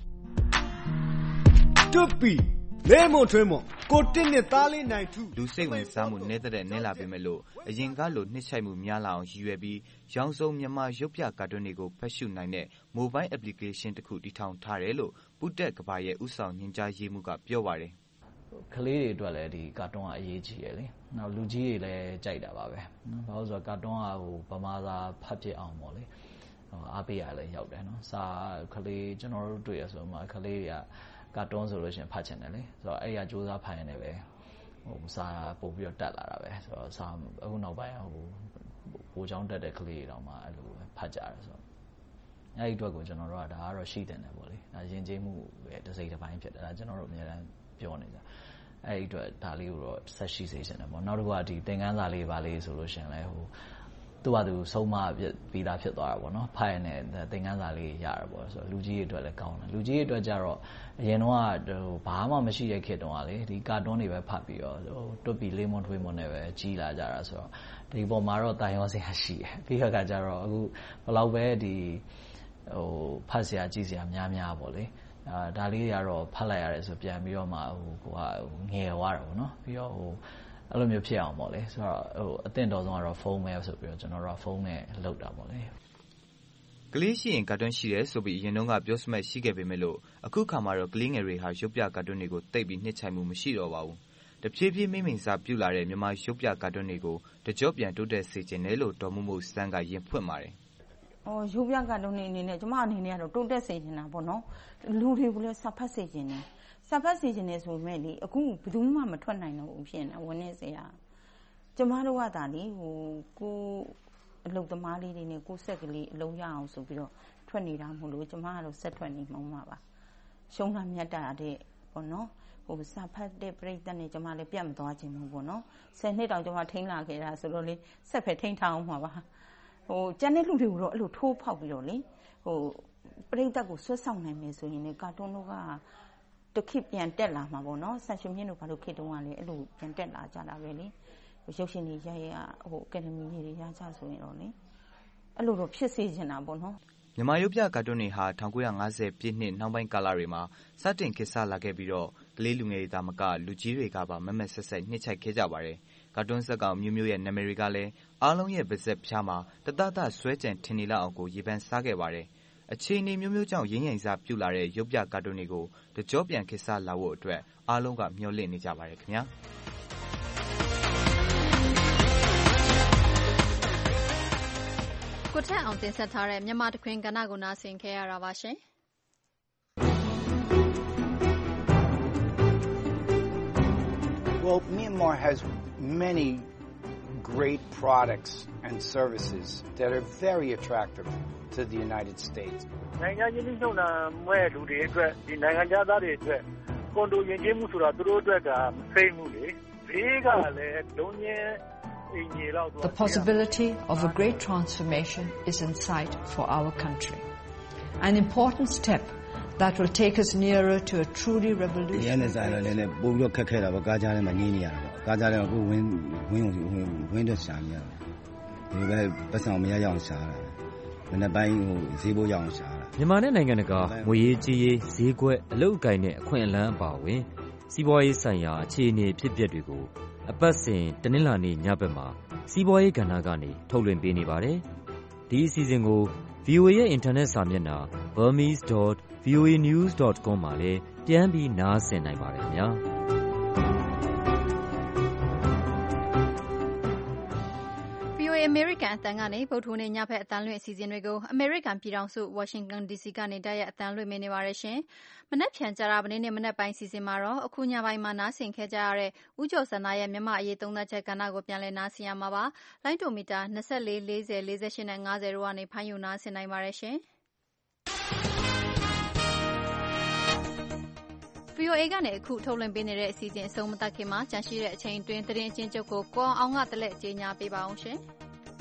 Speaker 20: တွတ်ပီလဲမွန်ထွင်းမွန်ကိုတစ်နဲ့သားလေးနိုင်ထု
Speaker 16: လူစိတ်ဝင်စားမှုနည်းတဲ့နဲလာပေမဲ့လို့အရင်ကလိုနှစ်ချိုက်မှုများလာအောင်ရည်ရွယ်ပြီးရောင်စုံမြန်မာရုပ်ပြကာတွန်းတွေကိုဖတ်ရှုနိုင်တဲ့ mobile application တစ်ခုတည်ထောင်ထားတယ်လို့ပုတ္တက်ကဘာရဲ့ဥဆောင်ညွှန်ကြားရေးမှူးကပြောပါတယ်
Speaker 19: ကလေးတွေအတွက်လည်းဒီကာတွန်းကအရေးကြီးရယ်လေနောက်လူကြီးတွေလည်းကြိုက်တာပါပဲနော်ဘာလို့ဆိုတော့ကာတွန်းကဟိုဗမာစာဖတ်ဖြစ်အောင်ပေါ့လေဟိုအားပေးရလည်းရောက်တယ်နော်စာကလေးကျွန်တော်တို့တွေ့ရဆိုမှကလေးတွေကကာတွန်းဆိုလို့ရှိရင်ဖတ်ချင်တယ်လေဆိုတော့အဲ့ရစူးစမ်းဖတ်ရင်လည်းပဲဟိုစာပို့ပြီးတော့တက်လာတာပဲဆိုတော့စာအခုနောက်ပိုင်းဟိုပိုချောင်းတက်တဲ့ကလေးတွေတော့မှအဲ့လိုဖတ်ကြတယ်ဆိုတော့အဲ့ဒီအတွက်ကိုကျွန်တော်တို့ကဒါကတော့ရှိတယ်ပေါ့လေဒါယဉ်ကျေးမှုရဲ့တစ်စိတ်တစ်ပိုင်းဖြစ်တယ်ဒါကျွန်တော်တို့အများအားပြောနေတာအဲ့ဒီအတွက်ဒါလေးကိုတော့ဆက်ရှိစေချင်တယ်ပေါ့နောက်တစ်ခုကဒီသင်ခန်းစာလေးပါလေးဆိုလို့ရှိရင်လည်းဟိုသူ့ဟာသူဆုံးမပြီးသားဖြစ်သွားတာပေါ့နော်ဖတ်ရတဲ့သင်ခန်းစာလေးရတာပေါ့ဆိုတော့လူကြီးတွေအတွက်လည်းကောင်းတယ်လူကြီးတွေအတွက်ကြတော့အရင်တော့ဟိုဘာမှမရှိတဲ့ခေတ်တုန်းကလေဒီကာတွန်းတွေပဲဖတ်ပြီးတော့ဟိုတွတ်ပြီးလေးမွန်ထွေးမွန်နဲ့ပဲကြီးလာကြတာဆိုတော့ဒီပေါ်မှာတော့တာရောစရာရှိတယ်ပြီးတော့ကကြတော့အခုဘယ်လောက်ပဲဒီဟိုဖတ်စရာကြည့်စရာများများပေါ့လေအာဒါလေးတွေကတော့ဖတ်လိုက်ရတယ်ဆိုပြန်ပြီးတော့မှဟိုကိုကငယ်သွားတာပေါ့နော်ပြီးတော့ဟိုအဲ့လိုမျိုးဖြစ်အောင်ပေါ့လေဆိုတော့ဟိုအသင့်တော်ဆုံးကတော့ဖုန်းပဲဆိုပြီးတော့ကျွန်တော်တို့ကဖုန်းနဲ့လုပ်တာပေါ့လေ
Speaker 16: ကလေးရှိရင်ကာတွန်းရှိတယ်ဆိုပြီးအရင်တုန်းကပြောစမှတ်ရှိခဲ့ပေမဲ့လို့အခုခါမှာတော့ကလေးငယ်တွေဟာရုပ်ပြကာတွန်းတွေကိုတိတ်ပြီးနှစ်ချိုင်မှုမရှိတော့ပါဘူးတဖြည်းဖြည်းမိမိစာပြုလာတဲ့မြန်မာရုပ်ပြကာတွန်းတွေကိုတကြောပြန်တိုးတက်စေခြင်းနဲ့လို့ဒေါ်မှုမှုစန်းကရင်ဖွင့်ပါတယ်
Speaker 17: အရုပ်ပြကာတွန်းတွေအနေနဲ့ကျမအနေနဲ့ကတော့တိုးတက်စေချင်တာပေါ့နော်လူတွေကိုလည်းစာဖတ်စေချင်တယ်စာဖတ်စေချင်တယ်ဆိုပေမဲ့လေအခုဘယ်သူမှမထွက်နိုင်တော့ဘူးဖြစ်နေဝန်းနေစေရကျမတို့ကဒါလေဟိုကိုအလုပ်သမားလေးတွေနဲ့ကိုဆက်ကလေးအလုံးရအောင်ဆိုပြီးတော့ထွက်နေတာမဟုတ်လို့ကျမကတော့ဆက်ထွက်နေမှမှာပါရှုံးတာမြတ်တာတဲ့ပေါ့နော်ဟိုစာဖတ်တဲ့ပြိတ္တနဲ့ကျမလည်းပြတ်မသွားခြင်းဘူးပေါ့နော်ဆယ်နှစ်တောင်ကျမထိန်းလာခဲ့တာဆိုတော့လေဆက်ဖက်ထိန်းထားအောင်မှာပါဟိုကျန်တဲ့လူတွေကိုတော့အဲ့လိုထိုးဖောက်ပြီးတော့လေဟိုပြိတ္တကိုဆွတ်ဆောင်နိုင်မယ်ဆိုရင်လေကာတွန်းတို့ကတခိပြန်တက်လာမှာပေါ့နော်ဆန်ရှင်မြင့်တို့ဘာလို့ခေတုံးကလေအဲ့လိုပြန်တက်လာကြတာပဲလေရုပ်ရှင်တွေရရဟိုအကယ်ဒမီတွေရကြဆိုရင်တော့လေအဲ့လိုတော့ဖြစ်စေချင်တာပေါ့နော်
Speaker 16: မြန်မာရုပ်ပြကာတွန်းတွေဟာ၁၉၅၀ပြည့်နှစ်နောက်ပိုင်းကာလတွေမှာစတင်ခေတ်စားလာခဲ့ပြီးတော့ကလေးလူငယ်တွေသာမကလူကြီးတွေကပါမမက်ဆက်ဆက်နှစ်ချိုက်ခဲ့ကြပါတယ်။ကာတွန်းဇာတ်ကောင်မျိုးမျိုးရဲ့နာမည်တွေကလည်းအားလုံးရဲ့ပါးစပ်ဖြားမှာတတတဆွဲကြံထင်နေလောက်အောင်ကိုရေပန်းစားခဲ့ပါတယ်။အခြေအနေမျိုးမျိုးကြောင့်ရင်းရင်စားပြုလာတဲ့ရုပ်ပြကာတွန်းတွေကိုတကြောပြန်ခေတ်စားလာဖို့အတွက်အားလုံးကမျှော်လင့်နေကြပါတယ်ခင်ဗျာ။
Speaker 2: ကိုထက်အောင်တင်ဆက်ထားတဲ့မြန်မာတခွင်ကဏ္ဍကိုနားဆင်ခဲ့ရတာပါရှင်။
Speaker 21: Well, Myanmar has many great products and services that are very attractive to the United States.
Speaker 12: နိုင်ငံချင်းနှုတ်နာမဲ့လူတွေအတွက်ဒီနိုင်ငံသားတွေအတွက်ကွန်ဒိုယဉ်ကျေးမှုဆိုတာသူတို့အတွက်ကမစိမ့်ဘူးလေ။ဘေးကလည်းလုံးချင်း
Speaker 22: The possibility of a great transformation is in sight for our country. An important step that will take us nearer to a truly revolutionary.
Speaker 11: ။မြန်မာနဲ့နိုင်ငံတကာငွေရေးကြေးရေးဈေးကွက်အလုပ်အကိုင်နဲ့အခွင့်အလမ်းအပါအဝင်စီးပွားရေးဆိုင်ရာအခြေအနေဖြစ်ပျက်တွေကိုအပတ်စဉ်တနင်္လာနေ့ညဘက်မှာစီးပွားရေးကဏ္ဍကနေထုတ်လွှင့်ပေးနေပါတယ်။ဒီအစီအစဉ်ကို ဗွီအိုအေ ရဲ့အင်တာနက်စာမျက်နှာ burmese dot voa news dot com မှာလည်းပြန်ပြီးနားဆင်နိုင်ပါတယ်ခင်ဗျာ။
Speaker 2: ဗွီအိုအေ American အသံကနေဗုဒ္ဓဟူးနေ့ညဘက်အသံလွှင့်အစီအစဉ်တွေကို American ပြည်ထောင်စု Washington ဒီ စီ ကနေတိုက်ရိုက်အသံလွှင့်နေပါတယ်ရှင်။မနက်ဖြန်ကြာသပတေးနေ့မနက်ပိုင်းအစီအစဉ်မှာတော့အခုညပိုင်းမှာနားဆင်ခဲ့ကြရတဲ့ဦးကျော်စန္ဒာရဲ့မြန်မာ့အရေးသုံးသပ်ချက်ကဏ္ဍကိုပြန်လည်နားဆင်ရမှာပါ။လိုင်းတိုမီတာ၂၄၊၄၀၊၄၈နဲ့၅၀တို့ကနေဖမ်းယူနားဆင်နိုင်ပါတယ်ရှင်။ဗွီအိုအေကနေအခုထုတ်လွှင့်ပေးနေတဲ့အစီအစဉ်အဆုံးမသတ်ခင်မှာကြန့်ရှိတဲ့အချိန်အတွင်းသတင်းအကျဉ်းချုပ်ကိုကိုအောင်အောင်ကတလဲကြေညာပေးပါအောင်ရှင်။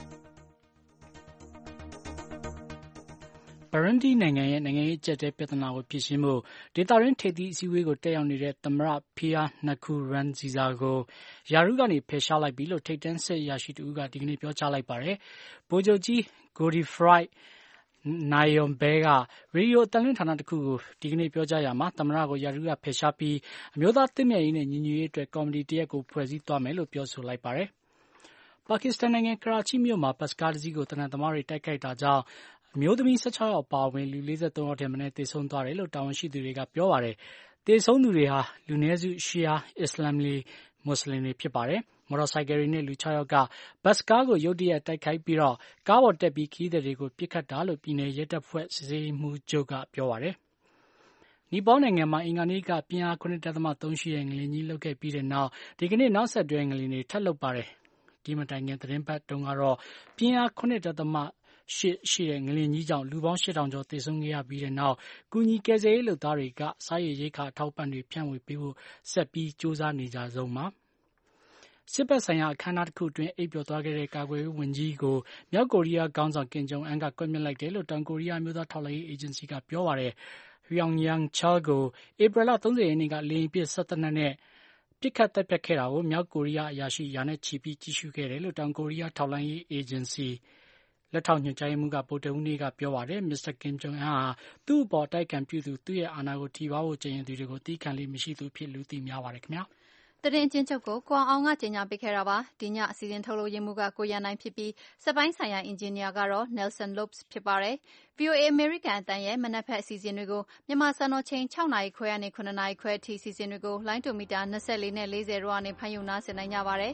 Speaker 3: Burundi နိုင်ငံရဲ့နိုင်ငံရေးအကျပ်အတည်းပြဿနာကိုဖြေရှင်းဖို့ဒေသတွင်းထိပ်သီးအစည်းအဝေးကိုတက်ရောက်နေတဲ့သမ္မတ Pierre Nkurunziza ကိုရာထူးကနေဖယ်ရှားလိုက်ပြီလို့ထိပ်တန်းစစ်အရာရှိတဦးကဒီကနေ့ပြောကြားလိုက်ပါတယ်။ဗိုလ်ချုပ်ကြီး Godefroid Niyombare ကရေဒီယိုအသံလွှင့်ဌာနတခုကိုဒီကနေ့ပြောကြားရာမှာသမ္မတကိုရာထူးကဖယ်ရှားပြီးအမျိုးသားသင့်မြတ်ရေးနဲ့ညီညွတ်ရေးအတွက်ကော်မတီတရပ်ကိုဖွဲ့စည်းသွားမယ်လို့ပြောဆိုလိုက်ပါတယ်။ပါကစ္စတန်နိုင်ငံကရာချိမြို့မှာဘတ်စ်ကားတစ်စီးကိုသေနတ်သမားတွေတိုက်ခိုက်တာကြောင့်အမျိုးသမီး၁၆ယောက်အပါအဝင်လူ၄၃ယောက်ထက်မနည်းသေဆုံးသွားတယ်လို့တာဝန်ရှိသူတွေကပြောပါတယ်။သေဆုံးသူတွေဟာလူနည်းစုရှီယာအစ္စလာမ်မွတ်စလင်တွေဖြစ်ပါတယ်။မော်တော်ဆိုင်ကယ်တွေနဲ့လူ၆ယောက်ကဘတ်စ်ကားကိုရုတ်တရက်တိုက်ခိုက်ပြီးတော့ကားပေါ်တက်ပြီးခရီးသည်တွေကိုပစ်ခတ်တာလို့ပြည်နယ်ရဲတပ်ဖွဲ့စစ်ဆေးမှုချုပ်ကပြောပါတယ်။နီပေါနိုင်ငံမှာအင်္ဂါနေ့ကပြင်းအား ၇.၃ ရှိတဲ့ငလျင်ကြီးလှုပ်ခဲ့ပြီးတဲ့နောက်ဒီကနေ့နောက်ဆက်တွဲငလျင်တွေထပ်လှုပ်ပါတယ်။ဒီမတိုင်ခင်သတင်းပတ်တုန်းကတော့ပြင်းအား ၇.ရှစ်ရှိတဲ့ငလျင်ကြီးကြောင့်လူပေါင်းရှစ်ထောင်ကျော်သေဆုံးခဲ့ရပြီးတဲ့နောက်ကူညီကယ်ဆယ်ရေးလုပ်သားတွေကစားရေရိက္ခာအထောက်ပံ့တွေဖြန့်ဝေပေးဖို့ဆက်ပြီးကြိုးစားနေကြဆုံးပါစစ်ဘက်ဆိုင်ရာအခမ်းအနားတစ်ခုအတွင်းအိပ်ပျော်သွားခဲ့တဲ့ကာကွယ်ရေးဝန်ကြီးကိုမြောက်ကိုရီးယားခေါင်းဆောင်ကင်ဂျုံအန်ကကွပ်မျက်လိုက်တယ်လို့တောင်ကိုရီးယားမျိုးသားထောက်လှမ်းရေးအေဂျင်စီကပြောပါတယ်။ Pyongyang Chal ကိုဧပြီလ၃၀ရက်နေ့ကလေယာဉ်ပစ်စက်သေနတ်နဲ့ပစ်ခတ်တပ်ဖြတ်ခဲ့တာကိုမြောက်ကိုရီးယားအရာရှိရာနဲ့ချီပြီးကြည့်ရှုခဲ့တယ်လို့တောင်ကိုရီးယားထောက်လှမ်းရေးအေဂျင်စီလက်ထောက်ညွှန်ကြားရေးမှူးကဗုဒ္ဓဟူးနေ့ကပြောပါတယ်။ မစ္စတာကင်ဂျုံအန်ဟာသူ့အပေါ်တိုက်ခံပြုသူသူ့ရဲ့အာဏာကိုထိပါးဖို့ကြံရည်သူတွေကိုသီးခံလေးမရှိသူဖြစ်လူသိများပါတယ်ခင်ဗျာ။သတင်းအကျဉ်းချုပ်ကိုကိုအောင်အောင်ကကြေညာပေးခဲ့တာပါ။ဒီညအစီအစဉ်ထုတ်လုပ်ရေးမှူးကကိုရန်နိုင်ဖြစ်ပြီးစက်ပိုင်းဆိုင်ရာအင်ဂျင်နီယာကတော့ Nelson Lopes ဖြစ်ပါတယ်။ ဗွီအိုအေ American အသံရဲ့မနက်ဖက်အစီအစဉ်တွေကိုမြန်မာစံတော်ချိန်၆နာရီခွဲကနေ၇နာရီခွဲအထိအစီအစဉ်တွေကိုလိုင်းတိုမီတာ၂၄နဲ့၄၀တို့ကနေဖမ်းယူနားဆင်နိုင်ကြပါတယ်။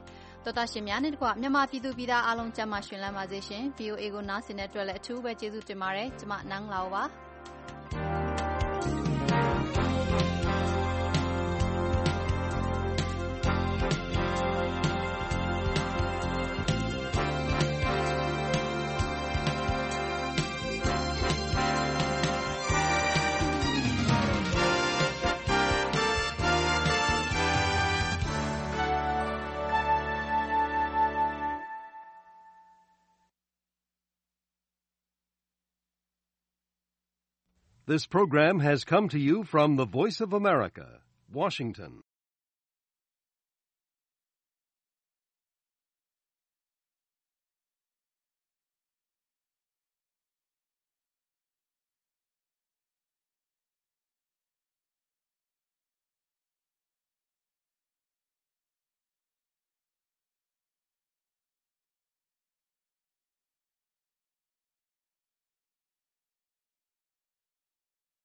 Speaker 2: တော်တာရှင်များနဲ့တကွမြန်မာပြည်သူပြည်သားအားလုံးကျန်းမာရှင်လန်းပါစေရှင် V O A ကိုနားဆင်တဲ့အတွက်လည်းအထူးပဲကျေးဇူးတင်ပါတယ်ကျွန်မနန်းလာပါ
Speaker 1: This program has come to you from the Voice of America, Washington.